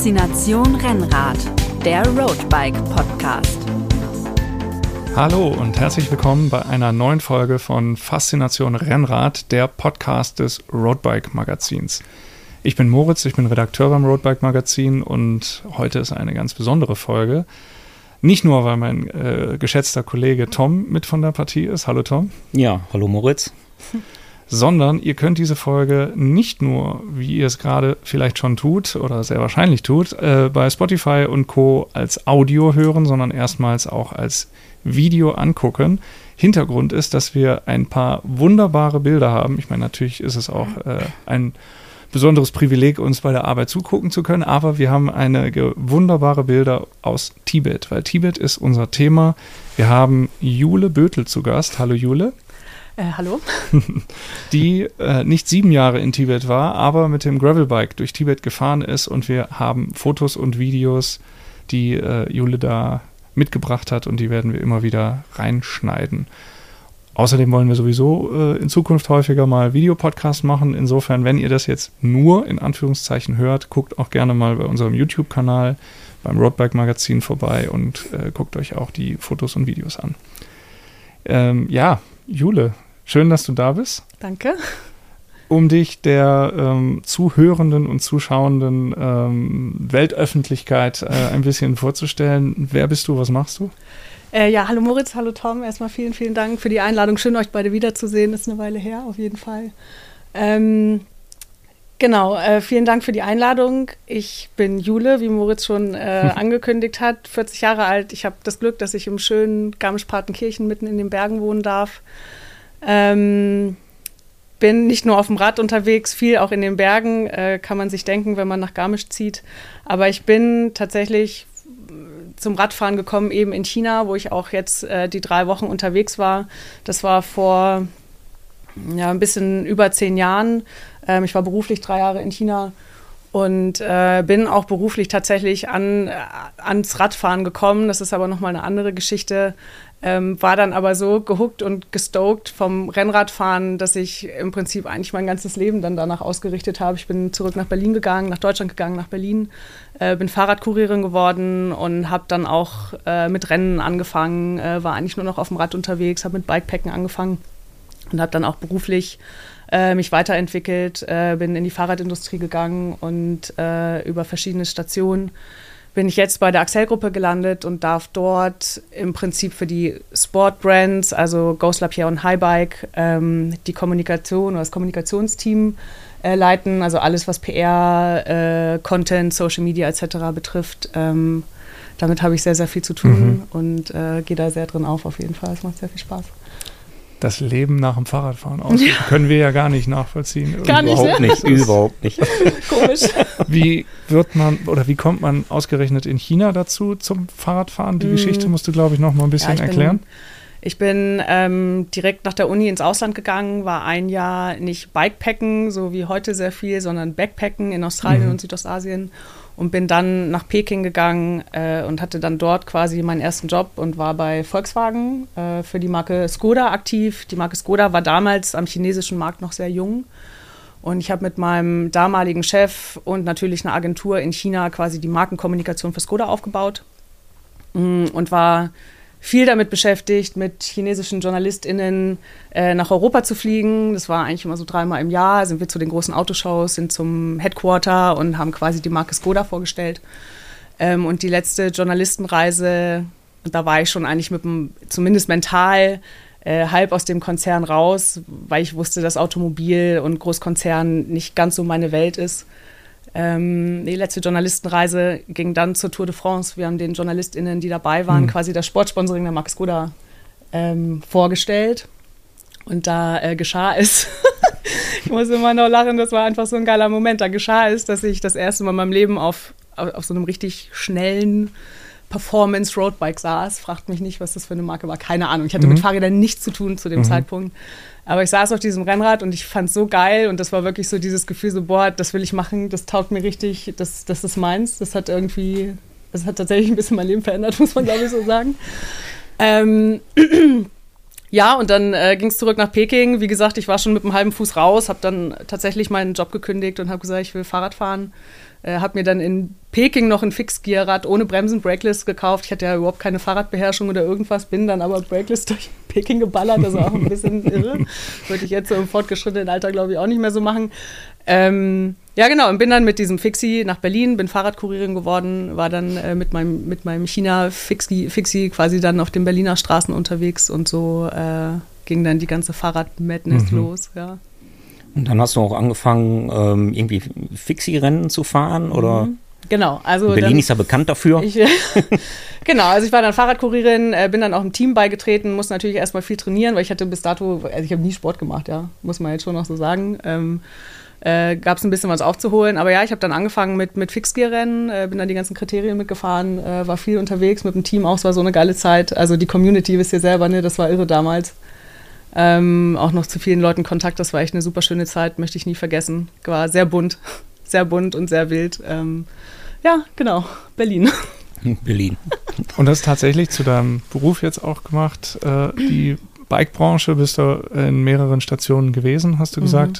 Faszination Rennrad, der Roadbike Podcast. Hallo und herzlich willkommen bei einer neuen Folge von Faszination Rennrad, der Podcast des Roadbike Magazins. Ich bin Moritz, ich bin Redakteur beim Roadbike Magazin und heute ist eine ganz besondere Folge. Nicht nur, weil mein geschätzter Kollege Tom mit von der Partie ist. Hallo Tom. Ja, hallo Moritz. Sondern ihr könnt diese Folge nicht nur, wie ihr es gerade vielleicht schon tut oder sehr wahrscheinlich tut, bei Spotify und Co. als Audio hören, sondern erstmals auch als Video angucken. Hintergrund ist, dass wir ein paar wunderbare Bilder haben. Ich meine, natürlich ist es auch ein besonderes Privileg, uns bei der Arbeit zugucken zu können, aber wir haben einige wunderbare Bilder aus Tibet, weil Tibet ist unser Thema. Wir haben Jule Bötel zu Gast. Hallo Jule. Hallo. Die nicht 7 Jahre in Tibet war, aber mit dem Gravelbike durch Tibet gefahren ist und wir haben Fotos und Videos, die Jule da mitgebracht hat und die werden wir immer wieder reinschneiden. Außerdem wollen wir sowieso in Zukunft häufiger mal Videopodcasts machen. Insofern, wenn ihr das jetzt nur in Anführungszeichen hört, guckt auch gerne mal bei unserem YouTube-Kanal beim Roadbike Magazin vorbei und guckt euch auch die Fotos und Videos an. Ja, Jule, schön, dass du da bist. Danke. Um dich der zuhörenden und zuschauenden Weltöffentlichkeit ein bisschen vorzustellen. Wer bist du, was machst du? Ja, hallo Moritz, hallo Tom. Erstmal vielen, vielen Dank für die Einladung. Schön, euch beide wiederzusehen. Ist eine Weile her, auf jeden Fall. Vielen Dank für die Einladung. Ich bin Jule, wie Moritz schon angekündigt hat, 40 Jahre alt. Ich habe das Glück, dass ich im schönen Garmisch-Partenkirchen mitten in den Bergen wohnen darf. Bin nicht nur auf dem Rad unterwegs, viel auch in den Bergen, kann man sich denken, wenn man nach Garmisch zieht. Aber ich bin tatsächlich zum Radfahren gekommen, eben in China, wo ich auch jetzt die 3 Wochen unterwegs war. Das war vor ein bisschen über 10 Jahren. Ich war beruflich 3 Jahre in China und bin auch beruflich tatsächlich ans Radfahren gekommen. Das ist aber nochmal eine andere Geschichte. War dann aber so gehuckt und gestoked vom Rennradfahren, dass ich im Prinzip eigentlich mein ganzes Leben dann danach ausgerichtet habe. Ich bin zurück nach Berlin gegangen, nach Deutschland gegangen, nach Berlin, bin Fahrradkurierin geworden und habe dann auch mit Rennen angefangen, war eigentlich nur noch auf dem Rad unterwegs, habe mit Bikepacken angefangen und habe dann auch beruflich mich weiterentwickelt, bin in die Fahrradindustrie gegangen und über verschiedene Stationen bin ich jetzt bei der Axel-Gruppe gelandet und darf dort im Prinzip für die Sportbrands, also Ghost Lapierre und Highbike, die Kommunikation oder das Kommunikationsteam leiten, also alles, was PR, Content, Social Media etc. betrifft. Damit habe ich sehr, sehr viel zu tun und gehe da sehr drin auf jeden Fall. Es macht sehr viel Spaß. Das Leben nach dem Fahrradfahren können wir ja gar nicht nachvollziehen. Gar nicht, Überhaupt nicht. Komisch. Wie kommt man ausgerechnet in China dazu zum Fahrradfahren? Die Geschichte musst du, glaube ich, noch mal ein bisschen erklären. Ich bin direkt nach der Uni ins Ausland gegangen, war 1 Jahr nicht Bikepacken, so wie heute sehr viel, sondern Backpacken in Australien und Südostasien und bin dann nach Peking gegangen und hatte dann dort quasi meinen ersten Job und war bei Volkswagen für die Marke Skoda aktiv. Die Marke Skoda war damals am chinesischen Markt noch sehr jung und ich habe mit meinem damaligen Chef und natürlich einer Agentur in China quasi die Markenkommunikation für Skoda aufgebaut und war viel damit beschäftigt, mit chinesischen JournalistInnen nach Europa zu fliegen. Das war eigentlich immer so 3-mal im Jahr, sind wir zu den großen Autoshows, sind zum Headquarter und haben quasi die Marke Skoda vorgestellt. Und die letzte Journalistenreise, da war ich schon eigentlich zumindest mental, halb aus dem Konzern raus, weil ich wusste, dass Automobil und Großkonzern nicht ganz so meine Welt ist. Die letzte Journalistenreise ging dann zur Tour de France. Wir haben den JournalistInnen, die dabei waren, quasi das Sportsponsoring der Marke Skoda vorgestellt. Und da geschah es, ich muss immer noch lachen, das war einfach so ein geiler Moment. Da geschah es, dass ich das erste Mal in meinem Leben auf so einem richtig schnellen Performance-Roadbike saß. Fragt mich nicht, was das für eine Marke war. Keine Ahnung. Ich hatte mit Fahrrädern nichts zu tun zu dem Zeitpunkt. Aber ich saß auf diesem Rennrad und ich fand es so geil. Und das war wirklich so dieses Gefühl, so, boah, das will ich machen. Das taugt mir richtig. Das ist meins. Das hat tatsächlich ein bisschen mein Leben verändert, muss man, glaube ich, so sagen. Ja, und dann ging es zurück nach Peking. Wie gesagt, ich war schon mit einem halben Fuß raus, habe dann tatsächlich meinen Job gekündigt und habe gesagt, ich will Fahrrad fahren. Habe mir dann in Peking noch ein Fixgear-Rad ohne Bremsen, Brakeless gekauft. Ich hatte ja überhaupt keine Fahrradbeherrschung oder irgendwas, bin dann aber Brakeless durch Peking geballert, also auch ein bisschen irre. Würde ich jetzt so im fortgeschrittenen Alter, glaube ich, auch nicht mehr so machen. Ja, genau, und bin dann mit diesem Fixie nach Berlin, bin Fahrradkurierin geworden, war dann mit meinem China-Fixie quasi dann auf den Berliner Straßen unterwegs und so ging dann die ganze Fahrrad-Madness los, ja. Und dann hast du auch angefangen, irgendwie Fixie-Rennen zu fahren, oder? Genau. Also Berlin dann, ist ja bekannt dafür. Genau, also ich war dann Fahrradkurierin, bin dann auch im Team beigetreten, musste natürlich erstmal viel trainieren, weil ich hatte bis dato, also ich habe nie Sport gemacht, ja, muss man jetzt schon noch so sagen. Gab es ein bisschen was aufzuholen, aber ja, ich habe dann angefangen mit Fixgear-Rennen, bin dann die ganzen Kriterien mitgefahren, war viel unterwegs mit dem Team auch, es war so eine geile Zeit, also die Community, wisst ihr selber, ne, das war irre damals. Auch noch zu vielen Leuten Kontakt, das war echt eine super schöne Zeit, möchte ich nie vergessen. War sehr bunt und sehr wild. Ja, genau, Berlin. Berlin. Und das tatsächlich zu deinem Beruf jetzt auch gemacht. Die Bike-Branche, bist du in mehreren Stationen gewesen, hast du gesagt.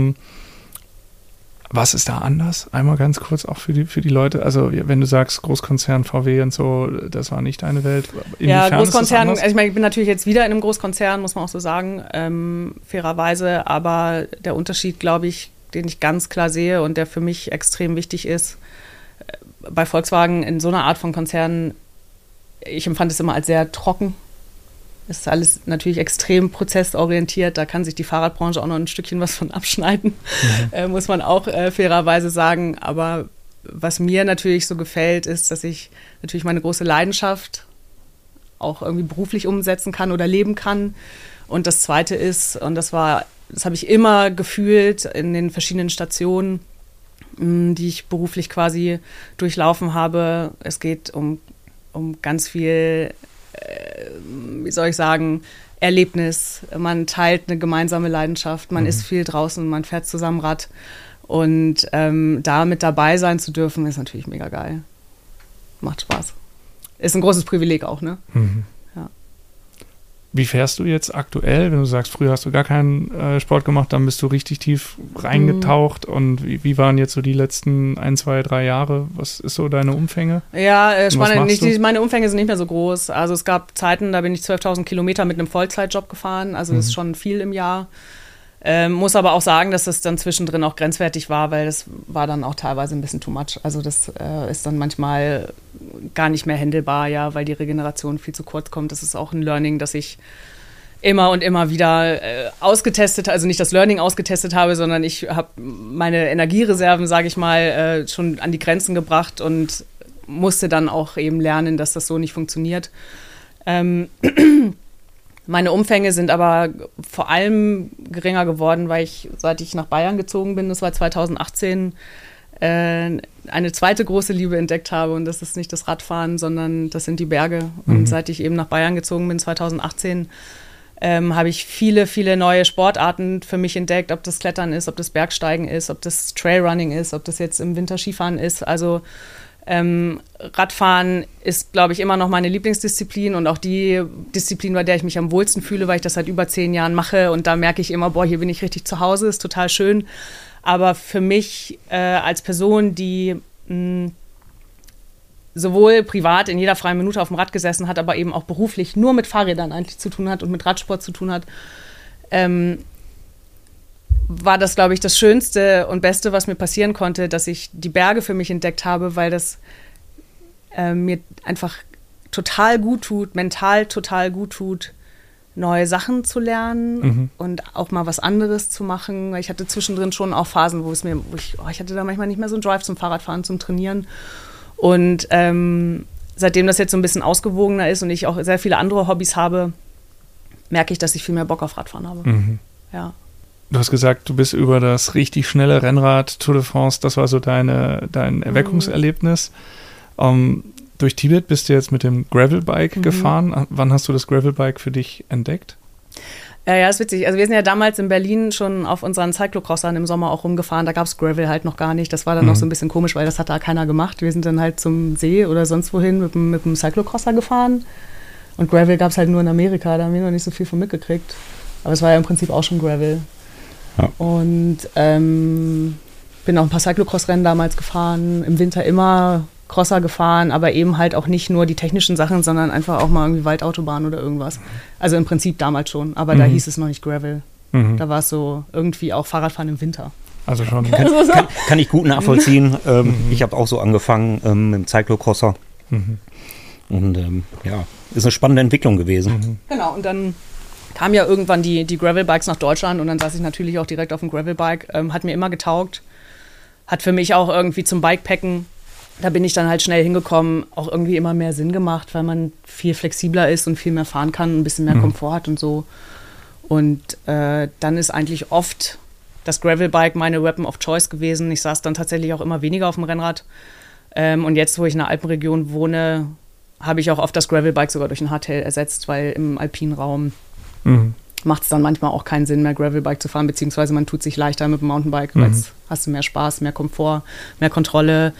Was ist da anders? Einmal ganz kurz auch für die Leute. Also wenn du sagst, Großkonzern, VW und so, das war nicht deine Welt. Ja, Großkonzern, also ich meine, ich bin natürlich jetzt wieder in einem Großkonzern, muss man auch so sagen, fairerweise. Aber der Unterschied, glaube ich, den ich ganz klar sehe und der für mich extrem wichtig ist, bei Volkswagen in so einer Art von Konzern, ich empfand es immer als sehr trocken. Ist alles natürlich extrem prozessorientiert, da kann sich die Fahrradbranche auch noch ein Stückchen was von abschneiden, muss man auch fairerweise sagen. Aber was mir natürlich so gefällt, ist, dass ich natürlich meine große Leidenschaft auch irgendwie beruflich umsetzen kann oder leben kann. Und das Zweite ist, und das habe ich immer gefühlt in den verschiedenen Stationen, die ich beruflich quasi durchlaufen habe. Es geht um ganz viel, wie soll ich sagen, Erlebnis. Man teilt eine gemeinsame Leidenschaft, man ist viel draußen, man fährt zusammen Rad. Und da mit dabei sein zu dürfen, ist natürlich mega geil. Macht Spaß. Ist ein großes Privileg auch, ne? Ja. Wie fährst du jetzt aktuell? Wenn du sagst, früher hast du gar keinen Sport gemacht, dann bist du richtig tief reingetaucht. Und wie waren jetzt so die letzten 1, 2, 3 Jahre? Was ist so deine Umfänge? Ja, spannend. Meine Umfänge sind nicht mehr so groß. Also es gab Zeiten, da bin ich 12.000 Kilometer mit einem Vollzeitjob gefahren. Also das ist schon viel im Jahr. Muss aber auch sagen, dass das dann zwischendrin auch grenzwertig war, weil das war dann auch teilweise ein bisschen too much. Also das ist dann manchmal gar nicht mehr handelbar, ja, weil die Regeneration viel zu kurz kommt. Das ist auch ein Learning, das ich immer und immer wieder ausgetestet, also nicht das Learning ausgetestet habe, sondern ich habe meine Energiereserven, sage ich mal, schon an die Grenzen gebracht und musste dann auch eben lernen, dass das so nicht funktioniert. Meine Umfänge sind aber vor allem geringer geworden, weil ich, seit ich nach Bayern gezogen bin, das war 2018, eine zweite große Liebe entdeckt habe. Und das ist nicht das Radfahren, sondern das sind die Berge. Und seit ich eben nach Bayern gezogen bin, 2018, habe ich viele, viele neue Sportarten für mich entdeckt, ob das Klettern ist, ob das Bergsteigen ist, ob das Trailrunning ist, ob das jetzt im Winter Skifahren ist. Also Radfahren ist, glaube ich, immer noch meine Lieblingsdisziplin und auch die Disziplin, bei der ich mich am wohlsten fühle, weil ich das seit über 10 Jahren mache. Und da merke ich immer, boah, hier bin ich richtig zu Hause, ist total schön. Aber für mich als Person, die sowohl privat in jeder freien Minute auf dem Rad gesessen hat, aber eben auch beruflich nur mit Fahrrädern eigentlich zu tun hat und mit Radsport zu tun hat, war das, glaube ich, das Schönste und Beste, was mir passieren konnte, dass ich die Berge für mich entdeckt habe, weil das mir einfach total gut tut, mental total gut tut, neue Sachen zu lernen und auch mal was anderes zu machen. Ich hatte zwischendrin schon auch Phasen, ich hatte da manchmal nicht mehr so einen Drive zum Fahrradfahren, zum Trainieren. Und seitdem das jetzt so ein bisschen ausgewogener ist und ich auch sehr viele andere Hobbys habe, merke ich, dass ich viel mehr Bock auf Radfahren habe. Ja. Du hast gesagt, du bist über das richtig schnelle Rennrad Tour de France, das war so dein Erweckungserlebnis. Durch Tibet bist du jetzt mit dem Gravelbike gefahren. Wann hast du das Gravelbike für dich entdeckt? Ja, ist witzig. Also wir sind ja damals in Berlin schon auf unseren Cyclocrossern im Sommer auch rumgefahren. Da gab es Gravel halt noch gar nicht. Das war dann noch so ein bisschen komisch, weil das hat da keiner gemacht. Wir sind dann halt zum See oder sonst wohin mit dem Cyclocrosser gefahren. Und Gravel gab es halt nur in Amerika. Da haben wir noch nicht so viel von mitgekriegt. Aber es war ja im Prinzip auch schon Gravel. Ja. Und bin auch ein paar Cyclocross-Rennen damals gefahren, im Winter immer Crosser gefahren, aber eben halt auch nicht nur die technischen Sachen, sondern einfach auch mal irgendwie Waldautobahn oder irgendwas. Also im Prinzip damals schon, aber da hieß es noch nicht Gravel. Da war es so irgendwie auch Fahrradfahren im Winter. Also schon. Kann ich gut nachvollziehen. Ich habe auch so angefangen mit dem Cyclocrosser. Und ist eine spannende Entwicklung gewesen. Genau, und dann kamen ja irgendwann die Gravelbikes nach Deutschland und dann saß ich natürlich auch direkt auf dem Gravelbike. Hat mir immer getaugt. Hat für mich auch irgendwie zum Bikepacken, da bin ich dann halt schnell hingekommen, auch irgendwie immer mehr Sinn gemacht, weil man viel flexibler ist und viel mehr fahren kann, ein bisschen mehr Komfort hat und so. Und dann ist eigentlich oft das Gravelbike meine Weapon of Choice gewesen. Ich saß dann tatsächlich auch immer weniger auf dem Rennrad. Und jetzt, wo ich in der Alpenregion wohne, habe ich auch oft das Gravelbike sogar durch ein Hardtail ersetzt, weil im alpinen Raum macht es dann manchmal auch keinen Sinn mehr, Gravelbike zu fahren, beziehungsweise man tut sich leichter mit dem Mountainbike, weil hast du mehr Spaß, mehr Komfort, mehr Kontrolle.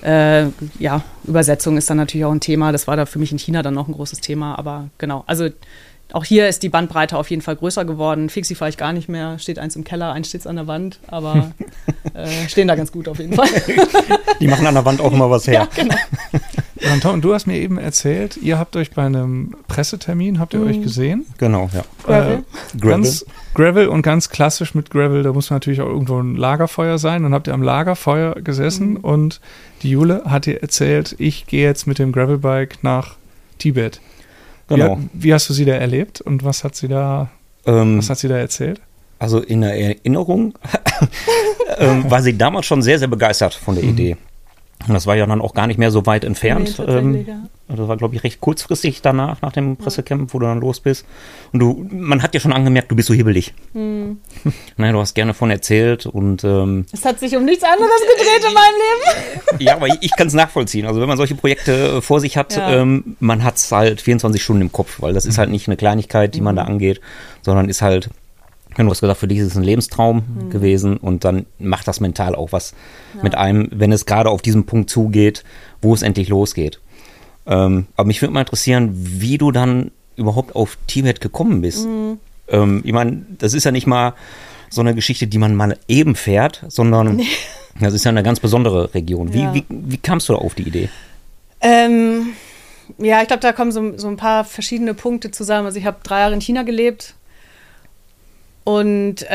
Übersetzung ist dann natürlich auch ein Thema. Das war da für mich in China dann noch ein großes Thema, aber genau. Also auch hier ist die Bandbreite auf jeden Fall größer geworden. Fixie fahre ich gar nicht mehr. Steht eins im Keller, eins steht an der Wand, aber stehen da ganz gut auf jeden Fall. Die machen an der Wand auch immer was her. Ja, genau. Und Tom, du hast mir eben erzählt, ihr habt euch bei einem Pressetermin, habt ihr euch gesehen? Genau, ja. Gravel. Gravel und ganz klassisch mit Gravel, da muss natürlich auch irgendwo ein Lagerfeuer sein. Dann habt ihr am Lagerfeuer gesessen und die Jule hat dir erzählt, ich gehe jetzt mit dem Gravelbike nach Tibet. Genau. Wie hast du sie da erlebt und was hat sie da erzählt? Also in der Erinnerung war sie damals schon sehr, sehr begeistert von der Idee. Und das war ja dann auch gar nicht mehr so weit entfernt. Nee, das war, glaube ich, recht kurzfristig danach, nach dem Pressecamp, wo du dann los bist. Und man hat ja schon angemerkt, du bist so hibbelig. Nein, du hast gerne davon erzählt. Und es hat sich um nichts anderes gedreht in meinem Leben. Ja, aber ich kann es nachvollziehen. Also wenn man solche Projekte vor sich hat, man hat es halt 24 Stunden im Kopf, weil das ist halt nicht eine Kleinigkeit, die man da angeht, sondern ist halt, du hast gesagt, für dich ist es ein Lebenstraum gewesen und dann macht das mental auch was mit einem, wenn es gerade auf diesen Punkt zugeht, wo es endlich losgeht. Aber mich würde mal interessieren, wie du dann überhaupt auf Tibet gekommen bist. Ich meine, das ist ja nicht mal so eine Geschichte, die man mal eben fährt, sondern das ist ja eine ganz besondere Region. Wie kamst du da auf die Idee? Ich glaube, da kommen so ein paar verschiedene Punkte zusammen. Also ich habe 3 Jahre in China gelebt. Und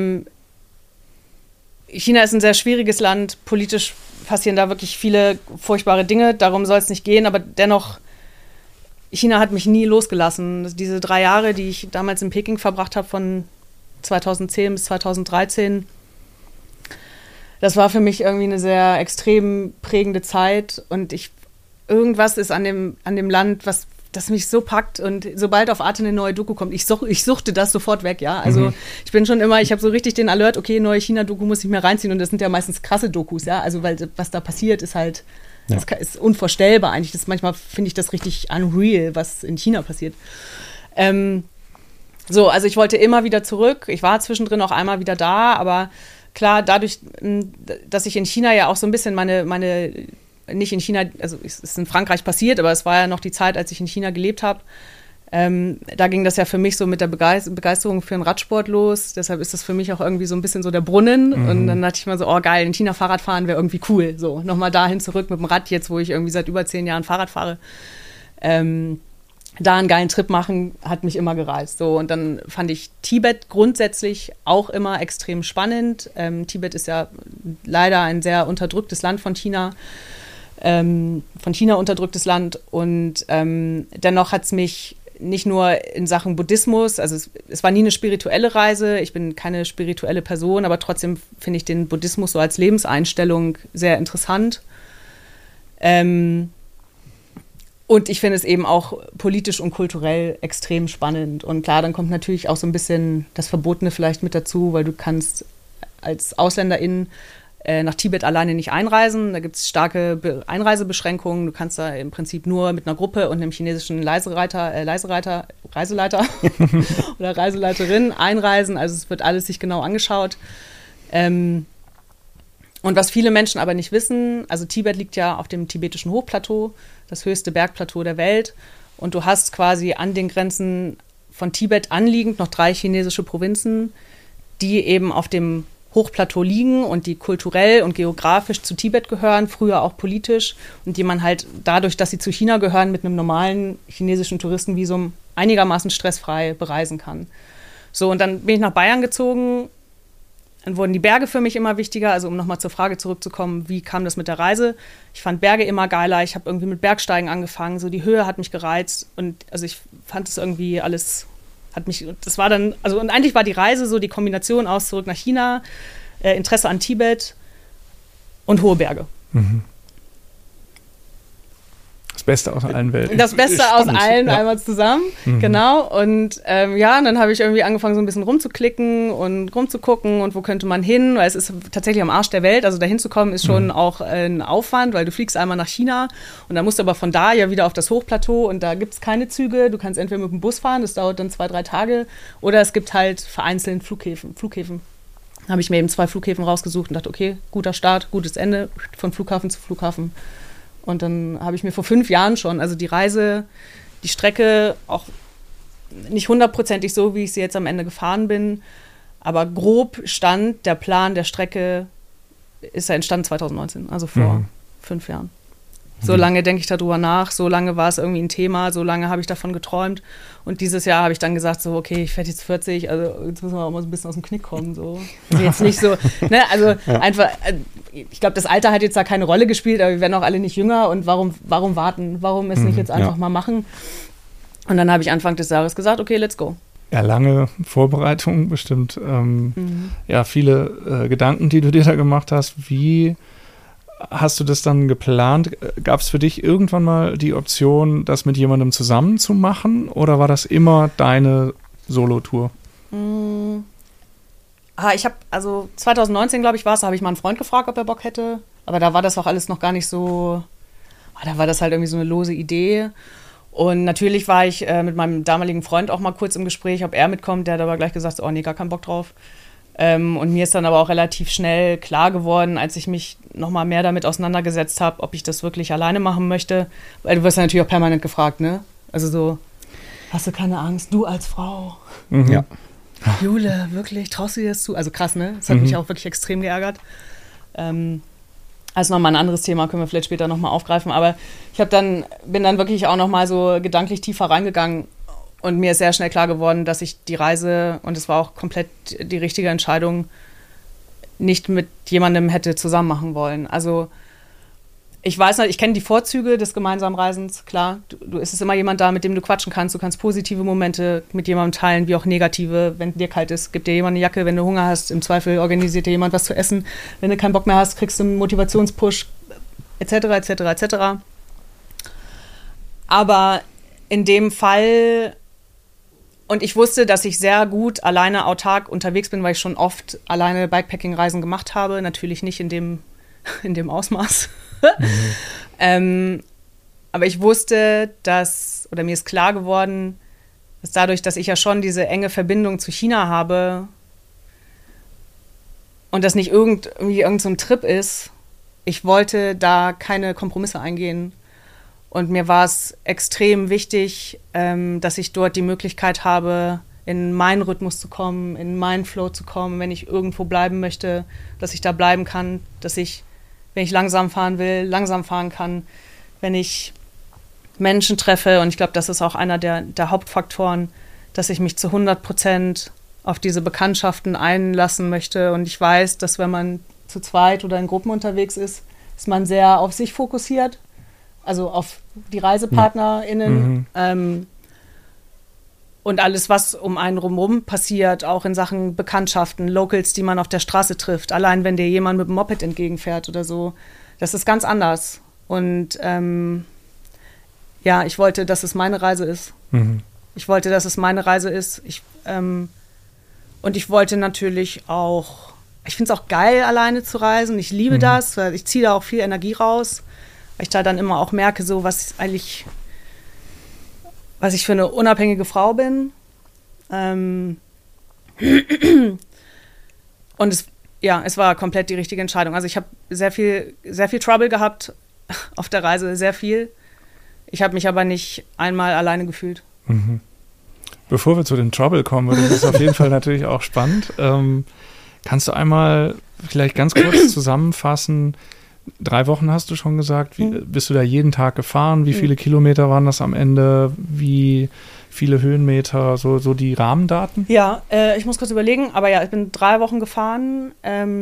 China ist ein sehr schwieriges Land. Politisch passieren da wirklich viele furchtbare Dinge. Darum soll es nicht gehen. Aber dennoch, China hat mich nie losgelassen. Diese 3 Jahre, die ich damals in Peking verbracht habe, von 2010 bis 2013, das war für mich irgendwie eine sehr extrem prägende Zeit. Und irgendwas ist an dem Land, das mich so packt und sobald auf Arte eine neue Doku kommt, ich suchte das sofort weg, ja. Also ich bin schon immer, ich habe so richtig den Alert, okay, neue China-Doku muss ich mir reinziehen und das sind ja meistens krasse Dokus, ja. Also weil was da passiert, ist halt, das ist unvorstellbar eigentlich. Manchmal finde ich das richtig unreal, was in China passiert. Also ich wollte immer wieder zurück. Ich war zwischendrin auch einmal wieder da, aber klar, dadurch, dass ich in China ja auch so ein bisschen meine nicht in China, also es ist in Frankreich passiert, aber es war ja noch die Zeit, als ich in China gelebt habe. Da ging das ja für mich so mit der Begeisterung für den Radsport los. Deshalb ist das für mich auch irgendwie so ein bisschen so der Brunnen. Und dann dachte ich mal so, oh geil, in China Fahrrad fahren wäre irgendwie cool. So, nochmal dahin zurück mit dem Rad jetzt, wo ich irgendwie seit über 10 Jahren Fahrrad fahre. Da einen geilen Trip machen, hat mich immer gereizt. So, und dann fand ich Tibet grundsätzlich auch immer extrem spannend. Tibet ist ja leider ein sehr unterdrücktes Land von China. Unterdrücktes Land und dennoch hat es mich nicht nur in Sachen Buddhismus, also es war nie eine spirituelle Reise, ich bin keine spirituelle Person, aber trotzdem finde ich den Buddhismus so als Lebenseinstellung sehr interessant. Und ich finde es eben auch politisch und kulturell extrem spannend. Und klar, dann kommt natürlich auch so ein bisschen das Verbotene vielleicht mit dazu, weil du kannst als Ausländerin nach Tibet alleine nicht einreisen. Da gibt es starke Einreisebeschränkungen. Du kannst da im Prinzip nur mit einer Gruppe und einem chinesischen Reiseleiter oder Reiseleiterin einreisen. Also es wird alles sich genau angeschaut. Und was viele Menschen aber nicht wissen, also Tibet liegt ja auf dem tibetischen Hochplateau, das höchste Bergplateau der Welt. Und du hast quasi an den Grenzen von Tibet anliegend noch 3 chinesische Provinzen, die eben auf dem Hochplateau liegen und die kulturell und geografisch zu Tibet gehören, früher auch politisch und die man halt dadurch, dass sie zu China gehören, mit einem normalen chinesischen Touristenvisum einigermaßen stressfrei bereisen kann. So, und dann bin ich nach Bayern gezogen, dann wurden die Berge für mich immer wichtiger, also um nochmal zur Frage zurückzukommen, wie kam das mit der Reise? Ich fand Berge immer geiler, ich habe irgendwie mit Bergsteigen angefangen, so die Höhe hat mich gereizt und also ich fand es irgendwie alles... das war dann, also und eigentlich war die Reise so die Kombination aus zurück nach China, Interesse an Tibet und hohe Berge. Mhm. Das Beste aus allen Welten. Das Beste aus allen einmal zusammen, genau. Und und dann habe ich irgendwie angefangen, so ein bisschen rumzuklicken und rumzugucken und wo könnte man hin, weil es ist tatsächlich am Arsch der Welt, also dahin zu kommen ist schon auch ein Aufwand, weil du fliegst einmal nach China und dann musst du aber von da ja wieder auf das Hochplateau und da gibt es keine Züge, du kannst entweder mit dem Bus fahren, das dauert dann 2-3 Tage oder es gibt halt vereinzelt Flughäfen. Da habe ich mir eben 2 Flughäfen rausgesucht und dachte, okay, guter Start, gutes Ende, von Flughafen zu Flughafen. Und dann habe ich mir vor 5 Jahren schon, also die Reise, die Strecke auch nicht 100%ig so, wie ich sie jetzt am Ende gefahren bin, aber grob stand der Plan der Strecke, ist ja entstanden 2019, also vor 5 Jahren. So lange denke ich darüber nach, so lange war es irgendwie ein Thema, so lange habe ich davon geträumt. Und dieses Jahr habe ich dann gesagt, so okay, ich werde jetzt 40, also jetzt müssen wir auch mal so ein bisschen aus dem Knick kommen. So. Also jetzt nicht so, ne, also einfach, ich glaube, das Alter hat jetzt da keine Rolle gespielt, aber wir werden auch alle nicht jünger. Und warum warten? Warum es nicht jetzt einfach mal machen? Und dann habe ich Anfang des Jahres gesagt, okay, let's go. Ja, lange Vorbereitung, bestimmt. Ja, viele Gedanken, die du dir da gemacht hast. Wie hast du das dann geplant? Gab es für dich irgendwann mal die Option, das mit jemandem zusammen zu machen? Oder war das immer deine Solo-Tour? Ich habe, also 2019, glaube ich, da habe ich mal einen Freund gefragt, ob er Bock hätte. Aber da war das auch alles noch gar nicht so, da war das halt irgendwie so eine lose Idee. Und natürlich war ich mit meinem damaligen Freund auch mal kurz im Gespräch, ob er mitkommt. Der hat aber gleich gesagt, oh nee, gar keinen Bock drauf. Und mir ist dann aber auch relativ schnell klar geworden, als ich mich nochmal mehr damit auseinandergesetzt habe, ob ich das wirklich alleine machen möchte. Weil du wirst ja natürlich auch permanent gefragt, ne? Also so, hast du keine Angst, du als Frau? Ja. Jule, wirklich, traust du dir das zu? Also krass, ne? Das hat mich auch wirklich extrem geärgert. Also nochmal ein anderes Thema, können wir vielleicht später nochmal aufgreifen. Aber ich bin dann wirklich auch nochmal so gedanklich tiefer reingegangen. Und mir ist sehr schnell klar geworden, dass ich die Reise, und es war auch komplett die richtige Entscheidung, nicht mit jemandem hätte zusammen machen wollen. Also ich weiß nicht, ich kenne die Vorzüge des gemeinsamen Reisens, klar. Es ist immer jemand da, mit dem du quatschen kannst. Du kannst positive Momente mit jemandem teilen, wie auch negative. Wenn dir kalt ist, gibt dir jemand eine Jacke. Wenn du Hunger hast, im Zweifel organisiert dir jemand was zu essen. Wenn du keinen Bock mehr hast, kriegst du einen Motivationspush, etc., etc., etc. Aber in dem Fall... Und ich wusste, dass ich sehr gut alleine autark unterwegs bin, weil ich schon oft alleine Bikepacking-Reisen gemacht habe. Natürlich nicht in dem Ausmaß. Aber ich wusste, mir ist klar geworden, dass dadurch, dass ich ja schon diese enge Verbindung zu China habe und das nicht irgend so ein Trip ist, ich wollte da keine Kompromisse eingehen. Und mir war es extrem wichtig, dass ich dort die Möglichkeit habe, in meinen Rhythmus zu kommen, in meinen Flow zu kommen, wenn ich irgendwo bleiben möchte, dass ich da bleiben kann, dass ich, wenn ich langsam fahren will, langsam fahren kann, wenn ich Menschen treffe. Und ich glaube, das ist auch einer der Hauptfaktoren, dass ich mich zu 100% auf diese Bekanntschaften einlassen möchte. Und ich weiß, dass wenn man zu zweit oder in Gruppen unterwegs ist man sehr auf sich fokussiert. Also auf die ReisepartnerInnen und alles, was um einen rumherum passiert, auch in Sachen Bekanntschaften, Locals, die man auf der Straße trifft, allein wenn dir jemand mit dem Moped entgegenfährt oder so, das ist ganz anders. Und ich wollte, dass es meine Reise ist. Ich wollte, dass es meine Reise ist. Und ich wollte natürlich auch, ich finde es auch geil, alleine zu reisen. Ich liebe das, weil ich ziehe da auch viel Energie raus. Weil ich da dann immer auch merke, so was ich für eine unabhängige Frau bin. Und es war komplett die richtige Entscheidung. Also ich habe sehr viel Trouble gehabt auf der Reise, sehr viel. Ich habe mich aber nicht einmal alleine gefühlt. Bevor wir zu den Trouble kommen, das ist auf jeden Fall natürlich auch spannend. Kannst du einmal vielleicht ganz kurz zusammenfassen, 3 Wochen hast du schon gesagt, bist du da jeden Tag gefahren? Wie viele Kilometer waren das am Ende? Wie viele Höhenmeter? So die Rahmendaten? Ja, ich muss kurz überlegen, aber ja, ich bin 3 Wochen gefahren.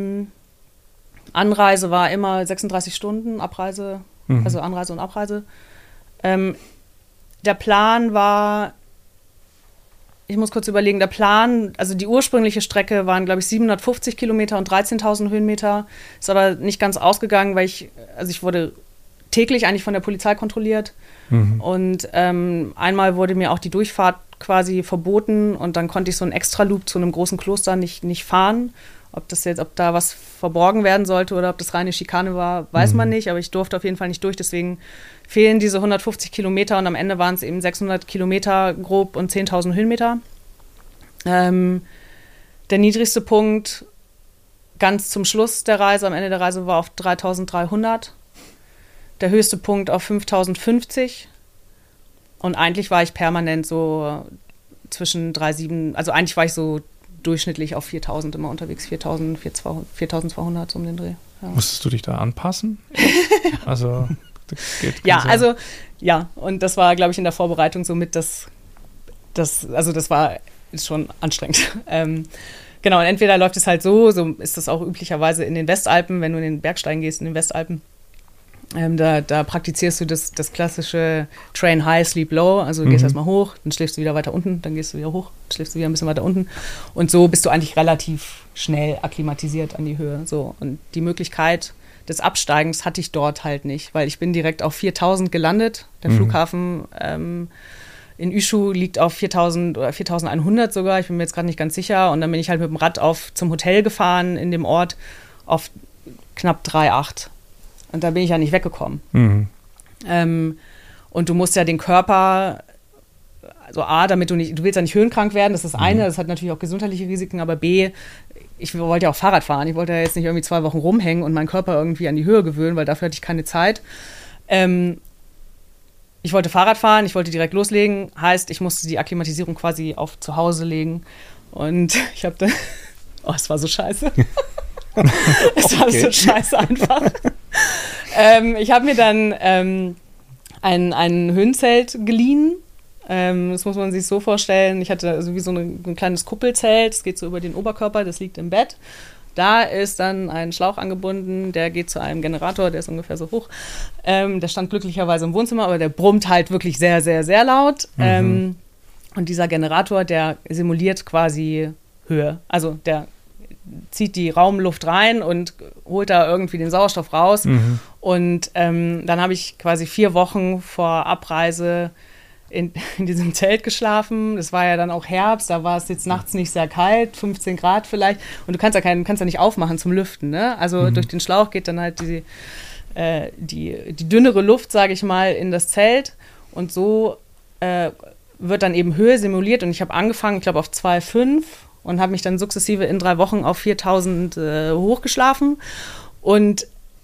Anreise war immer 36 Stunden, Abreise, also Anreise und Abreise. Der Plan war, ich muss kurz überlegen, der Plan, also die ursprüngliche Strecke waren, glaube ich, 750 Kilometer und 13.000 Höhenmeter. Ist aber nicht ganz ausgegangen, weil ich wurde täglich eigentlich von der Polizei kontrolliert. Und einmal wurde mir auch die Durchfahrt quasi verboten und dann konnte ich so einen Extraloop zu einem großen Kloster nicht fahren. Ob da was verborgen werden sollte oder ob das reine Schikane war, weiß man nicht, aber ich durfte auf jeden Fall nicht durch, deswegen fehlen diese 150 Kilometer und am Ende waren es eben 600 Kilometer grob und 10.000 Höhenmeter. Der niedrigste Punkt ganz zum Schluss der Reise, am Ende der Reise, war auf 3.300. Der höchste Punkt auf 5.050 und eigentlich war ich permanent so zwischen 3.700, also eigentlich war ich so durchschnittlich auf 4.000 immer unterwegs, 4.200 so um den Dreh. Ja. Musstest du dich da anpassen? Also und das war, glaube ich, in der Vorbereitung so mit das war schon anstrengend. Genau, und entweder läuft es halt so ist das auch üblicherweise in den Westalpen, wenn du in den Bergsteigen gehst, in den Westalpen. Da praktizierst du das klassische Train High, Sleep Low. Also du gehst erstmal hoch, dann schläfst du wieder weiter unten, dann gehst du wieder hoch, schläfst du wieder ein bisschen weiter unten. Und so bist du eigentlich relativ schnell akklimatisiert an die Höhe. So. Und die Möglichkeit des Absteigens hatte ich dort halt nicht, weil ich bin direkt auf 4.000 gelandet. Der Flughafen in Yushu liegt auf 4.000 oder 4.100 sogar. Ich bin mir jetzt gerade nicht ganz sicher. Und dann bin ich halt mit dem Rad zum Hotel gefahren in dem Ort auf knapp 3,8. Und da bin ich ja nicht weggekommen. Und du musst ja den Körper, also A, du willst ja nicht höhenkrank werden, das ist das eine, das hat natürlich auch gesundheitliche Risiken, aber B, ich wollte ja auch Fahrrad fahren. Ich wollte ja jetzt nicht irgendwie 2 Wochen rumhängen und meinen Körper irgendwie an die Höhe gewöhnen, weil dafür hatte ich keine Zeit. Ich wollte Fahrrad fahren, ich wollte direkt loslegen, heißt, ich musste die Akklimatisierung quasi auf zu Hause legen. Und ich habe dann, es war so scheiße. Es war so scheiße einfach. Ich habe mir dann ein Höhenzelt geliehen. Das muss man sich so vorstellen. Ich hatte so wie so ein kleines Kuppelzelt. Das geht so über den Oberkörper, das liegt im Bett. Da ist dann ein Schlauch angebunden, der geht zu einem Generator, der ist ungefähr so hoch. Der stand glücklicherweise im Wohnzimmer, aber der brummt halt wirklich sehr, sehr, sehr laut. Und dieser Generator, der simuliert quasi Höhe. Also der zieht die Raumluft rein und holt da irgendwie den Sauerstoff raus. Und dann habe ich quasi 4 Wochen vor Abreise in diesem Zelt geschlafen. Das war ja dann auch Herbst, da war es jetzt nachts nicht sehr kalt, 15 Grad vielleicht. Und du kannst ja nicht aufmachen zum Lüften, ne? Also durch den Schlauch geht dann halt die dünnere Luft, sage ich mal, in das Zelt. Und so wird dann eben Höhe simuliert. Und ich habe angefangen, ich glaube, auf 2,5 und habe mich dann sukzessive in 3 Wochen auf 4.000 hochgeschlafen. Und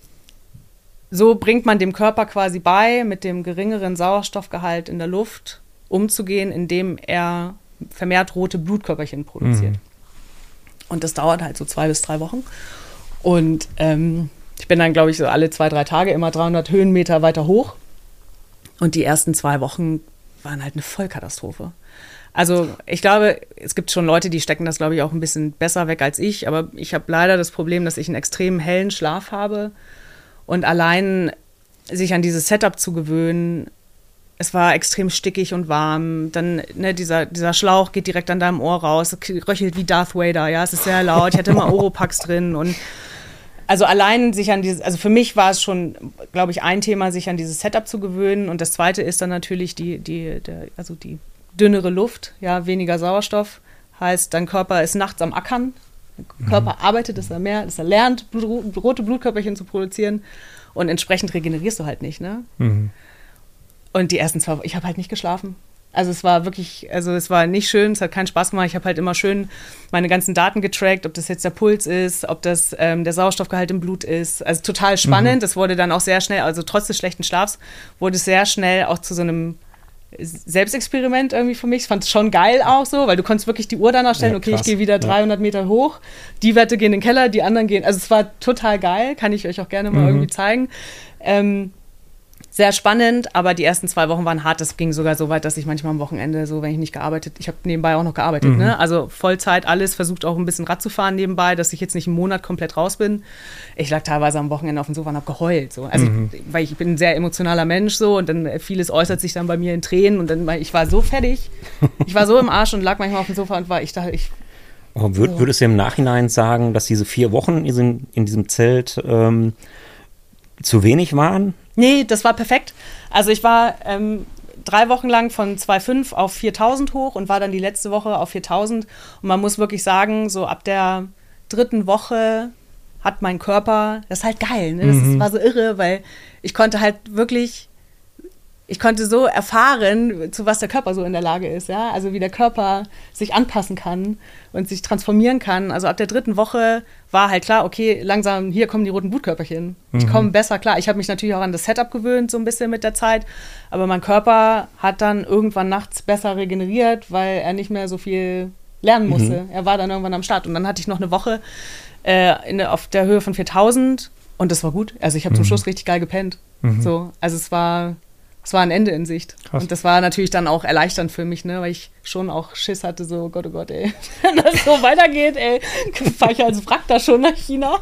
so bringt man dem Körper quasi bei, mit dem geringeren Sauerstoffgehalt in der Luft umzugehen, indem er vermehrt rote Blutkörperchen produziert. Und das dauert halt so 2 bis 3 Wochen. Und ich bin dann, glaube ich, so alle 2-3 Tage immer 300 Höhenmeter weiter hoch. Und die ersten 2 Wochen waren halt eine Vollkatastrophe. Also ich glaube, es gibt schon Leute, die stecken das, glaube ich, auch ein bisschen besser weg als ich. Aber ich habe leider das Problem, dass ich einen extrem hellen Schlaf habe. Und allein sich an dieses Setup zu gewöhnen, es war extrem stickig und warm. Dann, ne, dieser Schlauch geht direkt an deinem Ohr raus, röchelt wie Darth Vader, ja, es ist sehr laut. Ich hatte immer Oropax drin und also allein sich an also für mich war es schon, glaube ich, ein Thema, sich an dieses Setup zu gewöhnen. Und das zweite ist dann natürlich die dünnere Luft, ja, weniger Sauerstoff. Heißt, dein Körper ist nachts am Ackern. Der Körper arbeitet, dass er lernt, rote Blutkörperchen zu produzieren. Und entsprechend regenerierst du halt nicht, ne? Und die ersten 2 Wochen, ich habe halt nicht geschlafen. Also es war wirklich, es war nicht schön, es hat keinen Spaß gemacht. Ich habe halt immer schön meine ganzen Daten getrackt, ob das jetzt der Puls ist, ob das der Sauerstoffgehalt im Blut ist. Also total spannend. Das wurde dann auch sehr schnell, also trotz des schlechten Schlafs, wurde es sehr schnell auch zu so einem Selbstexperiment irgendwie für mich. Ich fand es schon geil auch so, weil du konntest wirklich die Uhr danach stellen, okay, ich gehe wieder 300 Meter hoch, die Werte gehen in den Keller, die anderen gehen, also es war total geil, kann ich euch auch gerne mal irgendwie zeigen. Sehr spannend, aber die ersten 2 Wochen waren hart. Das ging sogar so weit, dass ich manchmal am Wochenende, so wenn ich nicht gearbeitet, ich habe nebenbei auch noch gearbeitet, ne? Also Vollzeit alles, versucht auch ein bisschen Rad zu fahren nebenbei, dass ich jetzt nicht einen Monat komplett raus bin. Ich lag teilweise am Wochenende auf dem Sofa und habe geheult. So. Also weil ich bin ein sehr emotionaler Mensch so und dann vieles äußert sich dann bei mir in Tränen und dann ich war so fertig, ich war so im Arsch und lag manchmal auf dem Sofa und Würdest du im Nachhinein sagen, dass diese 4 Wochen in diesem Zelt zu wenig waren? Nee, das war perfekt. Also ich war 3 Wochen lang von 2,5 auf 4.000 hoch und war dann die letzte Woche auf 4.000. Und man muss wirklich sagen, so ab der 3. Woche hat mein Körper, das ist halt geil, ne? Das war so irre, weil ich konnte so erfahren, zu was der Körper so in der Lage ist, ja, also wie der Körper sich anpassen kann und sich transformieren kann. Also ab der 3. Woche war halt klar, okay, langsam, hier kommen die roten Blutkörperchen. Ich komme besser klar. Ich habe mich natürlich auch an das Setup gewöhnt, so ein bisschen mit der Zeit, aber mein Körper hat dann irgendwann nachts besser regeneriert, weil er nicht mehr so viel lernen musste. Er war dann irgendwann am Start und dann hatte ich noch eine Woche auf der Höhe von 4.000 und das war gut. Also ich habe zum Schluss richtig geil gepennt. So, also es war ein Ende in Sicht. Krass. Und das war natürlich dann auch erleichternd für mich, ne, weil ich schon auch Schiss hatte, so, oh Gott, ey, wenn das so weitergeht, ey, fahre ich als Wrack da schon nach China.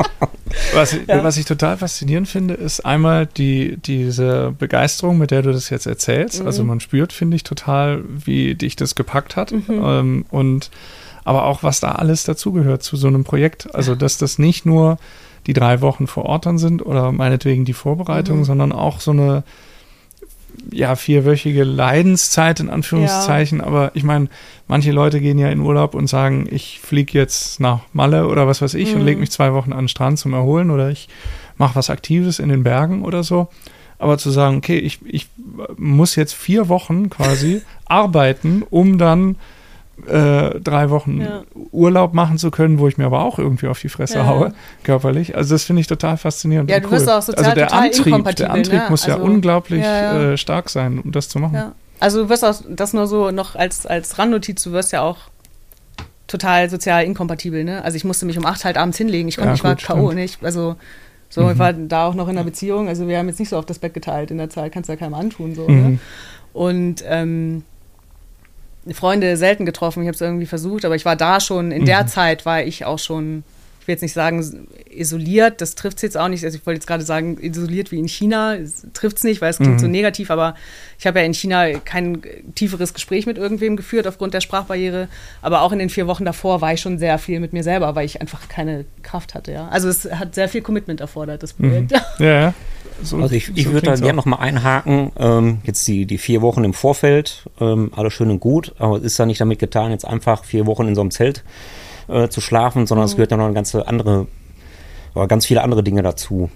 Was ich total faszinierend finde, ist einmal diese Begeisterung, mit der du das jetzt erzählst. Also man spürt, finde ich, total, wie dich das gepackt hat. Aber auch, was da alles dazugehört zu so einem Projekt. Also, dass das nicht nur die 3 Wochen vor Ort dann sind oder meinetwegen die Vorbereitung, sondern auch so eine 4-wöchige Leidenszeit in Anführungszeichen, aber ich meine, manche Leute gehen ja in Urlaub und sagen, ich fliege jetzt nach Malle oder was weiß ich und lege mich 2 Wochen an den Strand zum Erholen oder ich mache was Aktives in den Bergen oder so, aber zu sagen, okay, ich muss jetzt 4 Wochen quasi arbeiten, um dann 3 Wochen Urlaub machen zu können, wo ich mir aber auch irgendwie auf die Fresse haue, körperlich. Also das finde ich total faszinierend. Ja, du wirst auch sozial der total Antrieb inkompatibel, muss ja also, unglaublich stark sein, um das zu machen. Ja. Also du wirst auch, das nur so noch als Randnotiz, du wirst ja auch total sozial inkompatibel, ne? Also ich musste mich um 8 halt abends hinlegen, ich war K.O., ne? Ich war da auch noch in einer Beziehung, also wir haben jetzt nicht so oft das Bett geteilt in der Zeit, kannst du ja keinem antun, so, ne? Und Freunde selten getroffen, ich habe es irgendwie versucht, aber ich war da schon, in der Zeit war ich auch schon, ich will jetzt nicht sagen isoliert, das trifft es jetzt auch nicht, also ich wollte jetzt gerade sagen isoliert wie in China, trifft es nicht, weil es klingt so negativ, aber ich habe ja in China kein tieferes Gespräch mit irgendwem geführt aufgrund der Sprachbarriere, aber auch in den 4 Wochen davor war ich schon sehr viel mit mir selber, weil ich einfach keine Kraft hatte, ja. Also es hat sehr viel Commitment erfordert, das Projekt. Ja. Also ich würde da gerne noch mal einhaken, jetzt die 4 Wochen im Vorfeld, alles schön und gut, aber es ist ja nicht damit getan, jetzt einfach 4 Wochen in so einem Zelt zu schlafen, sondern es gehört ja noch ganz viele andere Dinge dazu.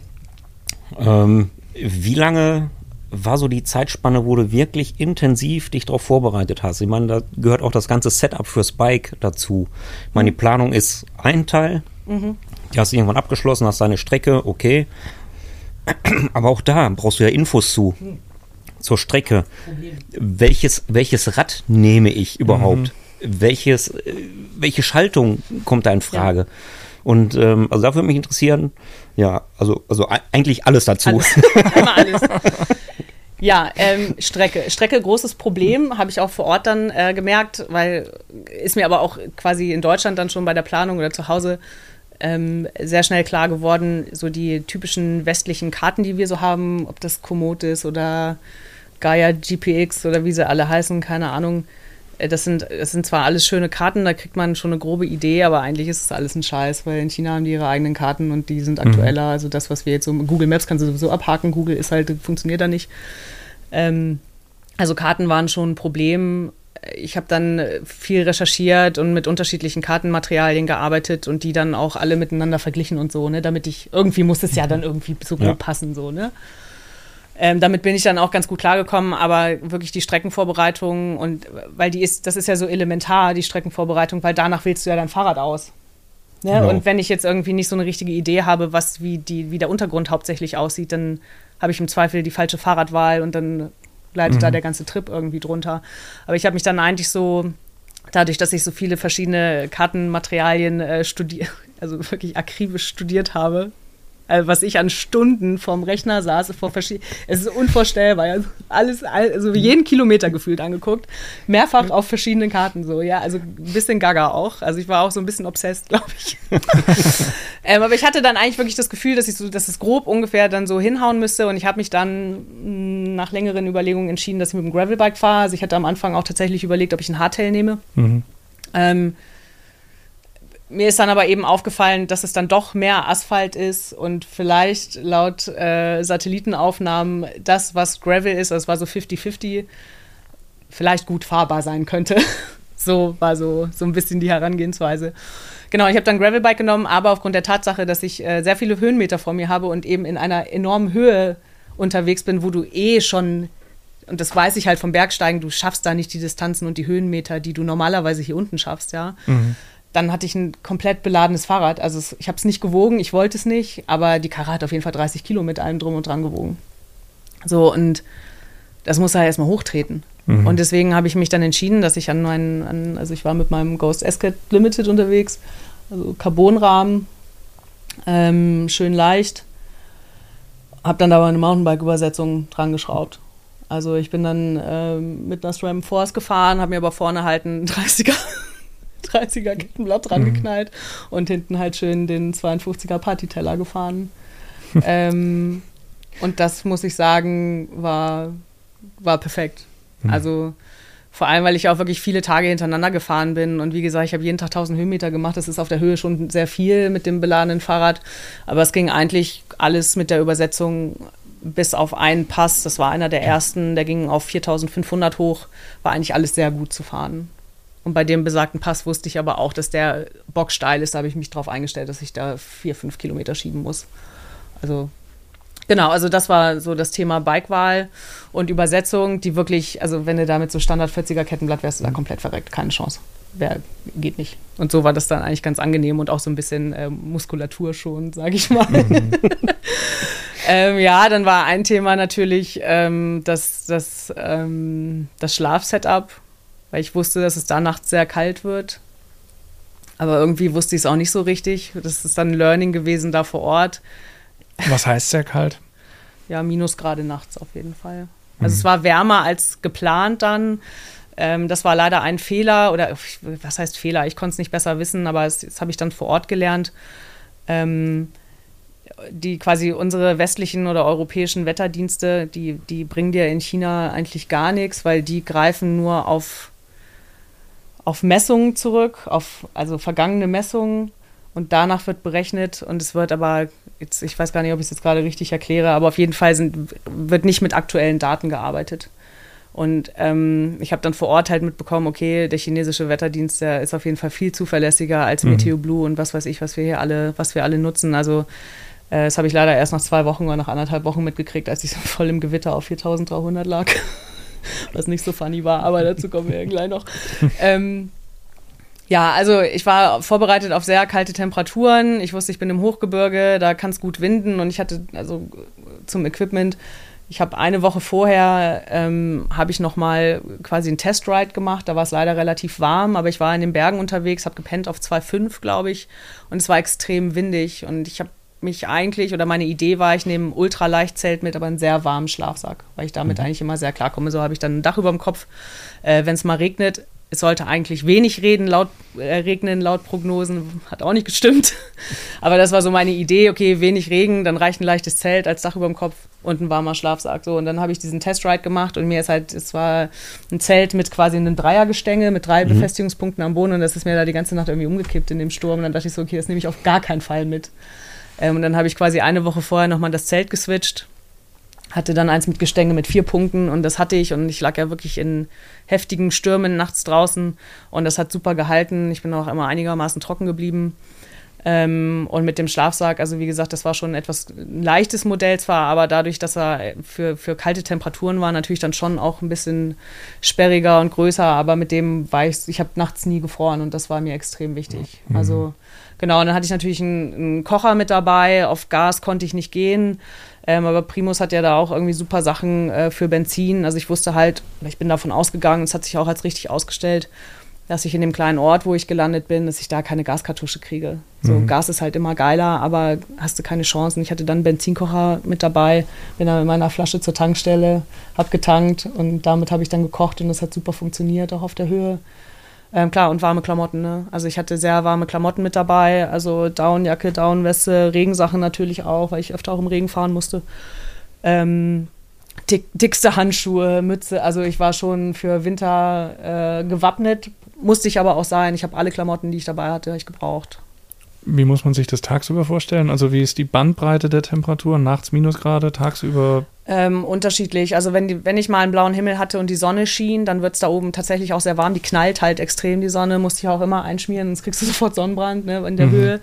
Wie lange war so die Zeitspanne, wo du wirklich intensiv dich darauf vorbereitet hast? Ich meine, da gehört auch das ganze Setup fürs Bike dazu. Ich meine, die Planung ist ein Teil, die hast du irgendwann abgeschlossen, hast deine Strecke, okay. Aber auch da brauchst du ja Infos zur Strecke. Welches Rad nehme ich überhaupt? Welche Schaltung kommt da in Frage? Ja. Und also da würde mich interessieren, also eigentlich alles dazu. Einmal alles. Ja, Strecke, großes Problem, habe ich auch vor Ort dann gemerkt, weil ist mir aber auch quasi in Deutschland dann schon bei der Planung oder zu Hause sehr schnell klar geworden, so die typischen westlichen Karten, die wir so haben, ob das Komoot ist oder Gaia GPX oder wie sie alle heißen, keine Ahnung. Das sind zwar alles schöne Karten, da kriegt man schon eine grobe Idee, aber eigentlich ist es alles ein Scheiß, weil in China haben die ihre eigenen Karten und die sind aktueller. Also das, was wir jetzt so, Google Maps kannst du sowieso abhaken, Google funktioniert da nicht. Also Karten waren schon ein Problem. Ich habe dann viel recherchiert und mit unterschiedlichen Kartenmaterialien gearbeitet und die dann auch alle miteinander verglichen und so, ne, damit irgendwie muss es ja dann irgendwie so grob passen, so, ne. Damit bin ich dann auch ganz gut klargekommen, aber wirklich die Streckenvorbereitung und weil das ist ja so elementar, die Streckenvorbereitung, weil danach wählst du ja dein Fahrrad aus. Ne? Genau. Und wenn ich jetzt irgendwie nicht so eine richtige Idee habe, wie der Untergrund hauptsächlich aussieht, dann habe ich im Zweifel die falsche Fahrradwahl und dann leidet da der ganze Trip irgendwie drunter. Aber ich habe mich dann eigentlich so, dadurch, dass ich so viele verschiedene Kartenmaterialien also wirklich akribisch studiert habe, was ich an Stunden vorm Rechner saß, es ist unvorstellbar. Also jeden Kilometer gefühlt angeguckt, mehrfach auf verschiedenen Karten so, ja, also ein bisschen gaga auch. Also ich war auch so ein bisschen obsessed, glaube ich. Aber ich hatte dann eigentlich wirklich das Gefühl, dass es grob ungefähr dann so hinhauen müsste und ich habe mich dann nach längeren Überlegungen entschieden, dass ich mit dem Gravelbike fahre. Also ich hatte am Anfang auch tatsächlich überlegt, ob ich ein Hardtail nehme. Mir ist dann aber eben aufgefallen, dass es dann doch mehr Asphalt ist und vielleicht laut Satellitenaufnahmen das, was Gravel ist, das war so 50-50, vielleicht gut fahrbar sein könnte. So war so ein bisschen die Herangehensweise. Genau, ich habe dann Gravelbike genommen, aber aufgrund der Tatsache, dass ich sehr viele Höhenmeter vor mir habe und eben in einer enormen Höhe unterwegs bin, wo du schon, und das weiß ich halt vom Bergsteigen, du schaffst da nicht die Distanzen und die Höhenmeter, die du normalerweise hier unten schaffst, ja. Dann hatte ich ein komplett beladenes Fahrrad. Also ich habe es nicht gewogen, ich wollte es nicht, aber die Karre hat auf jeden Fall 30 Kilo mit allem drum und dran gewogen. So, und das muss halt erstmal hochtreten. Und deswegen habe ich mich dann entschieden, dass ich also ich war mit meinem Ghost Escort Limited unterwegs, also Carbonrahmen, schön leicht, habe dann da aber eine Mountainbike-Übersetzung dran geschraubt. Also ich bin dann mit einer SRAM Force gefahren, habe mir aber vorne halt einen 30er Kettenblatt dran geknallt und hinten halt schön den 52er Partyteller gefahren. Und das, muss ich sagen, war perfekt. Also vor allem, weil ich auch wirklich viele Tage hintereinander gefahren bin und wie gesagt, ich habe jeden Tag 1000 Höhenmeter gemacht. Das ist auf der Höhe schon sehr viel mit dem beladenen Fahrrad, aber es ging eigentlich alles mit der Übersetzung bis auf einen Pass. Das war einer der ersten, der ging auf 4500 hoch, war eigentlich alles sehr gut zu fahren. Und bei dem besagten Pass wusste ich aber auch, dass der bocksteil ist. Da habe ich mich drauf eingestellt, dass ich da 4-5 Kilometer schieben muss. Also genau, also das war so das Thema Bikewahl und Übersetzung, die wirklich, also wenn du da mit so Standard 40er Kettenblatt wärst du da komplett verreckt, keine Chance. Geht nicht. Und so war das dann eigentlich ganz angenehm und auch so ein bisschen Muskulatur schon, sage ich mal. Ja, dann war ein Thema natürlich das Schlafsetup, weil ich wusste, dass es da nachts sehr kalt wird. Aber irgendwie wusste ich es auch nicht so richtig. Das ist dann ein Learning gewesen da vor Ort. Was heißt sehr kalt? Ja, Minusgrade nachts auf jeden Fall. Also es war wärmer als geplant dann. Das war leider ein Fehler. Oder was heißt Fehler? Ich konnte es nicht besser wissen, aber das habe ich dann vor Ort gelernt. Die quasi unsere westlichen oder europäischen Wetterdienste, die bringen dir in China eigentlich gar nichts, weil die greifen nur auf Messungen zurück, also vergangene Messungen und danach wird berechnet und es wird aber, ich weiß gar nicht, ob ich es jetzt gerade richtig erkläre, aber auf jeden Fall wird nicht mit aktuellen Daten gearbeitet. Und ich habe dann vor Ort halt mitbekommen, okay, der chinesische Wetterdienst, der ist auf jeden Fall viel zuverlässiger als Meteoblue und was weiß ich, was wir alle nutzen. Also das habe ich leider erst nach 2 Wochen oder nach 1,5 Wochen mitgekriegt, als ich so voll im Gewitter auf 4300 lag. Was nicht so funny war, aber dazu kommen wir ja gleich noch. Ja, also ich war vorbereitet auf sehr kalte Temperaturen. Ich wusste, ich bin im Hochgebirge, da kann es gut winden und ich hatte also zum Equipment, ich habe eine Woche vorher, habe ich nochmal quasi einen Testride gemacht, da war es leider relativ warm, aber ich war in den Bergen unterwegs, habe gepennt auf 2,5, glaube ich, und es war extrem windig und ich habe mich eigentlich, oder meine Idee war, ich nehme ein Ultraleichtzelt mit, aber einen sehr warmen Schlafsack, weil ich damit eigentlich immer sehr klarkomme. So habe ich dann ein Dach über dem Kopf. Wenn es mal regnet, es sollte eigentlich wenig regnen, laut Prognosen, hat auch nicht gestimmt. Aber das war so meine Idee, okay, wenig Regen, dann reicht ein leichtes Zelt als Dach über dem Kopf und ein warmer Schlafsack. So, und dann habe ich diesen Testride gemacht und es war ein Zelt mit quasi einem Dreiergestänge mit 3 Befestigungspunkten am Boden und das ist mir da die ganze Nacht irgendwie umgekippt in dem Sturm. Und dann dachte ich so, okay, das nehme ich auf gar keinen Fall mit. Und dann habe ich quasi eine Woche vorher nochmal das Zelt geswitcht, hatte dann eins mit Gestänge mit 4 Punkten und das hatte ich und ich lag ja wirklich in heftigen Stürmen nachts draußen und das hat super gehalten. Ich bin auch immer einigermaßen trocken geblieben und mit dem Schlafsack, also wie gesagt, das war schon ein leichtes Modell zwar, aber dadurch, dass er für kalte Temperaturen war, natürlich dann schon auch ein bisschen sperriger und größer, aber mit dem ich habe nachts nie gefroren und das war mir extrem wichtig. Also genau, und dann hatte ich natürlich einen Kocher mit dabei, auf Gas konnte ich nicht gehen. Aber Primus hat ja da auch irgendwie super Sachen für Benzin. Also ich wusste halt, ich bin davon ausgegangen, es hat sich auch als richtig ausgestellt, dass ich in dem kleinen Ort, wo ich gelandet bin, dass ich da keine Gaskartusche kriege. So, Gas ist halt immer geiler, aber hast du keine Chancen. Ich hatte dann einen Benzinkocher mit dabei, bin dann mit meiner Flasche zur Tankstelle, hab getankt und damit habe ich dann gekocht und das hat super funktioniert, auch auf der Höhe. Klar, und warme Klamotten, ne? Also ich hatte sehr warme Klamotten mit dabei, also Downjacke, Downweste, Regensachen natürlich auch, weil ich öfter auch im Regen fahren musste. Dickste Handschuhe, Mütze, also ich war schon für Winter gewappnet, musste ich aber auch sein. Ich habe alle Klamotten, die ich dabei hatte, habe ich gebraucht. Wie muss man sich das tagsüber vorstellen? Also wie ist die Bandbreite der Temperatur? Nachts Minusgrade, tagsüber? Unterschiedlich. Also wenn ich mal einen blauen Himmel hatte und die Sonne schien, dann wird es da oben tatsächlich auch sehr warm. Die knallt halt extrem, die Sonne, musste ich auch immer einschmieren, sonst kriegst du sofort Sonnenbrand, ne, in der Höhe.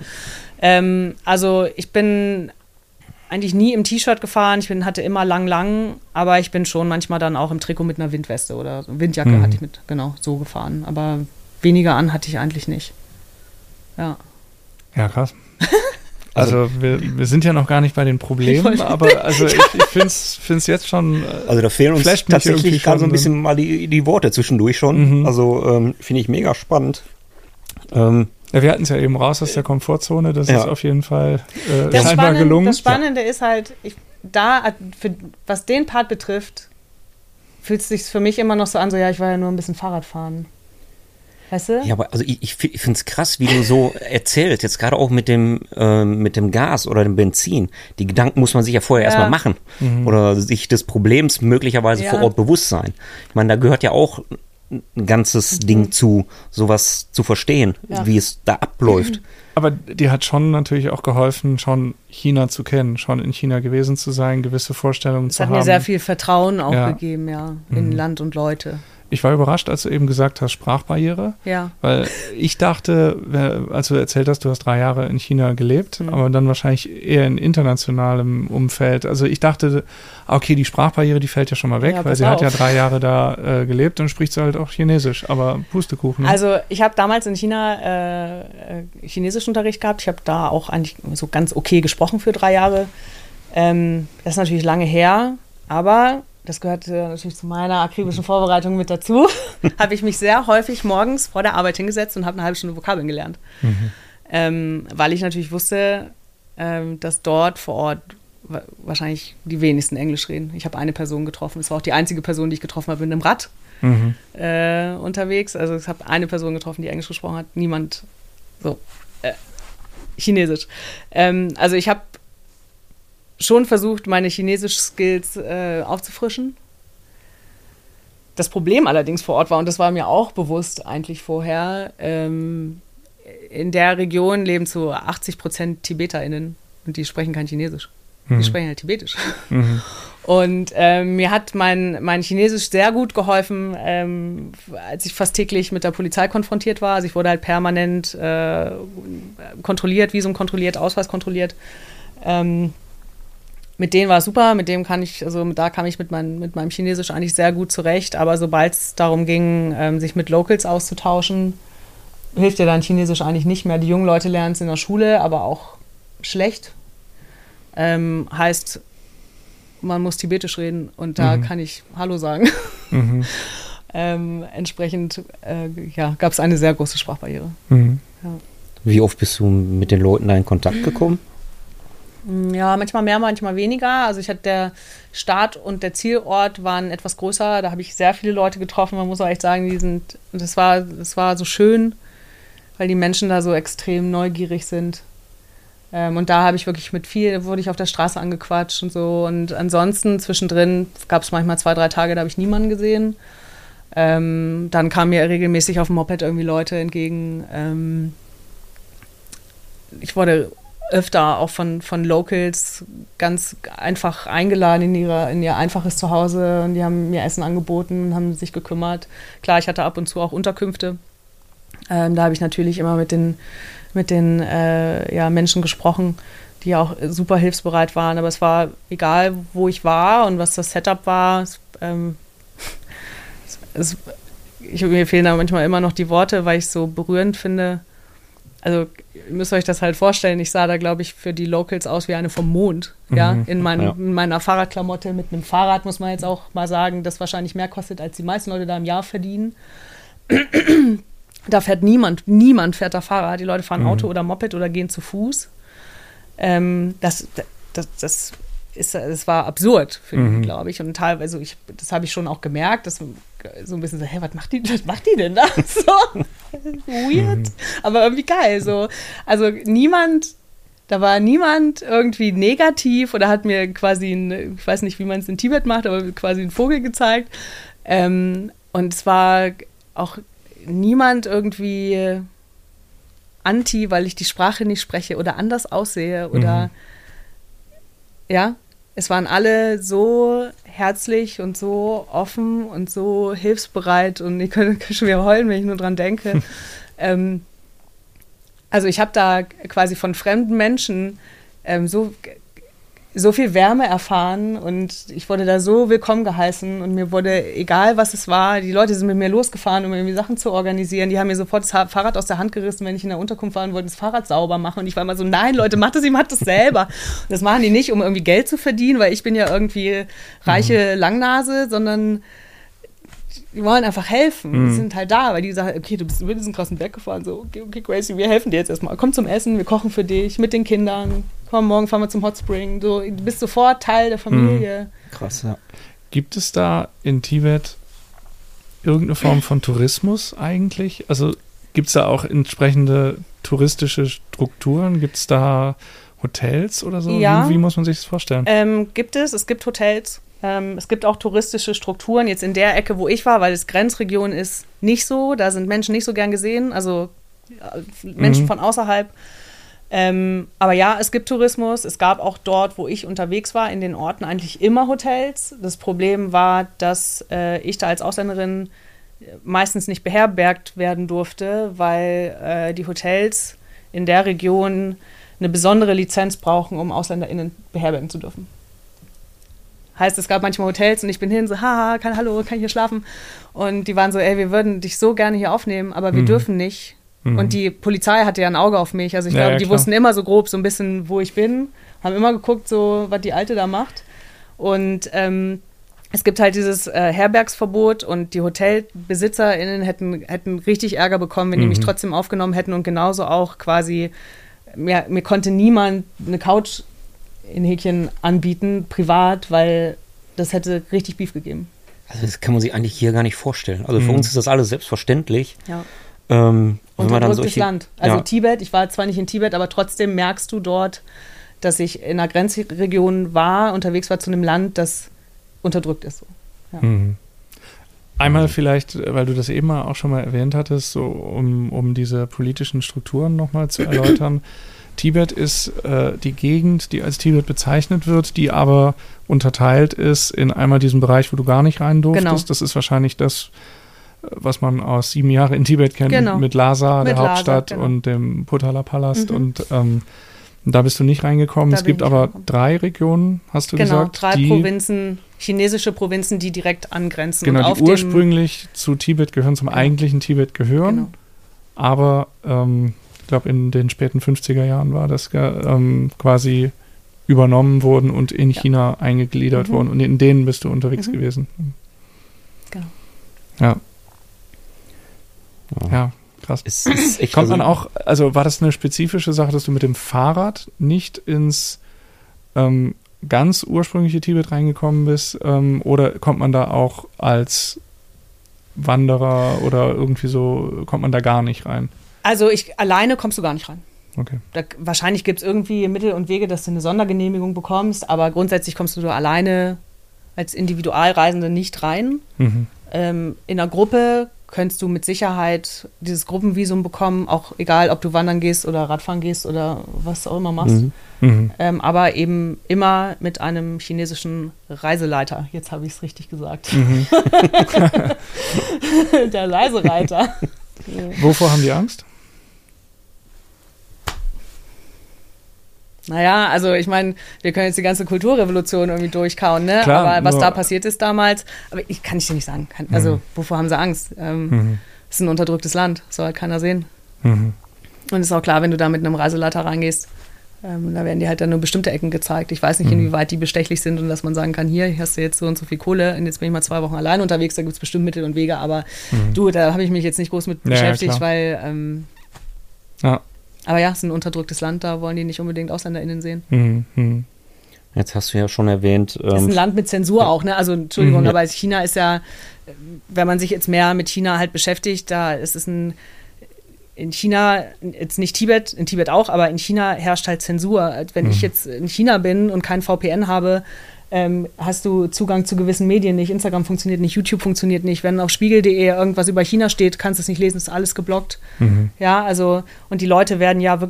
Also ich bin eigentlich nie im T-Shirt gefahren, hatte immer lang, aber ich bin schon manchmal dann auch im Trikot mit einer Windweste oder Windjacke hatte ich mit, genau, so gefahren. Aber weniger an hatte ich eigentlich nicht. Ja. Ja, krass. Also wir sind ja noch gar nicht bei den Problemen, aber also ich finde es jetzt schon. Also da fehlen uns tatsächlich gerade so ein bisschen mal die Worte zwischendurch schon. Also finde ich mega spannend. Ja, wir hatten es ja eben raus aus der Komfortzone, das ist auf jeden Fall scheinbar gelungen. Das Spannende ist halt, was den Part betrifft, fühlt es sich für mich immer noch so an, so ja, ich war ja nur ein bisschen Fahrradfahren. Weißt du? Ja, aber also ich finde es krass, wie du so erzählst, jetzt gerade auch mit dem Gas oder dem Benzin. Die Gedanken muss man sich ja vorher erstmal machen oder sich des Problems möglicherweise vor Ort bewusst sein. Ich meine, da gehört ja auch ein ganzes Ding zu, sowas zu verstehen, wie es da abläuft. Aber dir hat schon natürlich auch geholfen, schon China zu kennen, schon in China gewesen zu sein, gewisse Vorstellungen zu haben. Das hat mir sehr viel Vertrauen auch gegeben, in Land und Leute. Ich war überrascht, als du eben gesagt hast, Sprachbarriere. Ja. Weil ich dachte, als du erzählt hast, du hast 3 Jahre in China gelebt, aber dann wahrscheinlich eher in internationalem Umfeld. Also ich dachte, okay, die Sprachbarriere, die fällt ja schon mal weg, weil sie hat ja 3 Jahre da gelebt und spricht sie halt auch Chinesisch, aber Pustekuchen. Ne? Also ich habe damals in China Chinesischunterricht gehabt. Ich habe da auch eigentlich so ganz okay gesprochen für 3 Jahre. Das ist natürlich lange her, aber das gehört natürlich zu meiner akribischen Vorbereitung mit dazu, habe ich mich sehr häufig morgens vor der Arbeit hingesetzt und habe eine halbe Stunde Vokabeln gelernt. Weil ich natürlich wusste, dass dort vor Ort wahrscheinlich die wenigsten Englisch reden. Ich habe eine Person getroffen, es war auch die einzige Person, die ich getroffen habe, mit einem Rad unterwegs. Also ich habe eine Person getroffen, die Englisch gesprochen hat, niemand so Chinesisch. Also ich habe schon versucht, meine Chinesisch-Skills aufzufrischen. Das Problem allerdings vor Ort war, und das war mir auch bewusst eigentlich vorher, in der Region leben zu 80% TibeterInnen und die sprechen kein Chinesisch. Die sprechen halt Tibetisch. Und mir hat mein Chinesisch sehr gut geholfen, als ich fast täglich mit der Polizei konfrontiert war. Also ich wurde halt permanent kontrolliert, Visum kontrolliert, Ausweis kontrolliert. Mit denen war es super, da kam ich mit meinem Chinesisch eigentlich sehr gut zurecht, aber sobald es darum ging, sich mit Locals auszutauschen, hilft dir dein Chinesisch eigentlich nicht mehr. Die jungen Leute lernen es in der Schule, aber auch schlecht. Heißt, man muss Tibetisch reden und da kann ich Hallo sagen. Entsprechend gab es eine sehr große Sprachbarriere. Ja. Wie oft bist du mit den Leuten da in Kontakt gekommen? Ja, manchmal mehr, manchmal weniger. Also der Start- und der Zielort waren etwas größer. Da habe ich sehr viele Leute getroffen. Man muss auch echt sagen, das war so schön, weil die Menschen da so extrem neugierig sind. Und da habe ich wirklich wurde ich auf der Straße angequatscht und so. Und ansonsten zwischendrin gab es manchmal 2, 3 Tage, da habe ich niemanden gesehen. Dann kamen mir regelmäßig auf dem Moped irgendwie Leute entgegen. Ich wurde öfter auch von Locals ganz einfach eingeladen in ihr einfaches Zuhause und die haben mir Essen angeboten, haben sich gekümmert. Klar, ich hatte ab und zu auch Unterkünfte. Da habe ich natürlich immer mit den Menschen gesprochen, die auch super hilfsbereit waren. Aber es war egal, wo ich war und was das Setup war. Mir fehlen da manchmal immer noch die Worte, weil ich es so berührend finde. also ihr müsst euch das halt vorstellen, ich sah da, glaube ich, für die Locals aus wie eine vom Mond, ja, in meiner Fahrradklamotte mit einem Fahrrad, muss man jetzt auch mal sagen, das wahrscheinlich mehr kostet, als die meisten Leute da im Jahr verdienen. Da fährt niemand fährt da Fahrrad, die Leute fahren Auto oder Moped oder gehen zu Fuß. Das war absurd für ihn, glaube ich. Und teilweise, das habe ich schon auch gemerkt, dass so ein bisschen so, was macht die denn da? So weird, aber irgendwie geil. So. Also da war niemand irgendwie negativ oder hat mir quasi, ich weiß nicht, wie man es in Tibet macht, aber quasi einen Vogel gezeigt. Und es war auch niemand irgendwie anti, weil ich die Sprache nicht spreche oder anders aussehe oder ja, es waren alle so herzlich und so offen und so hilfsbereit und ich könnte schon wieder heulen, wenn ich nur dran denke. Also ich habe da quasi von fremden Menschen so viel Wärme erfahren und ich wurde da so willkommen geheißen und mir wurde, egal was es war, die Leute sind mit mir losgefahren, um irgendwie Sachen zu organisieren. Die haben mir sofort das Fahrrad aus der Hand gerissen, wenn ich in der Unterkunft war und wollten das Fahrrad sauber machen. Und ich war immer so, nein, Leute, macht das selber. Und das machen die nicht, um irgendwie Geld zu verdienen, weil ich bin ja irgendwie reiche Langnase, sondern die wollen einfach helfen. Die sind halt da, weil die sagen, okay, du bist über diesen krassen Berg gefahren, so, okay, Gracie, wir helfen dir jetzt erstmal. Komm zum Essen, wir kochen für dich, mit den Kindern. Komm, morgen fahren wir zum Hot Spring. So, du bist sofort Teil der Familie. Krass, ja. Gibt es da in Tibet irgendeine Form von Tourismus eigentlich? Also gibt es da auch entsprechende touristische Strukturen? Gibt es da Hotels oder so? Ja. Wie muss man sich das vorstellen? Es gibt Hotels. Es gibt auch touristische Strukturen. Jetzt in der Ecke, wo ich war, weil es Grenzregion ist, nicht so. Da sind Menschen nicht so gern gesehen. Also Menschen von außerhalb. Aber ja, es gibt Tourismus. Es gab auch dort, wo ich unterwegs war, in den Orten eigentlich immer Hotels. Das Problem war, dass ich da als Ausländerin meistens nicht beherbergt werden durfte, weil die Hotels in der Region eine besondere Lizenz brauchen, um AusländerInnen beherbergen zu dürfen. Heißt, es gab manchmal Hotels und ich bin hin, so, hallo, kann ich hier schlafen? Und die waren so, ey, wir würden dich so gerne hier aufnehmen, aber wir dürfen nicht. Und die Polizei hatte ja ein Auge auf mich. Also ich glaube, die wussten immer so grob so ein bisschen, wo ich bin. Haben immer geguckt, so, was die Alte da macht. Und es gibt halt dieses Herbergsverbot und die HotelbesitzerInnen hätten richtig Ärger bekommen, wenn die mich trotzdem aufgenommen hätten. Und genauso auch quasi, mir konnte niemand eine Couch in Häkchen anbieten, privat, weil das hätte richtig Beef gegeben. Also das kann man sich eigentlich hier gar nicht vorstellen. Also für uns ist das alles selbstverständlich. Ja. Unterdrücktes Land. Also Tibet, ich war zwar nicht in Tibet, aber trotzdem merkst du dort, dass ich in einer Grenzregion unterwegs war zu einem Land, das unterdrückt ist. So. Ja. Einmal vielleicht, weil du das eben auch schon mal erwähnt hattest, so um diese politischen Strukturen nochmal zu erläutern. Tibet ist die Gegend, die als Tibet bezeichnet wird, die aber unterteilt ist in einmal diesen Bereich, wo du gar nicht rein durftest. Genau. Das ist wahrscheinlich das, was man aus 7 Jahren in Tibet kennt, mit Lhasa, der Hauptstadt, und dem Potala-Palast. Und da bist du nicht reingekommen. Es gibt aber 3 Regionen, hast du gesagt. Genau, 3 Provinzen, chinesische Provinzen, die direkt angrenzen. Genau, die ursprünglich zu Tibet gehören, zum eigentlichen Tibet gehören. Genau. Aber ich glaube, in den späten 50er Jahren war das quasi übernommen wurden und in China eingegliedert wurden. Und in denen bist du unterwegs gewesen. Genau. Ja, krass. Kommt man auch, also war das eine spezifische Sache, dass du mit dem Fahrrad nicht ins ganz ursprüngliche Tibet reingekommen bist? Oder kommt man da auch als Wanderer oder irgendwie so, kommt man da gar nicht rein? Also alleine kommst du gar nicht rein. Okay. Wahrscheinlich gibt es irgendwie Mittel und Wege, dass du eine Sondergenehmigung bekommst, aber grundsätzlich kommst du alleine als Individualreisende nicht rein. In einer Gruppe könntest du mit Sicherheit dieses Gruppenvisum bekommen, auch egal, ob du wandern gehst oder Radfahren gehst oder was auch immer machst. Aber eben immer mit einem chinesischen Reiseleiter. Jetzt habe ich es richtig gesagt. Der Reisereiter. Wovor haben die Angst? Naja, also ich meine, wir können jetzt die ganze Kulturrevolution irgendwie durchkauen, ne? Klar, aber was da passiert ist damals, aber kann ich dir nicht sagen. Also wovor haben sie Angst? Es ist ein unterdrücktes Land, soll halt keiner sehen. Und ist auch klar, wenn du da mit einem Reiseleiter reingehst, da werden dir halt dann nur bestimmte Ecken gezeigt. Ich weiß nicht, inwieweit die bestechlich sind und dass man sagen kann, hier hast du jetzt so und so viel Kohle und jetzt bin ich mal 2 Wochen allein unterwegs, da gibt es bestimmt Mittel und Wege, aber da habe ich mich jetzt nicht groß mit beschäftigt, weil aber ja, es ist ein unterdrücktes Land, da wollen die nicht unbedingt AusländerInnen sehen. Jetzt hast du ja schon erwähnt. Das ist ein Land mit Zensur auch, ne? Also Entschuldigung, aber China ist ja, wenn man sich jetzt mehr mit China halt beschäftigt, da ist es in China, jetzt nicht Tibet, in Tibet auch, aber in China herrscht halt Zensur. Wenn ich jetzt in China bin und kein VPN habe, hast du Zugang zu gewissen Medien nicht. Instagram funktioniert nicht, YouTube funktioniert nicht. Wenn auf spiegel.de irgendwas über China steht, kannst du es nicht lesen, ist alles geblockt. Ja, also, und die Leute werden ja,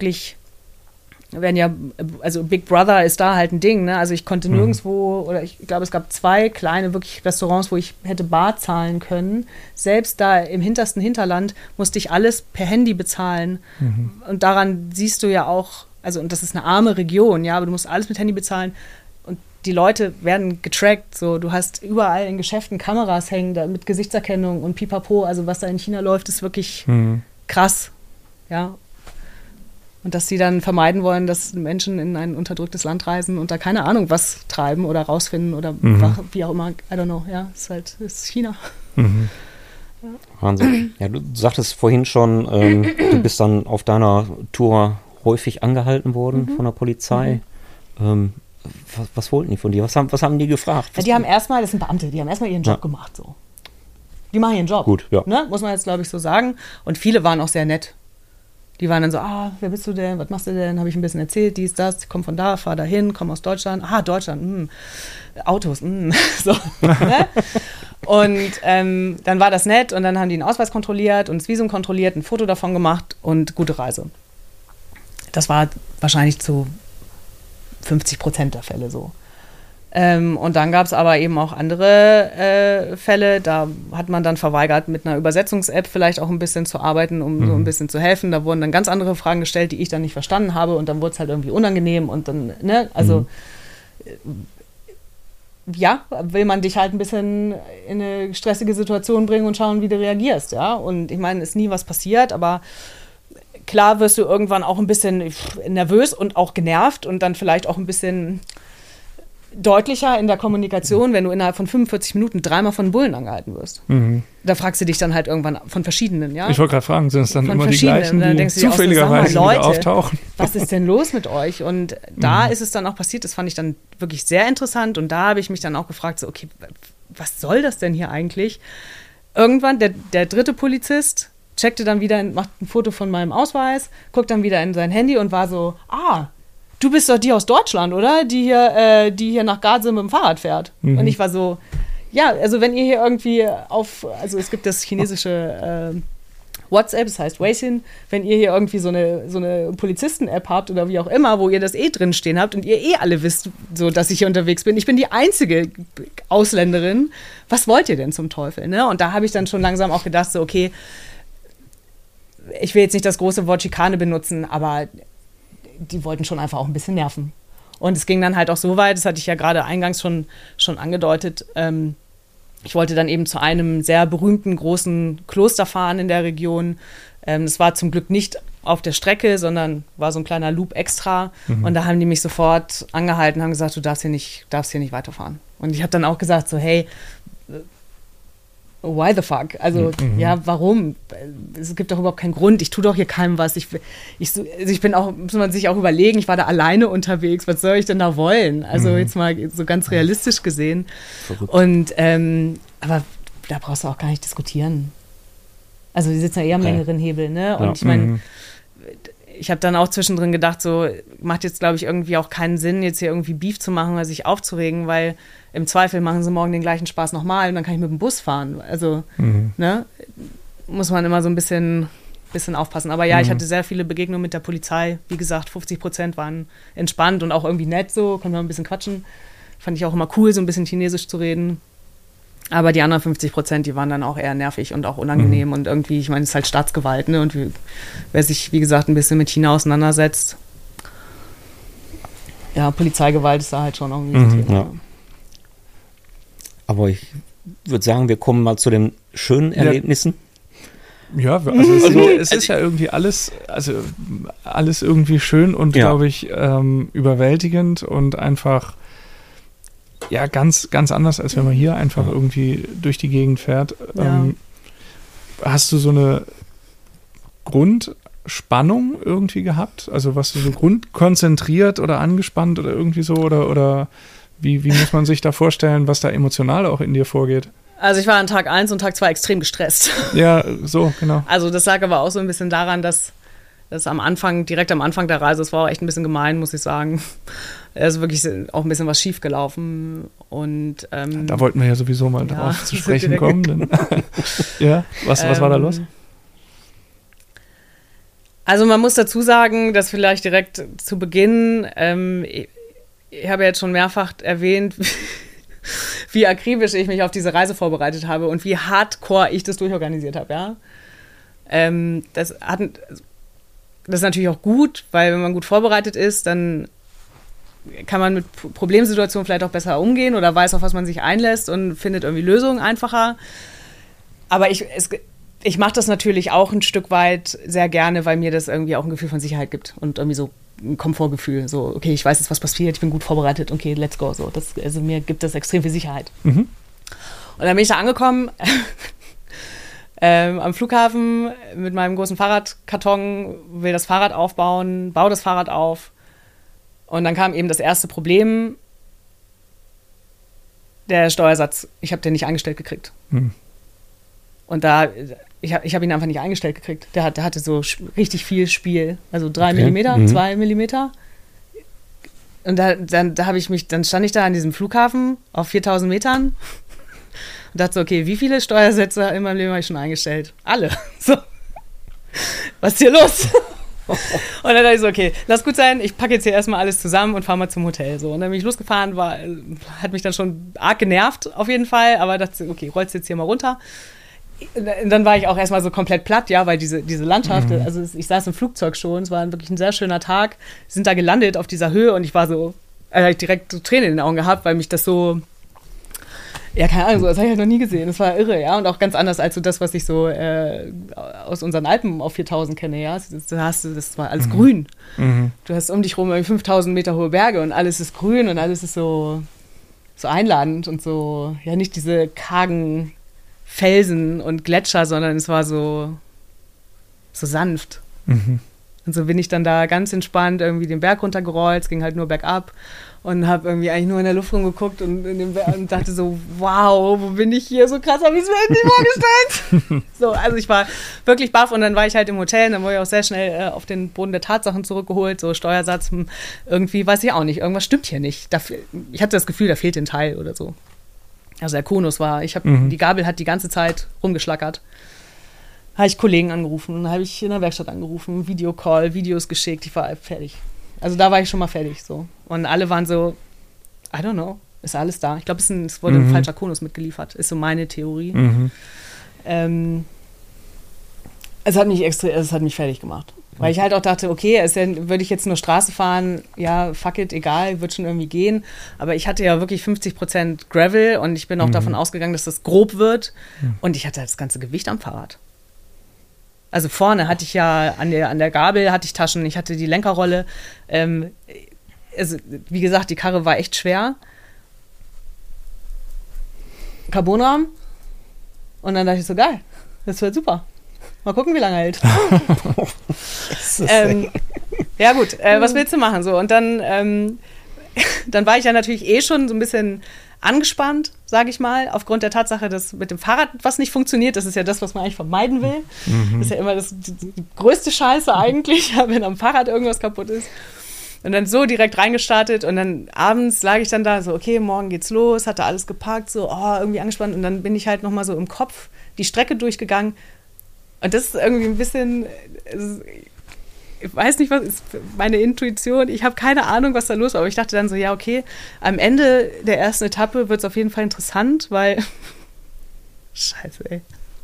also Big Brother ist da halt ein Ding, ne? Also ich konnte nirgendwo, oder ich glaube, es gab 2 kleine wirklich Restaurants, wo ich hätte bar zahlen können. Selbst da im hintersten Hinterland musste ich alles per Handy bezahlen. Und daran siehst du ja auch, also, und das ist eine arme Region, ja, aber du musst alles mit Handy bezahlen. Und die Leute werden getrackt, so, du hast überall in Geschäften Kameras hängen, da mit Gesichtserkennung und pipapo, also was da in China läuft, ist wirklich krass, ja. Und dass sie dann vermeiden wollen, dass Menschen in ein unterdrücktes Land reisen und da keine Ahnung was treiben oder rausfinden oder wie auch immer, I don't know, ja, ist China. Ja. Wahnsinn. Ja, du sagtest vorhin schon, du bist dann auf deiner Tour häufig angehalten worden von der Polizei. Was wollten die von dir? Was haben die gefragt? Ja, die haben erstmal, das sind Beamte, die haben erstmal ihren Job gemacht, so. Die machen ihren Job. Gut, ja. Ne? Muss man jetzt, glaube ich, so sagen. Und viele waren auch sehr nett. Die waren dann so, wer bist du denn, was machst du denn, habe ich ein bisschen erzählt, dies, das, komm von da, fahr dahin, komm aus Deutschland, Deutschland, Autos, so. Ne? Und dann war das nett und dann haben die einen Ausweis kontrolliert und das Visum kontrolliert, ein Foto davon gemacht und gute Reise. Das war wahrscheinlich zu 50% der Fälle so. Und dann gab es aber eben auch andere Fälle, da hat man dann verweigert, mit einer Übersetzungs-App vielleicht auch ein bisschen zu arbeiten, um so ein bisschen zu helfen. Da wurden dann ganz andere Fragen gestellt, die ich dann nicht verstanden habe und dann wurde es halt irgendwie unangenehm und dann, ne, also ja, will man dich halt ein bisschen in eine stressige Situation bringen und schauen, wie du reagierst, ja. Und ich meine, ist nie was passiert, aber klar wirst du irgendwann auch ein bisschen nervös und auch genervt und dann vielleicht auch ein bisschen deutlicher in der Kommunikation, wenn du innerhalb von 45 Minuten 3-mal von Bullen angehalten wirst. Da fragst du dich dann halt irgendwann von verschiedenen, ja? Ich wollte gerade fragen, sind es dann von immer die gleichen, die zufälligerweise wieder auftauchen? Was ist denn los mit euch? Und da ist es dann auch passiert, das fand ich dann wirklich sehr interessant und da habe ich mich dann auch gefragt, so okay, was soll das denn hier eigentlich? Irgendwann, der dritte Polizist checkte dann wieder, macht ein Foto von meinem Ausweis, guckt dann wieder in sein Handy und war so, du bist doch die aus Deutschland, oder? Die hier nach Gaza mit dem Fahrrad fährt. Und ich war so, ja, also wenn ihr hier irgendwie also es gibt das chinesische WhatsApp, das heißt Weixin, wenn ihr hier irgendwie so eine Polizisten-App habt oder wie auch immer, wo ihr das drin stehen habt und ihr alle wisst, so dass ich hier unterwegs bin. Ich bin die einzige Ausländerin. Was wollt ihr denn zum Teufel? Ne? Und da habe ich dann schon langsam auch gedacht, so okay, ich will jetzt nicht das große Wort Schikane benutzen, aber die wollten schon einfach auch ein bisschen nerven. Und es ging dann halt auch so weit, das hatte ich ja gerade eingangs schon angedeutet, ich wollte dann eben zu einem sehr berühmten großen Kloster fahren in der Region. Das war zum Glück nicht auf der Strecke, sondern war so ein kleiner Loop extra. Und da haben die mich sofort angehalten, haben gesagt, du darfst hier nicht weiterfahren. Und ich habe dann auch gesagt, so hey, why the fuck? Also, ja, warum? Es gibt doch überhaupt keinen Grund. Ich tue doch hier keinem was. Ich bin auch, muss man sich auch überlegen, ich war da alleine unterwegs. Was soll ich denn da wollen? Also, jetzt mal so ganz realistisch gesehen. Verrückt. Und, aber da brauchst du auch gar nicht diskutieren. Also, die sitzen ja eher am längeren Hebel, ne? Und ich meine, ich habe dann auch zwischendrin gedacht, so, macht jetzt, glaube ich, irgendwie auch keinen Sinn, jetzt hier irgendwie Beef zu machen oder sich aufzuregen, weil im Zweifel machen sie morgen den gleichen Spaß nochmal und dann kann ich mit dem Bus fahren. Also, ne, muss man immer so ein bisschen aufpassen. Aber ja, ich hatte sehr viele Begegnungen mit der Polizei. Wie gesagt, 50% waren entspannt und auch irgendwie nett so, konnten wir ein bisschen quatschen. Fand ich auch immer cool, so ein bisschen Chinesisch zu reden. Aber die anderen 50%, die waren dann auch eher nervig und auch unangenehm. Und irgendwie, ich meine, es ist halt Staatsgewalt, ne? Und wer sich, wie gesagt, ein bisschen mit China auseinandersetzt, ja, Polizeigewalt ist da halt schon irgendwie ein Thema. Ja. Aber ich würde sagen, wir kommen mal zu den schönen Erlebnissen. Ja, also es ist ja irgendwie alles irgendwie schön und, glaube ich, überwältigend und einfach ja ganz, ganz anders, als wenn man hier einfach irgendwie durch die Gegend fährt. Ja. Hast du so eine Grundspannung irgendwie gehabt? Also was du so grundkonzentriert oder angespannt oder irgendwie so? Oder wie muss man sich da vorstellen, was da emotional auch in dir vorgeht? Also ich war an Tag 1 und Tag 2 extrem gestresst. Ja, so, genau. Also das lag aber auch so ein bisschen daran, dass direkt am Anfang der Reise, es war auch echt ein bisschen gemein, muss ich sagen. Es ist wirklich auch ein bisschen was schief gelaufen. Und, da wollten wir ja sowieso mal drauf zu sprechen kommen. Denn, ja, was war da los? Also man muss dazu sagen, dass vielleicht direkt zu Beginn, ich habe jetzt schon mehrfach erwähnt, wie akribisch ich mich auf diese Reise vorbereitet habe und wie hardcore ich das durchorganisiert habe, ja. Das ist natürlich auch gut, weil wenn man gut vorbereitet ist, dann kann man mit Problemsituationen vielleicht auch besser umgehen oder weiß, auf was man sich einlässt und findet irgendwie Lösungen einfacher. Aber ich mache das natürlich auch ein Stück weit sehr gerne, weil mir das irgendwie auch ein Gefühl von Sicherheit gibt und irgendwie so ein Komfortgefühl. So, okay, ich weiß jetzt, was passiert, ich bin gut vorbereitet, okay, let's go. So, also mir gibt das extrem viel Sicherheit. Und dann bin ich da angekommen am Flughafen mit meinem großen Fahrradkarton, will das Fahrrad aufbauen, baue das Fahrrad auf. Und dann kam eben das erste Problem, der Steuersatz. Ich habe den nicht eingestellt gekriegt. Und ich hab ihn einfach nicht eingestellt gekriegt. Der hatte so richtig viel Spiel. Also 3 Millimeter, 2 Millimeter. Und dann stand ich da an diesem Flughafen auf 4000 Metern und dachte so, okay, wie viele Steuersätze in meinem Leben habe ich schon eingestellt? Alle. So. Was ist hier los? Und dann dachte ich so, okay, lass gut sein, ich packe jetzt hier erstmal alles zusammen und fahre mal zum Hotel. So. Und dann bin ich losgefahren, hat mich dann schon arg genervt auf jeden Fall, aber dachte, okay, rollst jetzt hier mal runter. Und dann war ich auch erstmal so komplett platt, ja, weil diese Landschaft, also ich saß im Flugzeug schon, es war wirklich ein sehr schöner Tag, wir sind da gelandet auf dieser Höhe und ich war so, ich direkt so Tränen in den Augen gehabt, weil mich das so, ja, keine Ahnung, so, das habe ich halt noch nie gesehen, das war irre, ja, und auch ganz anders als so das, was ich so aus unseren Alpen auf 4000 kenne, ja, das war alles grün. Du hast um dich rum 5000 Meter hohe Berge und alles ist grün und alles ist so einladend und so, ja, nicht diese kargen Felsen und Gletscher, sondern es war so sanft. Und so bin ich dann da ganz entspannt irgendwie den Berg runtergerollt, es ging halt nur bergab und habe irgendwie eigentlich nur in der Luft rumgeguckt und dachte so, wow, wo bin ich hier? So krass habe ich es mir nicht vorgestellt. So, also ich war wirklich baff und dann war ich halt im Hotel und dann wurde ich auch sehr schnell auf den Boden der Tatsachen zurückgeholt, so Steuersatz, irgendwie weiß ich auch nicht, irgendwas stimmt hier nicht. Ich hatte das Gefühl, da fehlt ein Teil oder so. Also der Konus war, die Gabel hat die ganze Zeit rumgeschlackert. Habe ich Kollegen angerufen, habe ich in der Werkstatt angerufen, Videocall, Videos geschickt, ich war fertig. Also da war ich schon mal fertig so. Und alle waren so, I don't know, ist alles da. Ich glaube, es wurde ein falscher Konus mitgeliefert, ist so meine Theorie. Es hat mich fertig gemacht. Weil ich halt auch dachte, okay, würde ich jetzt nur Straße fahren, ja, fuck it, egal, wird schon irgendwie gehen. Aber ich hatte ja wirklich 50% Gravel und ich bin auch davon ausgegangen, dass das grob wird. Und ich hatte das ganze Gewicht am Fahrrad. Also vorne hatte ich ja, an der Gabel hatte ich Taschen, ich hatte die Lenkerrolle. Also, wie gesagt, die Karre war echt schwer. Carbonrahmen. Und dann dachte ich so, geil, das wird super. Mal gucken, wie lange hält. Ja gut, was willst du machen? So, und dann war ich ja natürlich schon so ein bisschen angespannt, sage ich mal, aufgrund der Tatsache, dass mit dem Fahrrad was nicht funktioniert. Das ist ja das, was man eigentlich vermeiden will. Das ist ja immer die größte Scheiße eigentlich, wenn am Fahrrad irgendwas kaputt ist. Und dann so direkt reingestartet und dann abends lag ich dann da so, okay, morgen geht's los, hatte alles gepackt, so irgendwie angespannt und dann bin ich halt nochmal so im Kopf die Strecke durchgegangen. Und das ist irgendwie ein bisschen, ich weiß nicht, was ist meine Intuition, ich habe keine Ahnung, was da los war, aber ich dachte dann so, ja, okay, am Ende der ersten Etappe wird es auf jeden Fall interessant, weil, scheiße, ey,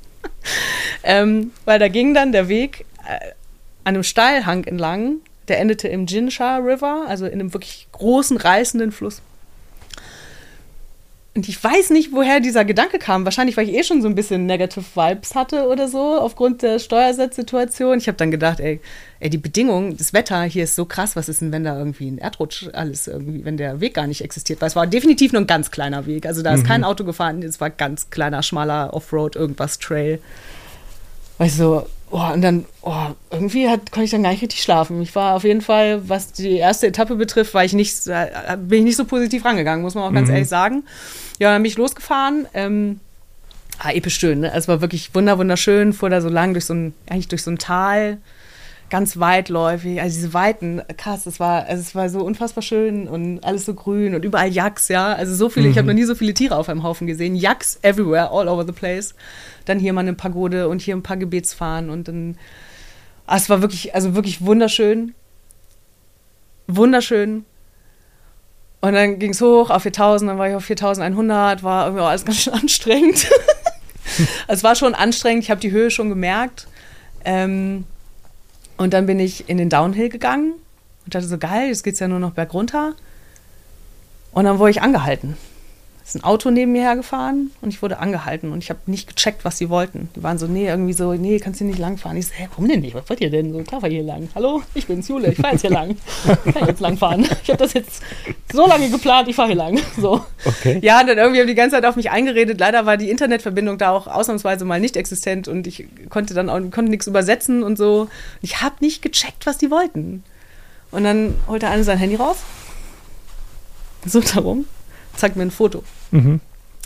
weil da ging dann der Weg an einem Steilhang entlang, der endete im Jinsha River, also in einem wirklich großen, reißenden Fluss. Und ich weiß nicht, woher dieser Gedanke kam. Wahrscheinlich, weil ich schon so ein bisschen Negative Vibes hatte oder so, aufgrund der Steuersatzsituation. Ich habe dann gedacht, ey, die Bedingungen, das Wetter hier ist so krass. Was ist denn, wenn da irgendwie ein Erdrutsch alles irgendwie, wenn der Weg gar nicht existiert? Weil es war definitiv nur ein ganz kleiner Weg. Also da ist kein Auto gefahren, es war ganz kleiner, schmaler Offroad, irgendwas Trail. Weißt du, und dann, irgendwie konnte ich dann gar nicht richtig schlafen. Ich war auf jeden Fall, was die erste Etappe betrifft, bin ich nicht so positiv rangegangen, muss man auch ganz ehrlich sagen. Ja, dann bin ich losgefahren. Episch schön, ne? Es war wirklich wunderschön, fuhr da so lang durch so ein Tal, ganz weitläufig. Also diese Weiten, krass, es war so unfassbar schön und alles so grün und überall Yaks, ja. Also so viele, ich habe noch nie so viele Tiere auf einem Haufen gesehen. Yaks everywhere, all over the place. Dann hier mal eine Pagode und hier ein paar Gebetsfahnen und dann, es war wirklich wunderschön. Wunderschön. Und dann ging es hoch auf 4000, dann war ich auf 4100, war irgendwie auch alles ganz schön anstrengend. Es war schon anstrengend, ich habe die Höhe schon gemerkt. Und dann bin ich in den Downhill gegangen und dachte so, geil, jetzt geht's ja nur noch bergunter. Und dann wurde ich angehalten. Es ist ein Auto neben mir hergefahren und ich wurde angehalten und ich habe nicht gecheckt, was sie wollten. Die waren so, nee, kannst du nicht langfahren. Ich so, warum denn nicht? Was wollt ihr denn? So, klar, fahr hier lang. Hallo, ich bin's, Jule, ich fahre jetzt hier lang. Ich kann jetzt lang fahren. Ich habe das jetzt so lange geplant, ich fahre hier lang. So. Okay. Ja, und dann irgendwie haben die ganze Zeit auf mich eingeredet. Leider war die Internetverbindung da auch ausnahmsweise mal nicht existent und ich konnte nichts übersetzen und so. Und ich habe nicht gecheckt, was die wollten. Und dann holte einer sein Handy raus, so darum, zeigt mir ein Foto. Von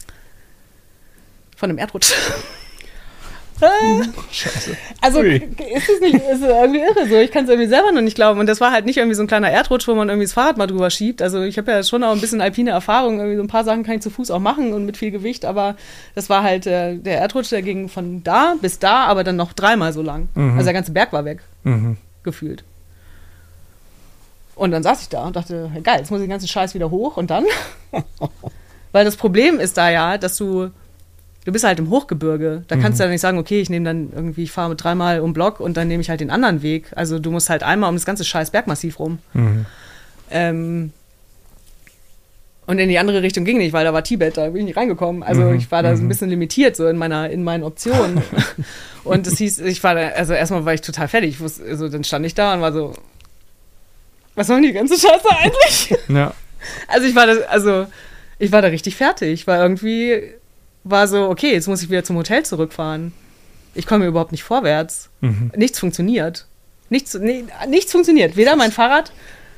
einem Erdrutsch. Scheiße. Also ist irgendwie irre so. Ich kann es irgendwie selber noch nicht glauben. Und das war halt nicht irgendwie so ein kleiner Erdrutsch, wo man irgendwie das Fahrrad mal drüber schiebt. Also ich habe ja schon auch ein bisschen alpine Erfahrung. Irgendwie so ein paar Sachen kann ich zu Fuß auch machen und mit viel Gewicht. Aber das war halt der Erdrutsch, der ging von da bis da, aber dann noch 3-mal so lang. Also der ganze Berg war weg, gefühlt. Und dann saß ich da und dachte, geil, jetzt muss ich den ganzen Scheiß wieder hoch und dann? Weil das Problem ist da ja, dass du bist halt im Hochgebirge. Da kannst du ja nicht sagen, okay, ich nehme dann irgendwie, ich fahre 3-mal um Block und dann nehme ich halt den anderen Weg. Also du musst halt einmal um das ganze scheiß Bergmassiv rum. Und in die andere Richtung ging nicht, weil da war Tibet, da bin ich nicht reingekommen. Also ich war da so ein bisschen limitiert so in meinen Optionen. Und das hieß, also erstmal war ich total fertig. Dann stand ich da und war so, was soll denn die ganze Scheiße eigentlich? Ja. Also ich war da richtig fertig, weil irgendwie war so, okay, jetzt muss ich wieder zum Hotel zurückfahren. Ich komme überhaupt nicht vorwärts. Nichts funktioniert. Nichts funktioniert. Weder mein Fahrrad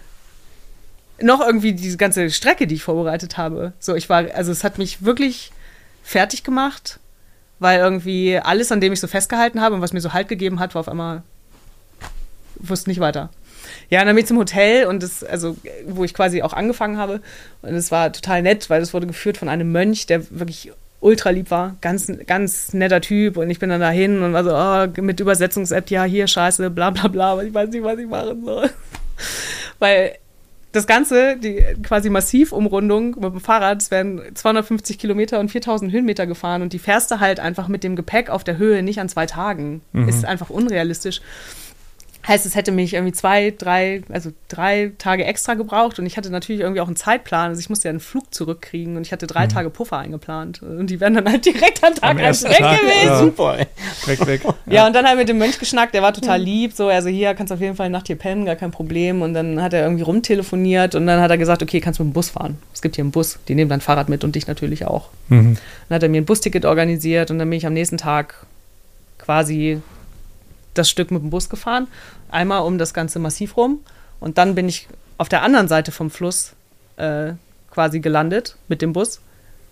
noch irgendwie diese ganze Strecke, die ich vorbereitet habe. So, es hat mich wirklich fertig gemacht, weil irgendwie alles, an dem ich so festgehalten habe und was mir so Halt gegeben hat, war auf einmal, wusste nicht weiter. Ja, und dann bin ich zum Hotel und wo ich quasi auch angefangen habe. Und es war total nett, weil das wurde geführt von einem Mönch, der wirklich ultra lieb war. Ganz, ganz netter Typ. Und ich bin dann dahin und war so, mit Übersetzungs-App, ja, hier, scheiße, bla, bla, bla. Aber ich weiß nicht, was ich machen soll. Weil das Ganze, die quasi Massivumrundung mit dem Fahrrad, es werden 250 Kilometer und 4000 Höhenmeter gefahren. Und die fährst du halt einfach mit dem Gepäck auf der Höhe nicht an 2 Tagen. Ist einfach unrealistisch. Heißt, es hätte mich irgendwie 3 Tage extra gebraucht und ich hatte natürlich irgendwie auch einen Zeitplan. Also ich musste ja einen Flug zurückkriegen und ich hatte 3 Tage Puffer eingeplant. Und die wären dann halt direkt am Tag 1 weg gewesen. Ja. Super. Weg. Ja, und dann halt mit dem Mönch geschnackt, der war total lieb. So, also hier kannst du auf jeden Fall eine Nacht hier pennen, gar kein Problem. Und dann hat er irgendwie rumtelefoniert und dann hat er gesagt, okay, kannst du mit dem Bus fahren. Es gibt hier einen Bus, die nehmen dein Fahrrad mit und dich natürlich auch. Dann hat er mir ein Busticket organisiert und dann bin ich am nächsten Tag quasi das Stück mit dem Bus gefahren, einmal um das ganze Massiv rum und dann bin ich auf der anderen Seite vom Fluss quasi gelandet mit dem Bus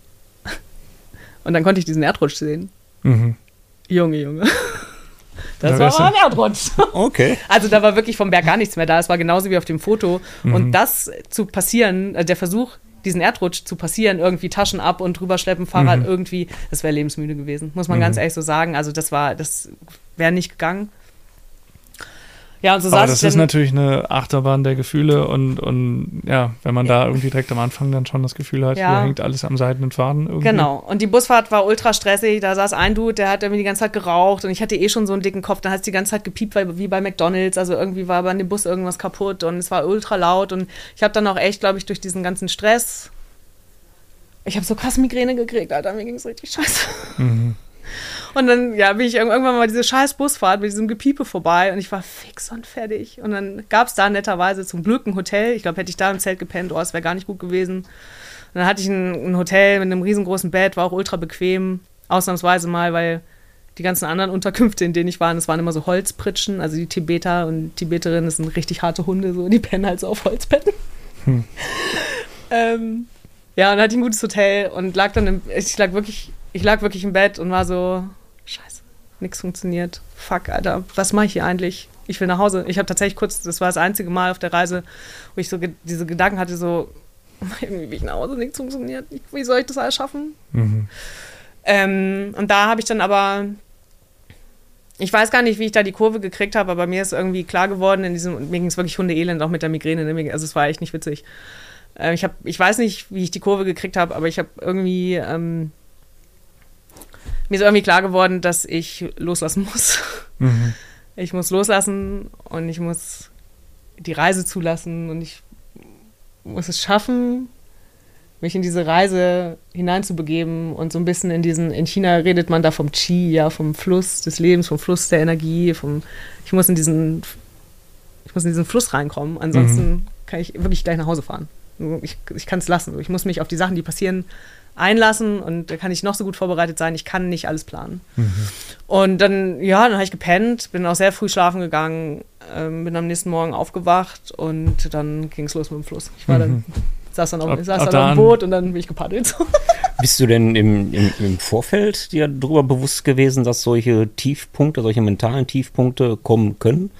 und dann konnte ich diesen Erdrutsch sehen. Junge. Das war aber ein Erdrutsch. Okay. Also da war wirklich vom Berg gar nichts mehr da, es war genauso wie auf dem Foto und das zu passieren, der Versuch, diesen Erdrutsch zu passieren, irgendwie Taschen ab und drüber schleppen, Fahrrad irgendwie, das wäre lebensmüde gewesen, muss man ganz ehrlich so sagen. Also das wäre nicht gegangen. Ja, und so aber das ist natürlich eine Achterbahn der Gefühle und ja, wenn man da irgendwie direkt am Anfang dann schon das Gefühl hat, hier hängt alles am seidenen Faden irgendwie. Genau, und die Busfahrt war ultra stressig, da saß ein Dude, der hat irgendwie die ganze Zeit geraucht und ich hatte schon so einen dicken Kopf, dann hat es die ganze Zeit gepiept, wie bei McDonald's, also irgendwie war bei dem Bus irgendwas kaputt und es war ultra laut und ich habe dann auch echt, glaube ich, durch diesen ganzen Stress ich habe so krass Migräne gekriegt, Alter, mir ging es richtig scheiße. Und dann, bin ich irgendwann mal diese scheiß Busfahrt mit diesem Gepiepe vorbei und ich war fix und fertig. Und dann gab es da netterweise zum Glück ein Hotel. Ich glaube, hätte ich da im Zelt gepennt, es wäre gar nicht gut gewesen. Und dann hatte ich ein Hotel mit einem riesengroßen Bett, war auch ultra bequem, ausnahmsweise mal, weil die ganzen anderen Unterkünfte, in denen ich war, das waren immer so Holzpritschen, also die Tibeter und Tibeterinnen, das sind richtig harte Hunde, so, die pennen halt so auf Holzbetten. Und dann hatte ich ein gutes Hotel und lag dann ich lag wirklich im Bett und war so, scheiße, nichts funktioniert. Fuck, Alter, was mache ich hier eigentlich? Ich will nach Hause. Ich habe tatsächlich das war das einzige Mal auf der Reise, wo ich so diese Gedanken hatte, so, irgendwie will ich nach Hause, nichts funktioniert. Wie soll ich das alles schaffen? Und da habe ich dann aber, ich weiß gar nicht, wie ich da die Kurve gekriegt habe, aber mir ist irgendwie klar geworden, mir ging es wirklich hundeelend, auch mit der Migräne, ne? Also es war echt nicht witzig. Ich weiß nicht, wie ich die Kurve gekriegt habe, aber ich habe irgendwie, mir ist irgendwie klar geworden, dass ich loslassen muss. Ich muss loslassen und ich muss die Reise zulassen und ich muss es schaffen, mich in diese Reise hineinzubegeben und so ein bisschen in China redet man da vom Qi, ja, vom Fluss des Lebens, vom Fluss der Energie, ich muss in diesen Fluss reinkommen, ansonsten kann ich wirklich gleich nach Hause fahren. Ich kann es lassen. Ich muss mich auf die Sachen, die passieren, einlassen und da kann ich noch so gut vorbereitet sein. Ich kann nicht alles planen. Und dann habe ich gepennt, bin auch sehr früh schlafen gegangen, bin am nächsten Morgen aufgewacht und dann ging es los mit dem Fluss. Ich war dann, saß dann auf dem Boot und dann bin ich gepaddelt. Bist du denn im Vorfeld dir darüber bewusst gewesen, dass solche Tiefpunkte, solche mentalen Tiefpunkte kommen können?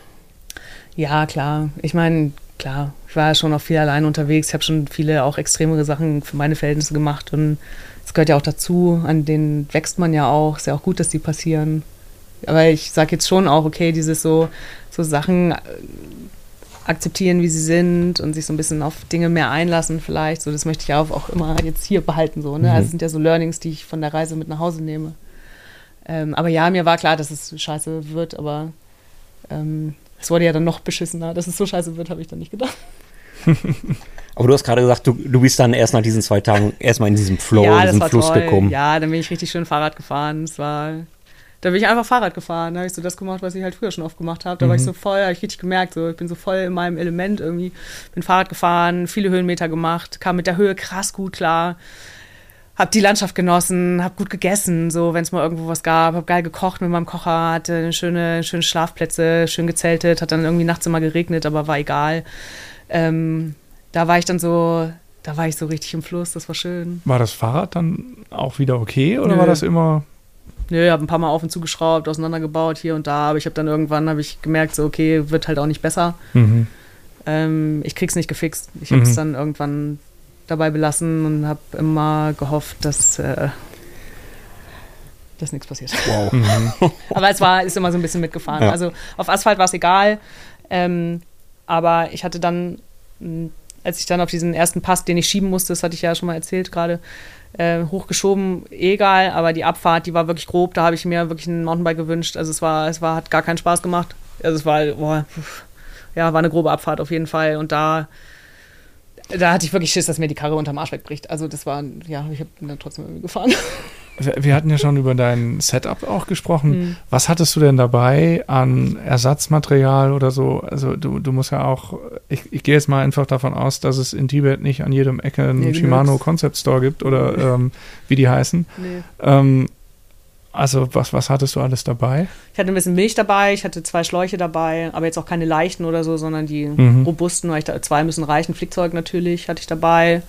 Ja, klar. Ich meine, klar, ich war ja schon auch viel allein unterwegs. Ich habe schon viele auch extremere Sachen für meine Verhältnisse gemacht und es gehört ja auch dazu, an denen wächst man ja auch. Ist ja auch gut, dass die passieren. Aber ich sage jetzt schon auch, okay, dieses so Sachen akzeptieren, wie sie sind und sich so ein bisschen auf Dinge mehr einlassen vielleicht. So, das möchte ich auch immer jetzt hier behalten. So, ne? Also es sind ja so Learnings, die ich von der Reise mit nach Hause nehme. Aber ja, mir war klar, dass es scheiße wird, aber es wurde ja dann noch beschissener. Dass es so scheiße wird, habe ich dann nicht gedacht. Aber du hast gerade gesagt, du bist dann erst nach diesen 2 Tagen erstmal in diesem Flow, in diesem Fluss gekommen. Ja, dann bin ich richtig schön Fahrrad gefahren. Da bin ich einfach Fahrrad gefahren. Da habe ich so das gemacht, was ich halt früher schon oft gemacht habe. Da war ich so voll, habe ich richtig gemerkt, so, ich bin so voll in meinem Element irgendwie. Bin Fahrrad gefahren, viele Höhenmeter gemacht, kam mit der Höhe krass gut klar. Hab die Landschaft genossen, hab gut gegessen, so wenn es mal irgendwo was gab, hab geil gekocht mit meinem Kocher, hatte schöne Schlafplätze, schön gezeltet, hat dann irgendwie nachts immer geregnet, aber war egal. Da war ich so richtig im Fluss, das war schön. War das Fahrrad dann auch wieder okay oder war das immer? Nö, ich habe ein paar Mal auf und zugeschraubt, auseinandergebaut hier und da, aber ich habe dann irgendwann gemerkt, so okay, wird halt auch nicht besser. Ich krieg's nicht gefixt. Ich habe es dann irgendwann dabei belassen und habe immer gehofft, dass nichts passiert. Wow. Aber ist immer so ein bisschen mitgefahren. Ja. Also auf Asphalt war es egal, aber ich hatte dann, als ich dann auf diesen ersten Pass, den ich schieben musste, das hatte ich ja schon mal erzählt gerade, hochgeschoben, egal, aber die Abfahrt, die war wirklich grob, da habe ich mir wirklich ein Mountainbike gewünscht. Also hat gar keinen Spaß gemacht. Also es war, war eine grobe Abfahrt auf jeden Fall und da hatte ich wirklich Schiss, dass mir die Karre unterm Arsch wegbricht. Also das war, ich habe dann trotzdem irgendwie gefahren. Wir hatten ja schon über dein Setup auch gesprochen. Was hattest du denn dabei an Ersatzmaterial oder so? Also du musst ja auch, ich gehe jetzt mal einfach davon aus, dass es in Tibet nicht an jedem Ecke einen Shimano Concept Store gibt oder wie die heißen. Nee. Also was hattest du alles dabei? Ich hatte ein bisschen Milch dabei, ich hatte 2 Schläuche dabei, aber jetzt auch keine leichten oder so, sondern die robusten, weil 2 müssen reichen. Flickzeug natürlich hatte ich dabei.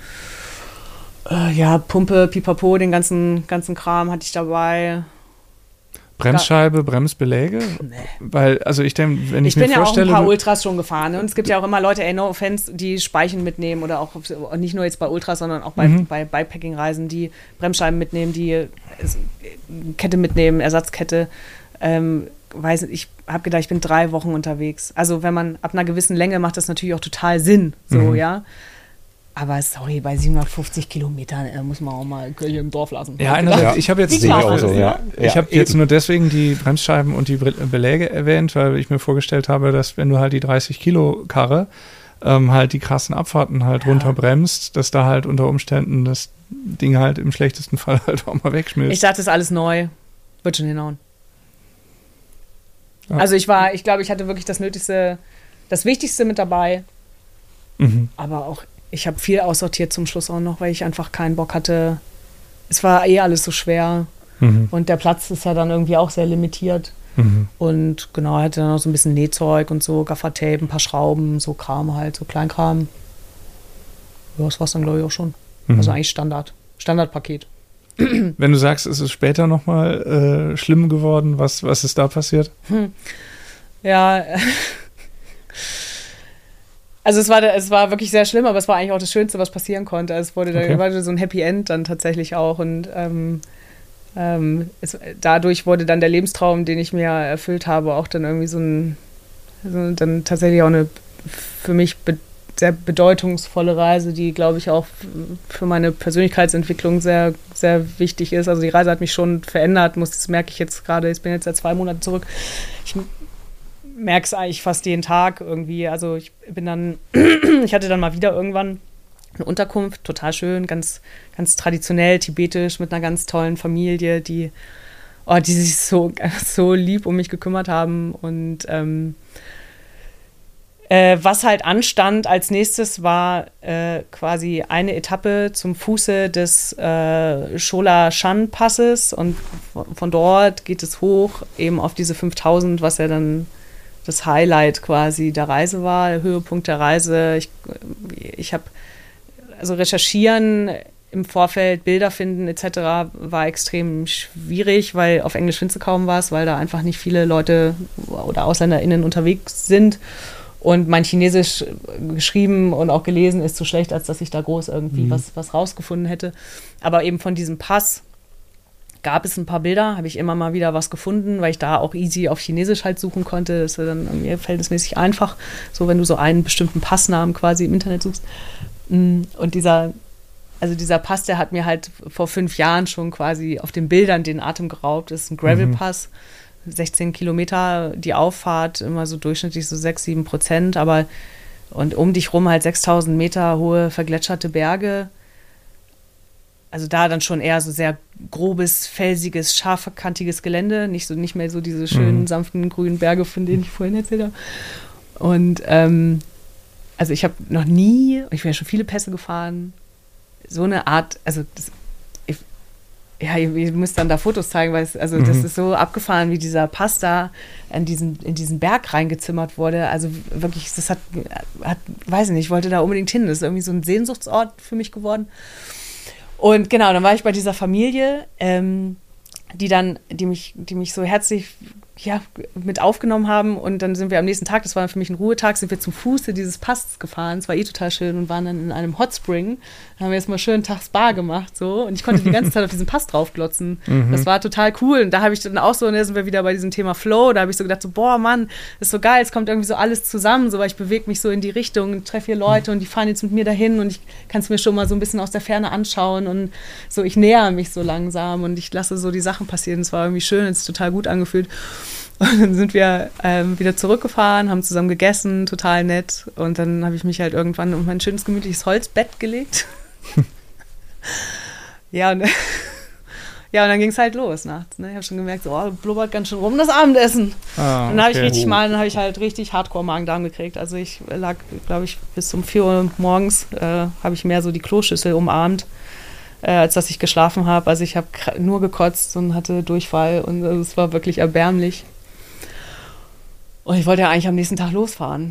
Pumpe, Pipapo, den ganzen Kram hatte ich dabei. Bremsscheibe, Bremsbeläge? Nee. Weil, also ich denke, wenn ich mir vorstelle... Ich bin ja auch ein paar Ultras schon gefahren. Ne? Und es gibt ja auch immer Leute, no offense, die Speichen mitnehmen oder auch nicht nur jetzt bei Ultras, sondern auch bei Bikepacking-Reisen, die Bremsscheiben mitnehmen, die Kette mitnehmen, Ersatzkette. Ich habe gedacht, ich bin 3 Wochen unterwegs. Also wenn man ab einer gewissen Länge macht das natürlich auch total Sinn, so, ja. Aber sorry, bei 750 Kilometern muss man auch mal Kirche im Dorf lassen. Ja, ich habe jetzt, jetzt nur deswegen die Bremsscheiben und die Beläge erwähnt, weil ich mir vorgestellt habe, dass wenn du halt die 30 Kilo Karre halt die krassen Abfahrten halt runterbremst, dass da halt unter Umständen das Ding halt im schlechtesten Fall halt auch mal wegschmilzt. Ich dachte, das ist alles neu. Wird schon hinhauen. Ja. Also ich glaube, ich hatte wirklich das Wichtigste mit dabei. Aber auch, ich habe viel aussortiert zum Schluss auch noch, weil ich einfach keinen Bock hatte. Es war alles so schwer. Und der Platz ist ja dann irgendwie auch sehr limitiert. Und genau, hatte dann noch so ein bisschen Nähzeug und so, Gaffertape, ein paar Schrauben, so Kram halt, so Kleinkram. Ja, das war's dann, glaube ich, auch schon. Also eigentlich Standardpaket. Wenn du sagst, es ist später nochmal schlimm geworden, was ist da passiert? Ja, also es war wirklich sehr schlimm, aber es war eigentlich auch das Schönste, was passieren konnte. Es war so ein Happy End dann tatsächlich auch und dadurch wurde dann der Lebenstraum, den ich mir erfüllt habe, auch dann irgendwie dann tatsächlich auch eine für mich sehr bedeutungsvolle Reise, die, glaube ich, auch für meine Persönlichkeitsentwicklung sehr, sehr wichtig ist. Also die Reise hat mich schon verändert, das merke ich jetzt gerade, ich bin jetzt seit 2 Monaten zurück. Ich merke es eigentlich fast jeden Tag irgendwie. Also ich hatte dann mal wieder irgendwann eine Unterkunft, total schön, ganz, ganz traditionell, tibetisch, mit einer ganz tollen Familie, die sich so lieb um mich gekümmert haben. Und was halt anstand als nächstes war quasi eine Etappe zum Fuße des Chola-Shan-Passes und von dort geht es hoch eben auf diese 5000, was ja dann das Highlight quasi der Reise war, der Höhepunkt der Reise. Ich habe also recherchieren im Vorfeld, Bilder finden etc. war extrem schwierig, weil auf Englisch findest du kaum was, weil da einfach nicht viele Leute oder AusländerInnen unterwegs sind. Und mein Chinesisch geschrieben und auch gelesen ist so schlecht, als dass ich da groß irgendwie was rausgefunden hätte. Aber eben von diesem Pass gab es ein paar Bilder, habe ich immer mal wieder was gefunden, weil ich da auch easy auf Chinesisch halt suchen konnte. Das ist dann irgendwie verhältnismäßig einfach, so wenn du so einen bestimmten Passnamen quasi im Internet suchst. Und dieser Pass, der hat mir halt vor 5 Jahren schon quasi auf den Bildern den Atem geraubt. Das ist ein Gravel-Pass, 16 Kilometer, die Auffahrt, immer so durchschnittlich so 6-7%, aber und um dich rum halt 6000 Meter hohe vergletscherte Berge. Also da dann schon eher so sehr grobes, felsiges, scharfkantiges Gelände, nicht mehr so diese schönen, sanften, grünen Berge, von denen ich vorhin erzählt habe. Und also ich habe noch nie, ich bin ja schon viele Pässe gefahren, so eine Art, also ihr müsst dann da Fotos zeigen, weil das ist so abgefahren, wie dieser Pass da in diesen Berg reingezimmert wurde. Also wirklich, das hat weiß ich nicht, ich wollte da unbedingt hin. Das ist irgendwie so ein Sehnsuchtsort für mich geworden. Und genau, dann war ich bei dieser Familie, die mich so herzlich mit aufgenommen haben, und dann sind wir am nächsten Tag, das war für mich ein Ruhetag, sind wir zum Fuße dieses Passes gefahren, es war total schön, und waren dann in einem Hot Spring, dann haben wir jetzt mal schön einen Tag Spa gemacht, so, und ich konnte die ganze Zeit auf diesen Pass draufglotzen, das war total cool, und da habe ich dann auch so, und da sind wir wieder bei diesem Thema Flow, da habe ich so gedacht, so, boah, Mann, das ist so geil, es kommt irgendwie so alles zusammen, so, weil ich bewege mich so in die Richtung und treffe hier Leute und die fahren jetzt mit mir dahin und ich kann es mir schon mal so ein bisschen aus der Ferne anschauen und so, ich näher mich so langsam und ich lasse so die Sachen passieren, es war irgendwie schön, es ist total gut angefühlt. Und dann sind wir wieder zurückgefahren, haben zusammen gegessen, total nett. Und dann habe ich mich halt irgendwann um mein schönes, gemütliches Holzbett gelegt. und dann ging es halt los nachts. Ne? Ich habe schon gemerkt, so, blubbert ganz schön rum das Abendessen. Und dann habe ich halt richtig Hardcore Magen-Darm gekriegt. Also ich lag, glaube ich, bis um 4 Uhr morgens habe ich mehr so die Kloschüssel umarmt, als dass ich geschlafen habe. Also ich habe nur gekotzt und hatte Durchfall und es war wirklich erbärmlich. Und ich wollte ja eigentlich am nächsten Tag losfahren.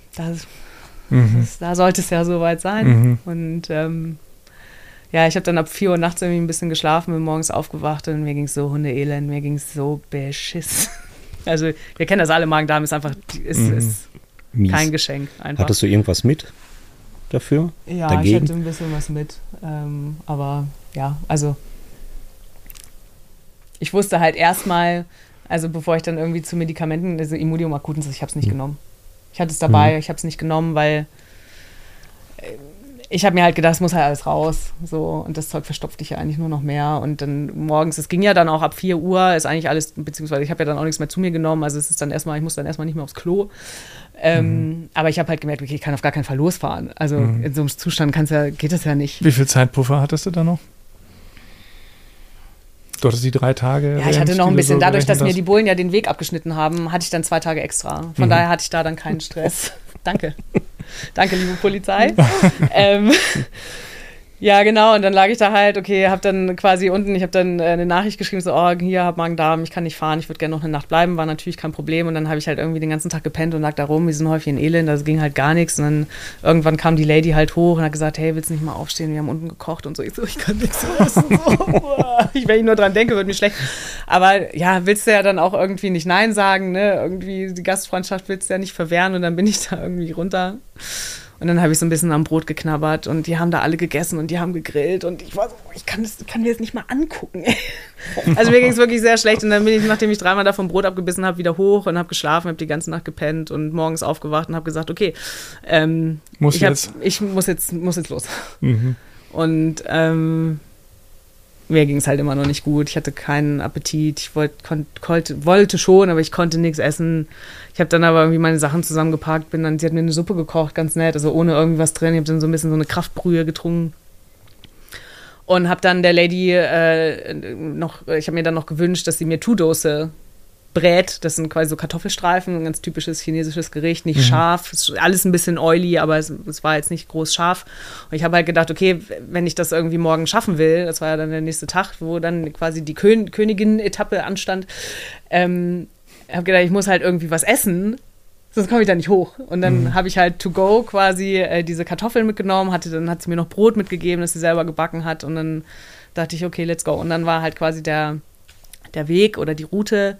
Da sollte es ja soweit sein. Und ich habe dann ab 4 Uhr nachts irgendwie ein bisschen geschlafen, bin morgens aufgewacht und mir ging es so hundeelend, mir ging es so beschiss. Also wir kennen das alle, Magen-Darm ist einfach, ist kein Geschenk. Einfach. Hattest du irgendwas mit dafür? Ja, dagegen? Ich hatte ein bisschen was mit. Aber ja, also ich wusste halt erstmal, also bevor ich dann irgendwie zu Medikamenten, also Imodium akutens, ich habe es nicht genommen. Ich hatte es dabei, ich habe es nicht genommen, weil ich habe mir halt gedacht, es muss halt alles raus. So, und das Zeug verstopft dich ja eigentlich nur noch mehr. Und dann morgens, es ging ja dann auch ab 4 Uhr, ist eigentlich alles, beziehungsweise ich habe ja dann auch nichts mehr zu mir genommen. Also es ist dann erstmal, ich muss dann erstmal nicht mehr aufs Klo. Aber ich habe halt gemerkt, okay, ich kann auf gar keinen Fall losfahren. Also in so einem Zustand geht das ja nicht. Wie viel Zeitpuffer hattest du da noch? Du hattest die 3 Tage. Ja, ich hatte noch ein bisschen. Dadurch, dass mir die Bullen ja den Weg abgeschnitten haben, hatte ich dann 2 Tage extra. Von daher hatte ich da dann keinen Stress. Danke. Danke, liebe Polizei. Ja, genau. Und dann lag ich da halt, okay, habe dann quasi unten, ich habe dann eine Nachricht geschrieben, so, oh, hier, hab Magen-Darm, ich kann nicht fahren, ich würde gerne noch eine Nacht bleiben, war natürlich kein Problem. Und dann habe ich halt irgendwie den ganzen Tag gepennt und lag da rum, wie so ein Häufchen Elend, also ging halt gar nichts. Und dann irgendwann kam die Lady halt hoch und hat gesagt, hey, willst du nicht mal aufstehen, wir haben unten gekocht und so. Ich so, ich kann nichts essen. So. Wenn ich nur dran denke, wird mir schlecht. Aber ja, willst du ja dann auch irgendwie nicht Nein sagen, ne? Irgendwie die Gastfreundschaft willst du ja nicht verwehren und dann bin ich da irgendwie runter. Und dann habe ich so ein bisschen am Brot geknabbert und die haben da alle gegessen und die haben gegrillt und ich war so, ich kann mir das nicht mal angucken. Also mir ging es wirklich sehr schlecht und dann bin ich, nachdem ich 3-mal davon Brot abgebissen habe, wieder hoch und habe geschlafen, habe die ganze Nacht gepennt und morgens aufgewacht und habe gesagt, okay, ich muss jetzt los. Und mir ging es halt immer noch nicht gut. Ich hatte keinen Appetit. Ich wollte schon, aber ich konnte nichts essen. Ich habe dann aber irgendwie meine Sachen zusammengepackt. Sie hat mir eine Suppe gekocht, ganz nett, also ohne irgendwie was drin. Ich habe dann so ein bisschen so eine Kraftbrühe getrunken. Und habe dann der Lady ich habe mir dann noch gewünscht, dass sie mir Tudose brät. Das sind quasi so Kartoffelstreifen, ein ganz typisches chinesisches Gericht, nicht scharf. Es ist alles ein bisschen oily, aber es war jetzt nicht groß scharf. Und ich habe halt gedacht, okay, wenn ich das irgendwie morgen schaffen will, das war ja dann der nächste Tag, wo dann quasi die Königin-Etappe anstand, habe gedacht, ich muss halt irgendwie was essen, sonst komme ich da nicht hoch. Und dann habe ich halt to go quasi diese Kartoffeln mitgenommen, dann hat sie mir noch Brot mitgegeben, das sie selber gebacken hat. Und dann dachte ich, okay, let's go. Und dann war halt quasi der Weg oder die Route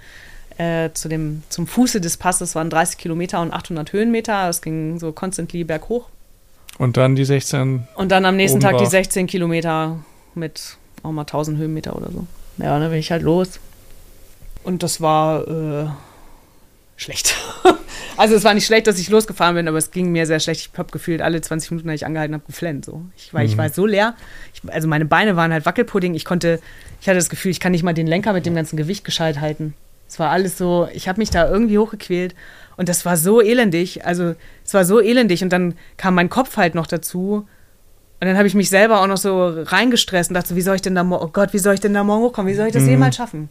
zum Fuße des Passes, waren 30 Kilometer und 800 Höhenmeter. Das ging so constantly berghoch. Und dann die 16. Und dann am nächsten Tag die 16 Kilometer mit auch mal 1000 Höhenmeter oder so. Ja, und dann bin ich halt los. Und das war schlecht. Also es war nicht schlecht, dass ich losgefahren bin, aber es ging mir sehr schlecht. Ich habe gefühlt, alle 20 Minuten, als ich angehalten habe, geflennt. So. Ich war so leer. Also meine Beine waren halt Wackelpudding. Ich hatte das Gefühl, ich kann nicht mal den Lenker mit dem ganzen Gewicht gescheit halten. Es war alles so, ich habe mich da irgendwie hochgequält und das war so elendig. Also es war so elendig und dann kam mein Kopf halt noch dazu und dann habe ich mich selber auch noch so reingestresst und dachte so, wie soll ich denn da morgen hochkommen? Wie soll ich das jemals schaffen?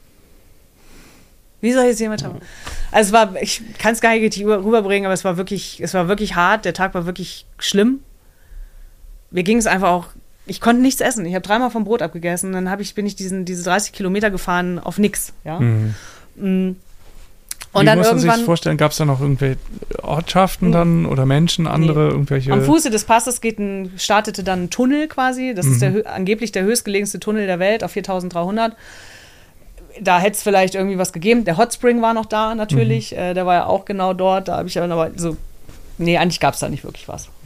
Wie soll ich das jemals schaffen? Also ich kann es gar nicht richtig rüberbringen, aber es war wirklich hart. Der Tag war wirklich schlimm. Mir ging es einfach auch, ich konnte nichts essen. Ich habe 3-mal vom Brot abgegessen. Dann bin ich diese 30 Kilometer gefahren auf nix. Ja? Und Wie dann muss man irgendwann sich vorstellen, gab es da noch irgendwelche Ortschaften dann oder Menschen, andere irgendwelche? Am Fuße des Passes startete dann ein Tunnel quasi. Das ist angeblich der höchstgelegenste Tunnel der Welt auf 4300. Da hätte es vielleicht irgendwie was gegeben. Der Hot Spring war noch da natürlich. Der war ja auch genau dort. Da habe ich aber so, nee, eigentlich gab es da nicht wirklich was.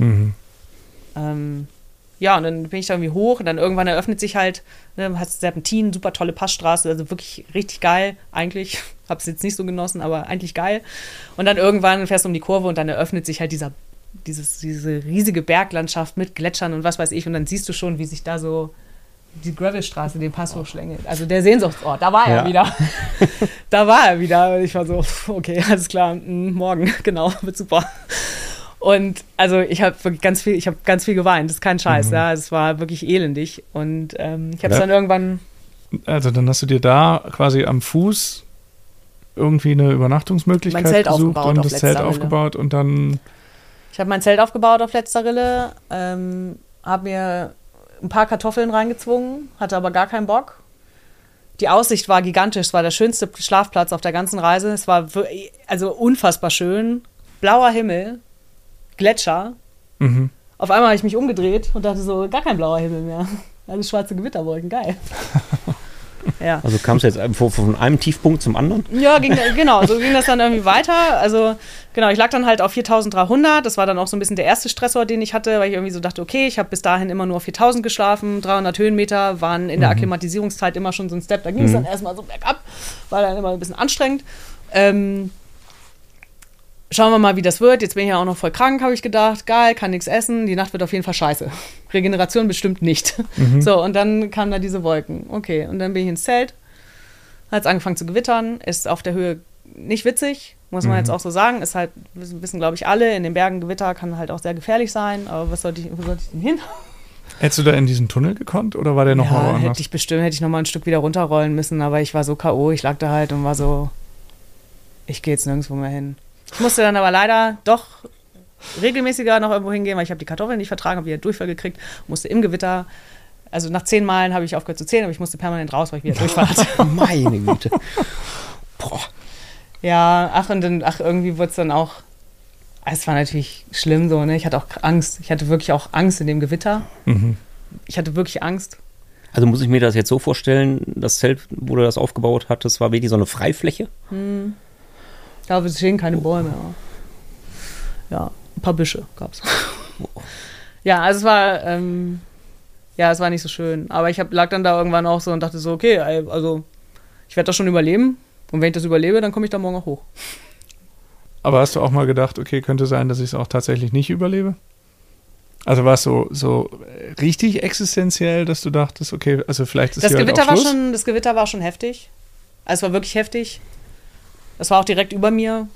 Ja, und dann bin ich da irgendwie hoch und dann irgendwann eröffnet sich halt, hast Serpentin, super tolle Passstraße, also wirklich richtig geil eigentlich. Hab's jetzt nicht so genossen, aber eigentlich geil. Und dann irgendwann fährst du um die Kurve und dann eröffnet sich halt diese riesige Berglandschaft mit Gletschern und was weiß ich. Und dann siehst du schon, wie sich da so die Gravelstraße den Pass hochschlängelt. Also der Sehnsuchtsort, da war er wieder. Da war er wieder. Und ich war so, okay, alles klar, morgen, genau, wird super. Und also ich habe ganz viel geweint, das ist kein Scheiß, ja, es war wirklich elendig und ich habe es dann irgendwann... Also dann hast du dir da quasi am Fuß irgendwie eine Übernachtungsmöglichkeit gesucht und das Zelt aufgebaut und dann... Ich habe mein Zelt aufgebaut auf letzter Rille, habe mir ein paar Kartoffeln reingezwungen, hatte aber gar keinen Bock. Die Aussicht war gigantisch, es war der schönste Schlafplatz auf der ganzen Reise, es war also unfassbar schön, blauer Himmel, Gletscher. Auf einmal habe ich mich umgedreht und dachte so, gar kein blauer Himmel mehr. Alles schwarze Gewitterwolken, geil. Ja. Also kamst du jetzt von einem Tiefpunkt zum anderen? Ja, genau, so ging das dann irgendwie weiter. Also genau, ich lag dann halt auf 4300. Das war dann auch so ein bisschen der erste Stressor, den ich hatte, weil ich irgendwie so dachte, okay, ich habe bis dahin immer nur auf 4000 geschlafen. 300 Höhenmeter waren in der Akklimatisierungszeit immer schon so ein Step. Da ging es dann erstmal so bergab, war dann immer ein bisschen anstrengend. schauen wir mal, wie das wird. Jetzt bin ich ja auch noch voll krank, habe ich gedacht. Geil, kann nichts essen. Die Nacht wird auf jeden Fall scheiße. Regeneration bestimmt nicht. So, und dann kamen da diese Wolken. Okay, und dann bin ich ins Zelt. Hat es angefangen zu gewittern. Ist auf der Höhe nicht witzig, muss man jetzt auch so sagen. Ist halt, wissen glaube ich alle, in den Bergen Gewitter kann halt auch sehr gefährlich sein. Aber wo sollte ich denn hin? Hättest du da in diesen Tunnel gekonnt oder war der noch mal woanders? Hätte ich noch mal ein Stück wieder runterrollen müssen. Aber ich war so K.O., ich lag da halt und war so, ich gehe jetzt nirgendwo mehr hin. Ich musste dann aber leider doch regelmäßiger noch irgendwo hingehen, weil ich habe die Kartoffeln nicht vertragen, habe wieder Durchfall gekriegt, musste im Gewitter, also nach 10 Malen habe ich aufgehört zu zählen, aber ich musste permanent raus, weil ich wieder Durchfall hatte. Meine Güte. Boah. Ja, irgendwie wurde es dann auch, es war natürlich schlimm so, ne? Ich hatte auch Angst, ich hatte wirklich auch Angst in dem Gewitter. Ich hatte wirklich Angst. Also muss ich mir das jetzt so vorstellen, das Zelt, wo du das aufgebaut hattest, war wirklich so eine Freifläche? Da stehen keine Bäume. Ja, ein paar Büsche gab es. Ja, also es war nicht so schön. Aber ich lag dann da irgendwann auch so und dachte so, okay, also ich werde das schon überleben. Und wenn ich das überlebe, dann komme ich da morgen auch hoch. Aber hast du auch mal gedacht, okay, könnte sein, dass ich es auch tatsächlich nicht überlebe? Also war es so richtig existenziell, dass du dachtest, okay, also vielleicht ist hier halt auch Schluss? Das Gewitter war schon heftig. Also es war wirklich heftig. Das war auch direkt über mir.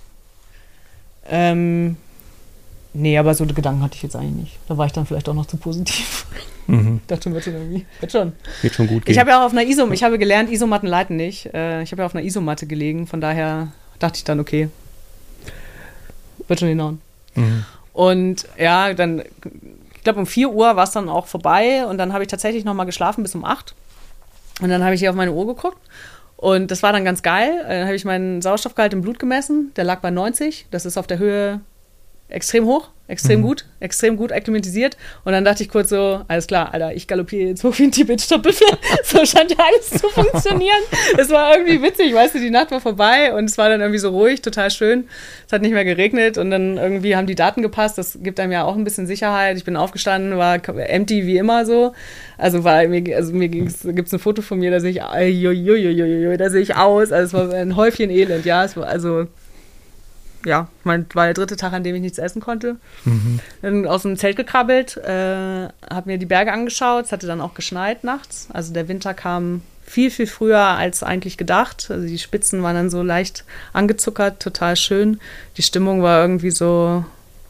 Nee, aber so Gedanken hatte ich jetzt eigentlich nicht. Da war ich dann vielleicht auch noch zu positiv. Ich dachte, wird schon. Wird schon gut gehen. Ich habe ja auch auf einer ich habe gelernt, Isomatten leiten nicht. Ich habe ja auf einer Isomatte gelegen, von daher dachte ich dann, okay, wird schon hinhauen. Und ja, dann, ich glaube um 4 Uhr war es dann auch vorbei und dann habe ich tatsächlich noch mal geschlafen bis um 8. Und dann habe ich hier auf meine Uhr geguckt. Und das war dann ganz geil. Dann habe ich meinen Sauerstoffgehalt im Blut gemessen. Der lag bei 90. Das ist auf der Höhe extrem hoch, extrem gut akklimatisiert. Und dann dachte ich kurz so, alles klar, Alter, ich galoppiere jetzt hoch wie ein Tibet-Stoppelpferd. So scheint ja alles zu funktionieren. Es war irgendwie witzig, weißt du, die Nacht war vorbei und es war dann irgendwie so ruhig, total schön. Es hat nicht mehr geregnet und dann irgendwie haben die Daten gepasst. Das gibt einem ja auch ein bisschen Sicherheit. Ich bin aufgestanden, war empty wie immer so. Also mir gibt's ein Foto von mir, da sehe ich, da sehe ich aus. Also es war ein Häufchen Elend, ja. Es war also ja, war der 3. Tag, an dem ich nichts essen konnte. Dann aus dem Zelt gekrabbelt, habe mir die Berge angeschaut. Es hatte dann auch geschneit nachts. Also der Winter kam viel, viel früher als eigentlich gedacht. Also die Spitzen waren dann so leicht angezuckert, total schön. Die Stimmung war irgendwie so,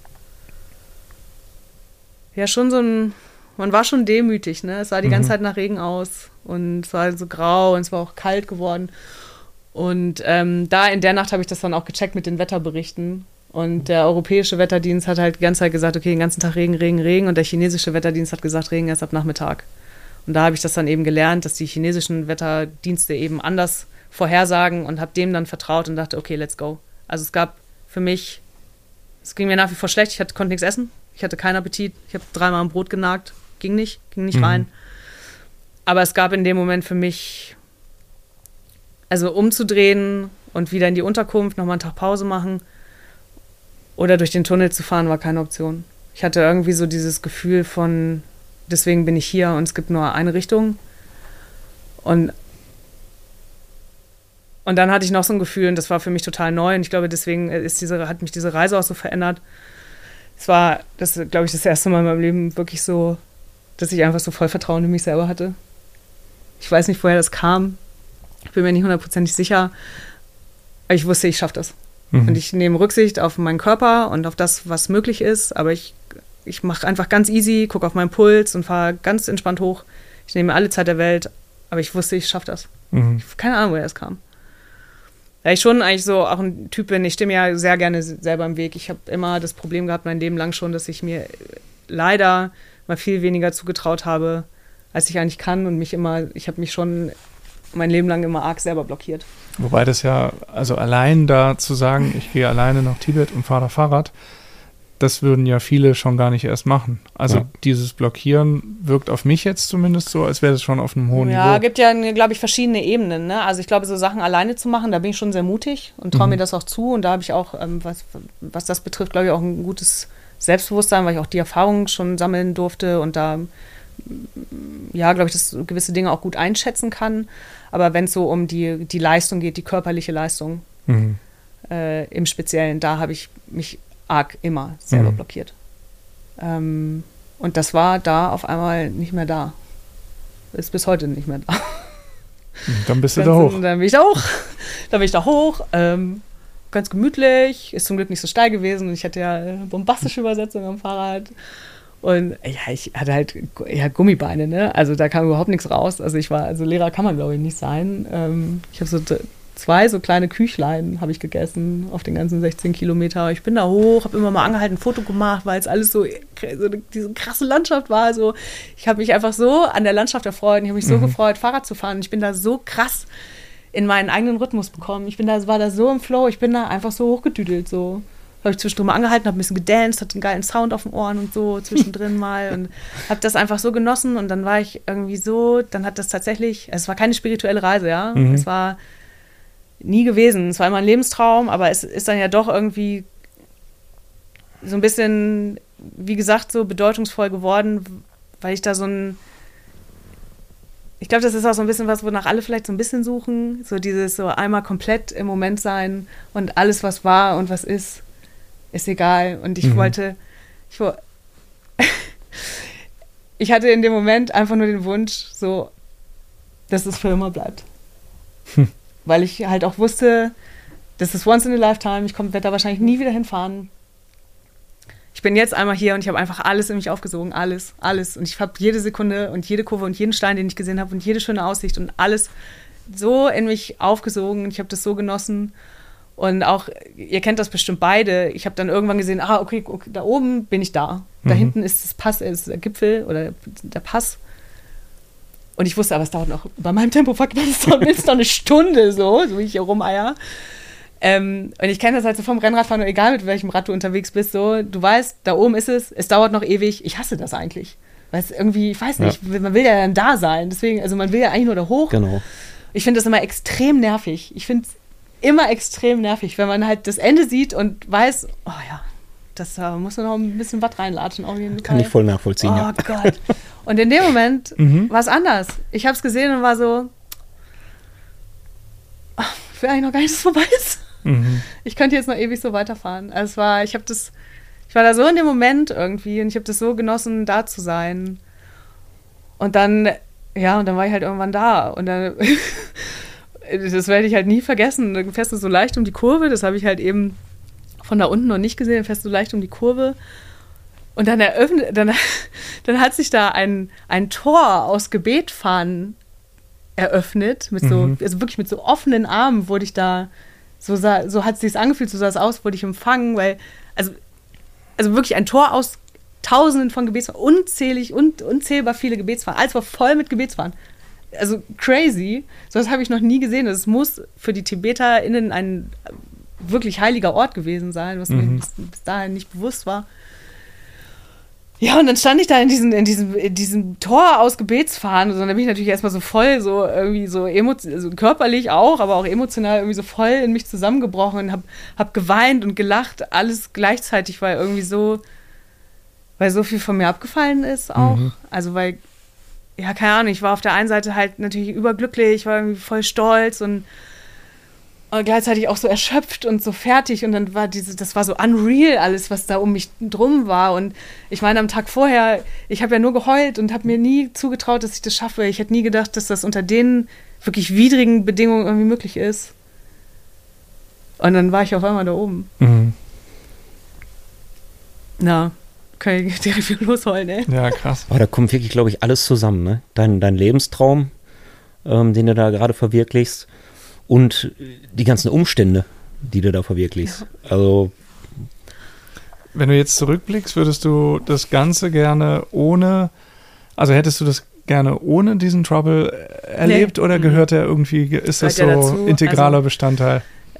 ja, schon so man war schon demütig, ne? Es sah die ganze Zeit nach Regen aus und es war so grau und es war auch kalt geworden. Und da in der Nacht habe ich das dann auch gecheckt mit den Wetterberichten. Und der europäische Wetterdienst hat halt die ganze Zeit gesagt, okay, den ganzen Tag Regen, Regen, Regen. Und der chinesische Wetterdienst hat gesagt, Regen erst ab Nachmittag. Und da habe ich das dann eben gelernt, dass die chinesischen Wetterdienste eben anders vorhersagen und habe dem dann vertraut und dachte, okay, let's go. Also es gab für mich, es ging mir nach wie vor schlecht, konnte nichts essen. Ich hatte keinen Appetit. Ich habe 3-mal am Brot genagt. Ging nicht rein. Aber es gab in dem Moment für mich, also umzudrehen und wieder in die Unterkunft, nochmal einen Tag Pause machen oder durch den Tunnel zu fahren, war keine Option. Ich hatte irgendwie so dieses Gefühl von, deswegen bin ich hier und es gibt nur eine Richtung. Und dann hatte ich noch so ein Gefühl und das war für mich total neu und ich glaube, deswegen hat mich diese Reise auch so verändert. Es war, glaube ich, das erste Mal in meinem Leben wirklich so, dass ich einfach so voll Vertrauen in mich selber hatte. Ich weiß nicht, woher das kam. Ich bin mir nicht 100% sicher, aber ich wusste, ich schaffe das. Und ich nehme Rücksicht auf meinen Körper und auf das, was möglich ist, aber ich mache einfach ganz easy, gucke auf meinen Puls und fahre ganz entspannt hoch. Ich nehme alle Zeit der Welt, aber ich wusste, ich schaffe das. Keine Ahnung, woher das kam. Weil ich schon eigentlich so auch ein Typ bin, ich stehe mir ja sehr gerne selber im Weg. Ich habe immer das Problem gehabt, mein Leben lang schon, dass ich mir leider mal viel weniger zugetraut habe, als ich eigentlich kann und ich habe mich schon mein Leben lang immer arg selber blockiert. Wobei das ja, also allein da zu sagen, ich gehe alleine nach Tibet und fahre Fahrrad, das würden ja viele schon gar nicht erst machen. Also dieses Blockieren wirkt auf mich jetzt zumindest so, als wäre das schon auf einem hohen Niveau. Ja, gibt ja, glaube ich, verschiedene Ebenen. Ne? Also ich glaube, so Sachen alleine zu machen, da bin ich schon sehr mutig und traue mir das auch zu. Und da habe ich auch, was das betrifft, glaube ich, auch ein gutes Selbstbewusstsein, weil ich auch die Erfahrungen schon sammeln durfte und da, ja, glaube ich, dass gewisse Dinge auch gut einschätzen kann. Aber wenn es so um die Leistung geht, die körperliche Leistung, im Speziellen, da habe ich mich arg immer selber blockiert. Und das war da auf einmal nicht mehr da. Ist bis heute nicht mehr da. Dann bist du da hoch. Dann bin ich da hoch. Dann bin ich da hoch. Ganz gemütlich. Ist zum Glück nicht so steil gewesen. Und ich hatte ja bombastische Übersetzung am Fahrrad. Und ja, ich hatte halt Gummibeine, ne? Also da kam überhaupt nichts raus. Also Lehrer kann man, glaube ich, nicht sein. Ich habe so 2 so kleine Küchlein habe ich gegessen auf den ganzen 16 Kilometer. Ich bin da hoch, habe immer mal angehalten, ein Foto gemacht, weil es alles so diese krasse Landschaft war. So. Ich habe mich einfach so an der Landschaft erfreut. Ich habe mich so gefreut, Fahrrad zu fahren. Ich bin da so krass in meinen eigenen Rhythmus bekommen. War da so im Flow. Ich bin da einfach so hochgedüdelt. So. Habe ich zwischendrin mal angehalten, habe ein bisschen gedanced, hatte einen geilen Sound auf den Ohren und so zwischendrin mal und habe das einfach so genossen. Und dann war ich irgendwie so, dann hat das tatsächlich, es war keine spirituelle Reise, ja. Es war nie gewesen. Es war immer ein Lebenstraum, aber es ist dann ja doch irgendwie so ein bisschen, wie gesagt, so bedeutungsvoll geworden, weil ich da ich glaube, das ist auch so ein bisschen was, wonach alle vielleicht so ein bisschen suchen. So dieses so einmal komplett im Moment sein und alles, was war und was ist egal. Und ich hatte in dem Moment einfach nur den Wunsch, so, dass es für immer bleibt. Weil ich halt auch wusste, das ist once in a lifetime, ich werde da wahrscheinlich nie wieder hinfahren. Ich bin jetzt einmal hier und ich habe einfach alles in mich aufgesogen, alles. Und ich habe jede Sekunde und jede Kurve und jeden Stein, den ich gesehen habe und jede schöne Aussicht und alles so in mich aufgesogen. Ich habe das so genossen. Und auch, ihr kennt das bestimmt beide, ich habe dann irgendwann gesehen, okay, da oben bin ich da. Da hinten ist das Pass, ist der Gipfel oder der Pass. Und ich wusste aber, es dauert noch, bei meinem Tempo, es dauert noch eine Stunde, so wie ich hier rumeier. Und ich kenne das halt so vom Rennradfahren, egal mit welchem Rad du unterwegs bist, so, du weißt, da oben ist es dauert noch ewig. Ich hasse das eigentlich. Weil es irgendwie, ich weiß nicht, man will ja dann da sein. Deswegen, also man will ja eigentlich nur da hoch. Genau. Ich finde das immer extrem nervig. Ich finde es immer extrem nervig, wenn man halt das Ende sieht und weiß, oh ja, das muss man noch ein bisschen was reinlatschen. Auf jeden Fall. Kann ich voll nachvollziehen, ja. Oh Gott. Und in dem Moment war es anders. Ich habe es gesehen und war so, ich will eigentlich noch gar nicht, dass es vorbei ist. Ich könnte jetzt noch ewig so weiterfahren. Also ich war da so in dem Moment irgendwie und ich habe das so genossen, da zu sein. Und dann war ich halt irgendwann da. Und dann, das werde ich halt nie vergessen. Dann fährst du so leicht um die Kurve, das habe ich halt eben von da unten noch nicht gesehen, dann fährst du leicht um die Kurve. Und dann dann hat sich da ein Tor aus Gebetfahnen eröffnet, also wirklich mit so offenen Armen wurde ich da, so hat es sich angefühlt, so sah es aus, wurde ich empfangen, weil, also wirklich ein Tor aus Tausenden von Gebetsfahnen, unzählbar viele Gebetsfahnen, alles war voll mit Gebetsfahnen. Also crazy, so das habe ich noch nie gesehen. Das muss für die TibeterInnen ein wirklich heiliger Ort gewesen sein, was mir bis dahin nicht bewusst war. Ja, und dann stand ich da in diesem Tor aus Gebetsfahnen und dann bin ich natürlich erstmal so voll, so irgendwie so also körperlich auch, aber auch emotional irgendwie so voll in mich zusammengebrochen und hab geweint und gelacht, alles gleichzeitig, weil irgendwie so viel von mir abgefallen ist auch. Also weil, ja, keine Ahnung, ich war auf der einen Seite halt natürlich überglücklich, war irgendwie voll stolz und gleichzeitig auch so erschöpft und so fertig und dann war das war so unreal alles, was da um mich drum war und ich meine am Tag vorher, ich habe ja nur geheult und habe mir nie zugetraut, dass ich das schaffe. Ich hätte nie gedacht, dass das unter den wirklich widrigen Bedingungen irgendwie möglich ist. Und dann war ich auf einmal da oben. Na, kann ich direkt wieder losheulen, ey. Ja, krass. Aber da kommt wirklich, glaube ich, alles zusammen, ne? Dein Lebenstraum, den du da gerade verwirklichst, und die ganzen Umstände, die du da verwirklichst. Ja. Also, wenn du jetzt zurückblickst, würdest du das Ganze gerne hättest du das gerne ohne diesen Trouble erlebt oder gehört er irgendwie, ist das so dazu, integraler Bestandteil?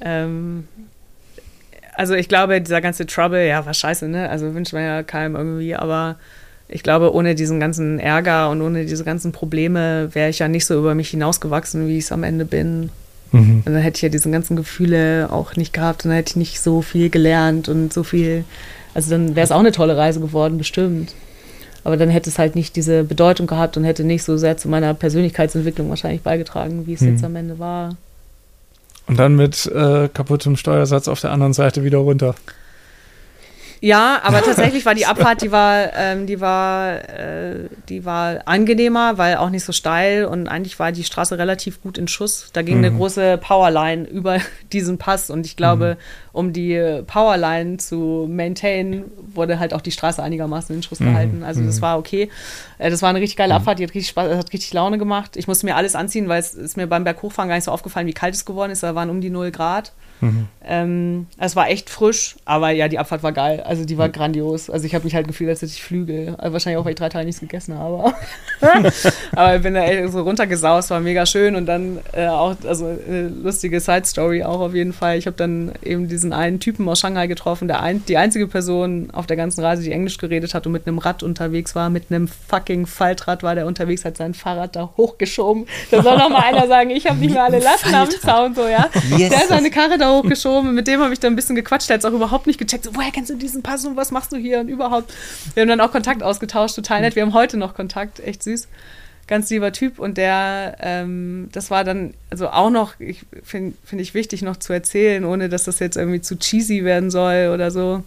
Also ich glaube, dieser ganze Trouble, ja, war scheiße, ne? Also wünscht man ja keinem irgendwie, aber ich glaube, ohne diesen ganzen Ärger und ohne diese ganzen Probleme wäre ich ja nicht so über mich hinausgewachsen, wie ich es am Ende bin. Und dann hätte ich ja diese ganzen Gefühle auch nicht gehabt und dann hätte ich nicht so viel gelernt und so viel, also dann wäre es auch eine tolle Reise geworden, bestimmt. Aber dann hätte es halt nicht diese Bedeutung gehabt und hätte nicht so sehr zu meiner Persönlichkeitsentwicklung wahrscheinlich beigetragen, wie es jetzt am Ende war. Und dann mit kaputtem Steuersatz auf der anderen Seite wieder runter. Ja, aber tatsächlich war die Abfahrt, die war angenehmer, weil auch nicht so steil und eigentlich war die Straße relativ gut in Schuss. Da ging eine große Powerline über diesen Pass und ich glaube, um die Powerline zu maintainen, wurde halt auch die Straße einigermaßen in Schuss gehalten. Also das war okay. Das war eine richtig geile Abfahrt, die hat richtig Spaß, hat richtig Laune gemacht. Ich musste mir alles anziehen, weil es ist mir beim Berghochfahren gar nicht so aufgefallen, wie kalt es geworden ist. Da waren um die 0 Grad. Es war echt frisch, aber ja, die Abfahrt war geil. Also die war grandios. Also ich habe mich halt gefühlt, als hätte ich Flügel. Also wahrscheinlich auch, weil ich 3 Tage nichts gegessen habe. Aber ich bin da echt so runtergesaust, war mega schön. Und dann auch, also eine lustige Side-Story auch auf jeden Fall. Ich habe dann eben diesen einen Typen aus Shanghai getroffen, die einzige Person auf der ganzen Reise, die Englisch geredet hat und mit einem Rad unterwegs war. Mit einem fucking Faltrad war der unterwegs, hat sein Fahrrad da hochgeschoben. Da soll noch mal einer sagen, ich habe nicht mehr alle Lasten am Zaun. So, ja. Yes. Der hat seine Karre da hochgeschoben. Mit dem habe ich dann ein bisschen gequatscht. Der hat es auch überhaupt nicht gecheckt. So, woher kennst du diesen Pass und was machst du hier und überhaupt? Wir haben dann auch Kontakt ausgetauscht, total nett. Wir haben heute noch Kontakt, echt süß. Ganz lieber Typ. Und der, das war dann, also auch noch, finde ich wichtig noch zu erzählen, ohne dass das jetzt irgendwie zu cheesy werden soll oder so.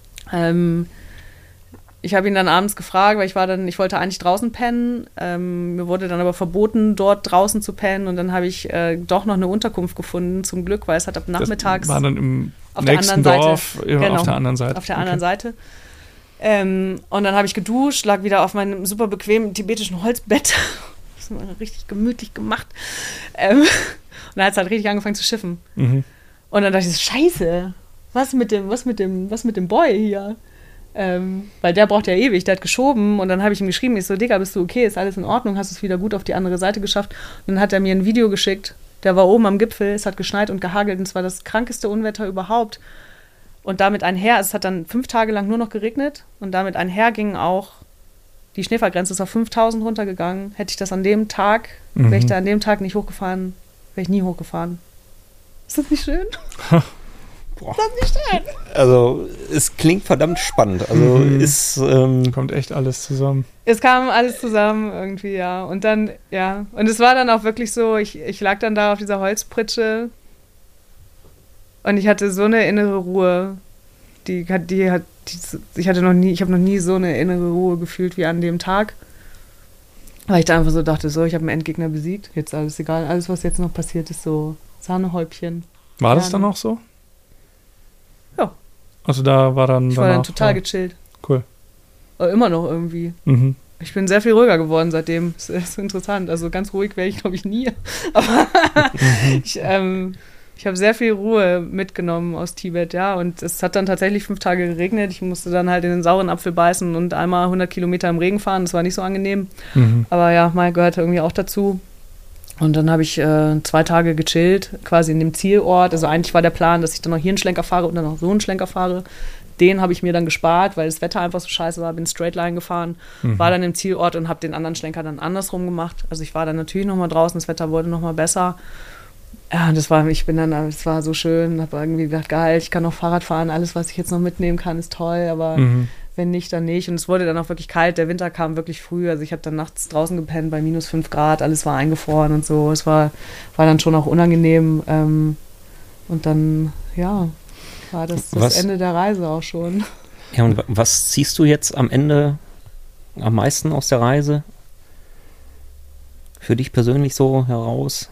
Ich habe ihn dann abends gefragt, weil ich wollte eigentlich draußen pennen. Mir wurde dann aber verboten, dort draußen zu pennen. Und dann habe ich doch noch eine Unterkunft gefunden, zum Glück, weil es hat ab nachmittags. Das war dann im nächsten Dorf, genau, auf der anderen Seite. Auf der anderen Seite. Und dann habe ich geduscht, lag wieder auf meinem super bequemen tibetischen Holzbett. Das war richtig gemütlich gemacht. Und dann hat es halt richtig angefangen zu schiffen. Und dann dachte ich so, scheiße, was mit dem Boy hier? Weil der braucht ja ewig, der hat geschoben und dann habe ich ihm geschrieben, ich so, Digga, bist du okay, ist alles in Ordnung, hast du es wieder gut auf die andere Seite geschafft? Und dann hat er mir ein Video geschickt, der war oben am Gipfel, es hat geschneit und gehagelt und es war das krankeste Unwetter überhaupt. Und damit einher, es hat dann 5 Tage lang nur noch geregnet und damit einher ging auch die Schneefallgrenze, ist auf 5000 runtergegangen. Hätte ich das an dem Tag, wäre ich da an dem Tag nicht hochgefahren, wäre ich nie hochgefahren. Ist das nicht schön? Boah. Das ist nicht schön. Also, es klingt verdammt spannend. Also, kommt echt alles zusammen. Es kam alles zusammen irgendwie, ja. Und dann, ja. Und es war dann auch wirklich so, ich lag dann da auf dieser Holzpritsche und ich hatte so eine innere Ruhe. Ich habe noch nie so eine innere Ruhe gefühlt wie an dem Tag. Weil ich da einfach so dachte, so, ich habe einen Endgegner besiegt. Jetzt alles egal. Alles, was jetzt noch passiert, ist so Sahnehäubchen. War das dann auch so? Ja. Also da war dann. Ich war dann total gechillt. Cool. Aber immer noch irgendwie. Ich bin sehr viel ruhiger geworden seitdem. Das ist interessant. Also ganz ruhig wäre ich, glaube ich, nie. Aber ich habe sehr viel Ruhe mitgenommen aus Tibet, ja. Und es hat dann tatsächlich 5 Tage geregnet. Ich musste dann halt in den sauren Apfel beißen und einmal 100 Kilometer im Regen fahren. Das war nicht so angenehm. Aber ja, mal gehörte irgendwie auch dazu. Und dann habe ich 2 Tage gechillt, quasi in dem Zielort. Also eigentlich war der Plan, dass ich dann noch hier einen Schlenker fahre und dann noch so einen Schlenker fahre. Den habe ich mir dann gespart, weil das Wetter einfach so scheiße war. Bin Straightline gefahren, war dann im Zielort und habe den anderen Schlenker dann andersrum gemacht. Also ich war dann natürlich noch mal draußen, das Wetter wurde noch mal besser. Ja, das war so schön. Habe irgendwie gedacht, geil, ich kann noch Fahrrad fahren. Alles, was ich jetzt noch mitnehmen kann, ist toll. Aber wenn nicht, dann nicht. Und es wurde dann auch wirklich kalt. Der Winter kam wirklich früh. Also ich habe dann nachts draußen gepennt bei minus 5 Grad. Alles war eingefroren und so. Es war dann schon auch unangenehm. Und dann, ja, war das Ende der Reise auch schon. Ja, und was ziehst du jetzt am Ende am meisten aus der Reise? Für dich persönlich so heraus?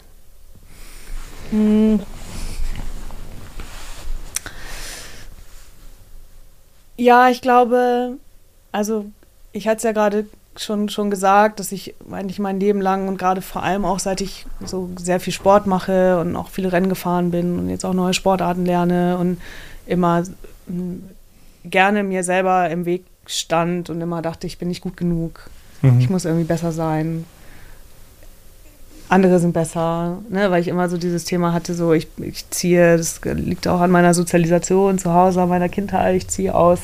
Ja, ich glaube, also ich hatte es ja gerade schon gesagt, dass ich eigentlich mein Leben lang und gerade vor allem auch seit ich so sehr viel Sport mache und auch viele Rennen gefahren bin und jetzt auch neue Sportarten lerne und immer gerne mir selber im Weg stand und immer dachte, ich bin nicht gut genug, ich muss irgendwie besser sein. Andere sind besser, ne, weil ich immer so dieses Thema hatte, so ich ziehe, das liegt auch an meiner Sozialisation zu Hause, an meiner Kindheit, ich ziehe aus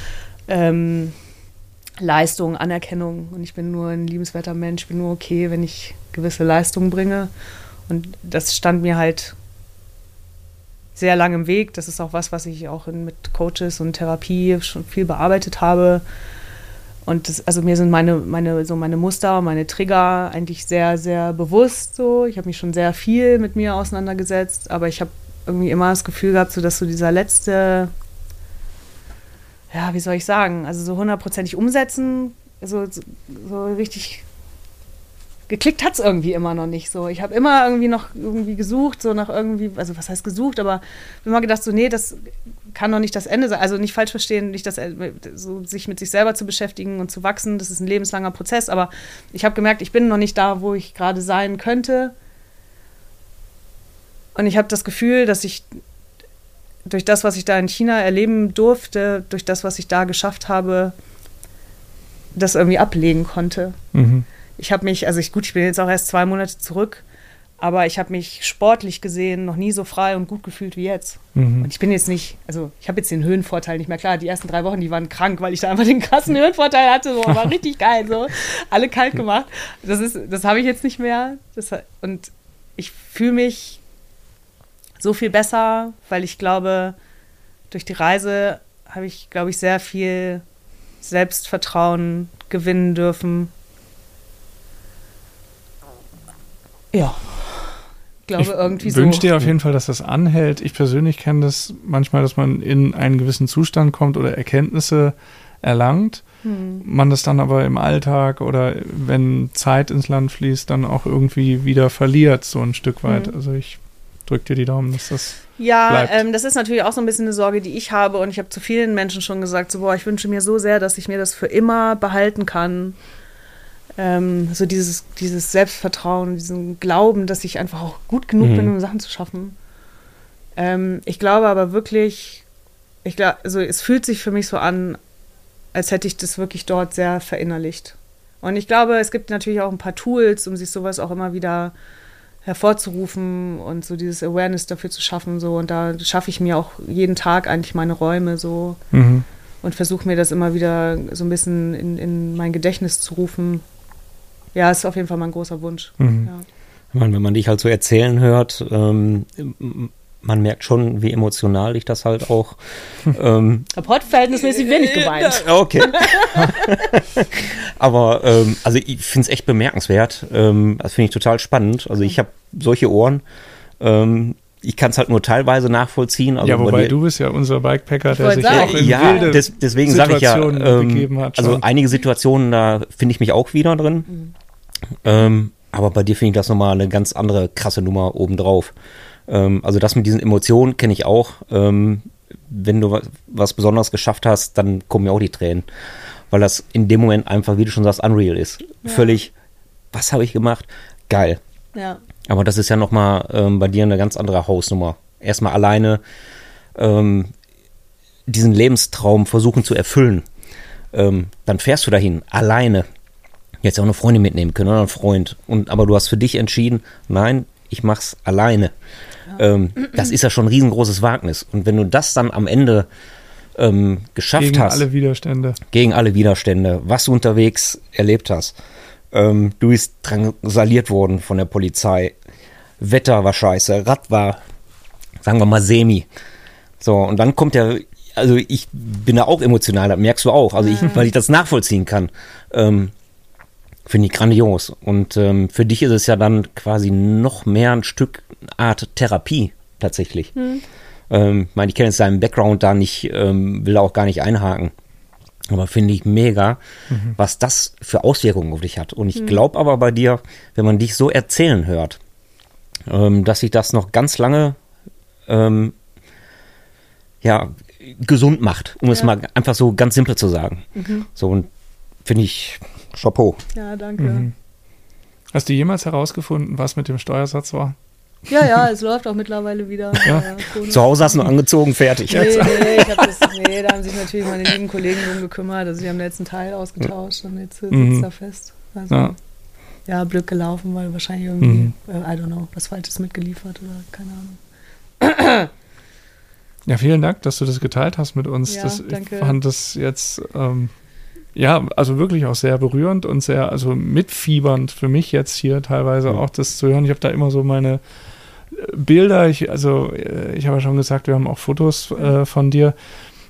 Leistung, Anerkennung und ich bin nur ein liebenswerter Mensch, ich bin nur okay, wenn ich gewisse Leistungen bringe und das stand mir halt sehr lang im Weg, das ist auch was ich auch mit Coaches und Therapie schon viel bearbeitet habe Und mir sind meine Muster, meine Trigger eigentlich sehr, sehr bewusst so. Ich habe mich schon sehr viel mit mir auseinandergesetzt, aber ich habe irgendwie immer das Gefühl gehabt, so dass so dieser letzte, ja, wie soll ich sagen, also so 100%ig umsetzen, so richtig geklickt hat es irgendwie immer noch nicht so. Ich habe immer irgendwie gesucht, so nach irgendwie, also was heißt gesucht, aber ich habe immer gedacht, so nee, das kann doch nicht das Ende sein. Also nicht falsch verstehen, nicht das, so sich mit sich selber zu beschäftigen und zu wachsen, das ist ein lebenslanger Prozess, aber ich habe gemerkt, ich bin noch nicht da, wo ich gerade sein könnte. Und ich habe das Gefühl, dass ich durch das, was ich da in China erleben durfte, durch das, was ich da geschafft habe, das irgendwie ablegen konnte. Mhm. Ich habe mich, ich bin jetzt auch erst 2 Monate zurück, aber ich habe mich sportlich gesehen noch nie so frei und gut gefühlt wie jetzt. Mhm. Und ich bin jetzt nicht, ich habe jetzt den Höhenvorteil nicht mehr. Klar, die ersten 3 Wochen, die waren krank, weil ich da einfach den krassen Höhenvorteil hatte. So, war richtig geil, so. Alle kalt gemacht. Das habe ich jetzt nicht mehr. Und ich fühle mich so viel besser, weil ich glaube, durch die Reise habe ich, glaube ich, sehr viel Selbstvertrauen gewinnen dürfen. Ja, ich glaube irgendwie so. Ich wünsche dir auf jeden Fall, dass das anhält. Ich persönlich kenne das manchmal, dass man in einen gewissen Zustand kommt oder Erkenntnisse erlangt. Man das dann aber im Alltag oder wenn Zeit ins Land fließt, dann auch irgendwie wieder verliert, so ein Stück weit. Also ich drücke dir die Daumen, dass das bleibt. Das ist natürlich auch so ein bisschen eine Sorge, die ich habe. Und ich habe zu vielen Menschen schon gesagt, so, ich wünsche mir so sehr, dass ich mir das für immer behalten kann. So dieses Selbstvertrauen, diesen Glauben, dass ich einfach auch gut genug bin, um Sachen zu schaffen. Ich glaube aber wirklich, es fühlt sich für mich so an, als hätte ich das wirklich dort sehr verinnerlicht. Und ich glaube, es gibt natürlich auch ein paar Tools, um sich sowas auch immer wieder hervorzurufen und so dieses Awareness dafür zu schaffen. So. Und da schaffe ich mir auch jeden Tag eigentlich meine Räume so und versuche mir das immer wieder so ein bisschen in mein Gedächtnis zu rufen. Ja, ist auf jeden Fall mein großer Wunsch. Mhm. Ja. Wenn man dich halt so erzählen hört, man merkt schon, wie emotional dich das halt auch. Ich habe heute verhältnismäßig wenig geweint. Okay. Aber ich finde es echt bemerkenswert. Das finde ich total spannend. Also ich habe solche Ohren. Ich kann es halt nur teilweise nachvollziehen. Also ja, wobei du bist ja unser Bikepacker, der sich auch in wilde deswegen sage ich ja, begeben hat. Also einige Situationen, da finde ich mich auch wieder drin. Aber bei dir finde ich das nochmal eine ganz andere krasse Nummer obendrauf. Also das mit diesen Emotionen kenne ich auch. Wenn du was Besonderes geschafft hast, dann kommen mir auch die Tränen. Weil das in dem Moment einfach, wie du schon sagst, unreal ist. Ja. Völlig, was habe ich gemacht? Geil. Ja. Aber das ist ja nochmal bei dir eine ganz andere Hausnummer. Erstmal alleine diesen Lebenstraum versuchen zu erfüllen. Dann fährst du dahin, alleine. Jetzt auch eine Freundin mitnehmen können oder einen Freund. Aber du hast für dich entschieden, nein, ich mach's alleine. Ja. Das ist ja schon ein riesengroßes Wagnis. Und wenn du das dann am Ende geschafft hast. Gegen alle Widerstände. Was du unterwegs erlebt hast. Du bist drangsaliert worden von der Polizei. Wetter war scheiße, Rad war, sagen wir mal, semi. So, und dann kommt also ich bin da auch emotional, das merkst du auch. Also weil ich das nachvollziehen kann. Finde ich grandios. Und für dich ist es ja dann quasi noch mehr ein Stück Art Therapie tatsächlich. Ich meine, ich kenne jetzt deinen Background da nicht, will da auch gar nicht einhaken. Aber finde ich mega, was das für Auswirkungen auf dich hat. Und ich glaube aber bei dir, wenn man dich so erzählen hört, dass sich das noch ganz lange gesund macht, um es mal einfach so ganz simpel zu sagen. So, und finde ich Chapeau. Ja, danke. Hast du jemals herausgefunden, was mit dem Steuersatz war? Ja, es läuft auch mittlerweile wieder. Ja. Zu Hause hast du noch angezogen, fertig. Nee, da haben sich natürlich meine lieben Kollegen drum gekümmert. Also die haben den letzten Teil ausgetauscht und jetzt sitzt da fest. Also Glück gelaufen, weil wahrscheinlich irgendwie, I don't know, was Falsches mitgeliefert oder keine Ahnung. Ja, vielen Dank, dass du das geteilt hast mit uns. Ja, danke. Ich fand das jetzt also wirklich auch sehr berührend und sehr, also mitfiebernd für mich jetzt hier teilweise auch das zu hören. Ich habe da immer so meine Bilder, ich habe ja schon gesagt, wir haben auch Fotos von dir.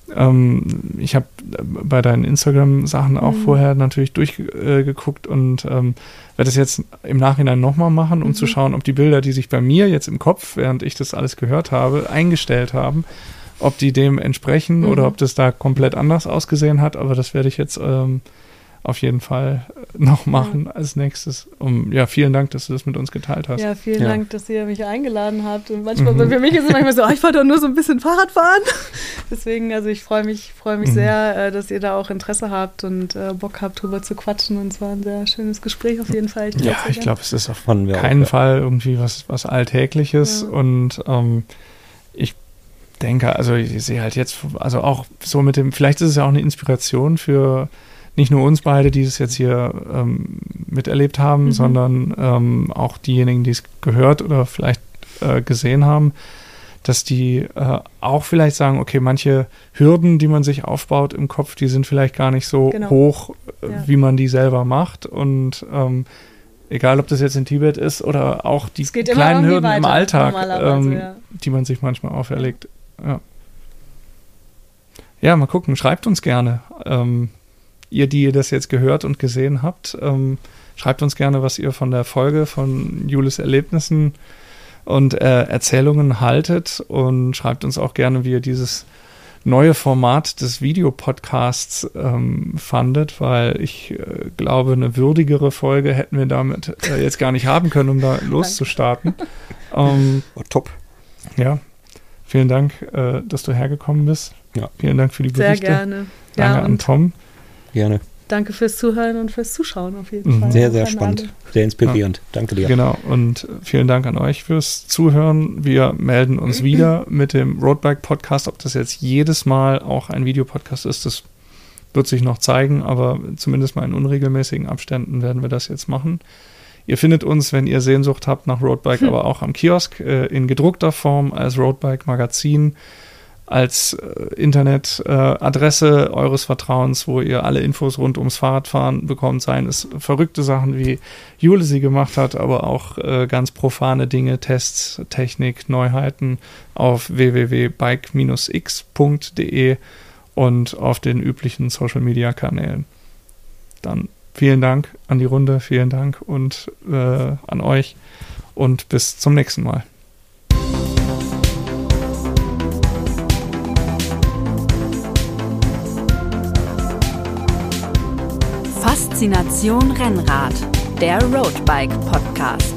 Ich habe bei deinen Instagram-Sachen auch vorher natürlich durchgeguckt und werde das jetzt im Nachhinein nochmal machen, um zu schauen, ob die Bilder, die sich bei mir jetzt im Kopf, während ich das alles gehört habe, eingestellt haben, ob die dem entsprechen oder ob das da komplett anders ausgesehen hat. Aber das werde ich jetzt auf jeden Fall noch machen als nächstes. Vielen Dank, dass du das mit uns geteilt hast. Ja, vielen Dank, dass ihr mich eingeladen habt. Und manchmal, für mich ist es manchmal so, ich wollte doch nur so ein bisschen Fahrrad fahren. Deswegen, also ich freue mich sehr, dass ihr da auch Interesse habt und Bock habt, drüber zu quatschen. Und es war ein sehr schönes Gespräch auf jeden Fall. Ich glaube, es ist auf keinen Fall irgendwie was Alltägliches. Ja. Und ich denke, also ich sehe halt jetzt, also auch so mit dem, vielleicht ist es ja auch eine Inspiration für nicht nur uns beide, die es jetzt hier miterlebt haben, sondern auch diejenigen, die es gehört oder vielleicht gesehen haben, dass die auch vielleicht sagen, okay, manche Hürden, die man sich aufbaut im Kopf, die sind vielleicht gar nicht so hoch, wie man die selber macht. Und egal, ob das jetzt in Tibet ist oder auch die kleinen Hürden im Alltag, die man sich manchmal auferlegt. Ja, mal gucken, schreibt uns gerne. Ihr, die ihr das jetzt gehört und gesehen habt, schreibt uns gerne, was ihr von der Folge von Julis Erlebnissen und Erzählungen haltet und schreibt uns auch gerne, wie ihr dieses neue Format des Videopodcasts fandet, weil ich glaube, eine würdigere Folge hätten wir damit jetzt gar nicht haben können, um da loszustarten. Top. Ja, vielen Dank, dass du hergekommen bist. Ja. Vielen Dank für die Berichte. Sehr gerne. Danke an Tom. Gerne. Danke fürs Zuhören und fürs Zuschauen auf jeden Fall. Sehr, sehr spannend. Sehr inspirierend. Ja. Danke dir. Genau. Und vielen Dank an euch fürs Zuhören. Wir melden uns wieder mit dem Roadbike Podcast. Ob das jetzt jedes Mal auch ein Videopodcast ist, das wird sich noch zeigen. Aber zumindest mal in unregelmäßigen Abständen werden wir das jetzt machen. Ihr findet uns, wenn ihr Sehnsucht habt nach Roadbike, aber auch am Kiosk in gedruckter Form als Roadbike Magazin, als Internetadresse eures Vertrauens, wo ihr alle Infos rund ums Fahrradfahren bekommt, seien es verrückte Sachen, wie Jule sie gemacht hat, aber auch ganz profane Dinge, Tests, Technik, Neuheiten auf www.bike-x.de und auf den üblichen Social-Media-Kanälen. Dann vielen Dank an die Runde, vielen Dank und an euch und bis zum nächsten Mal. Faszination Rennrad, der Roadbike Podcast.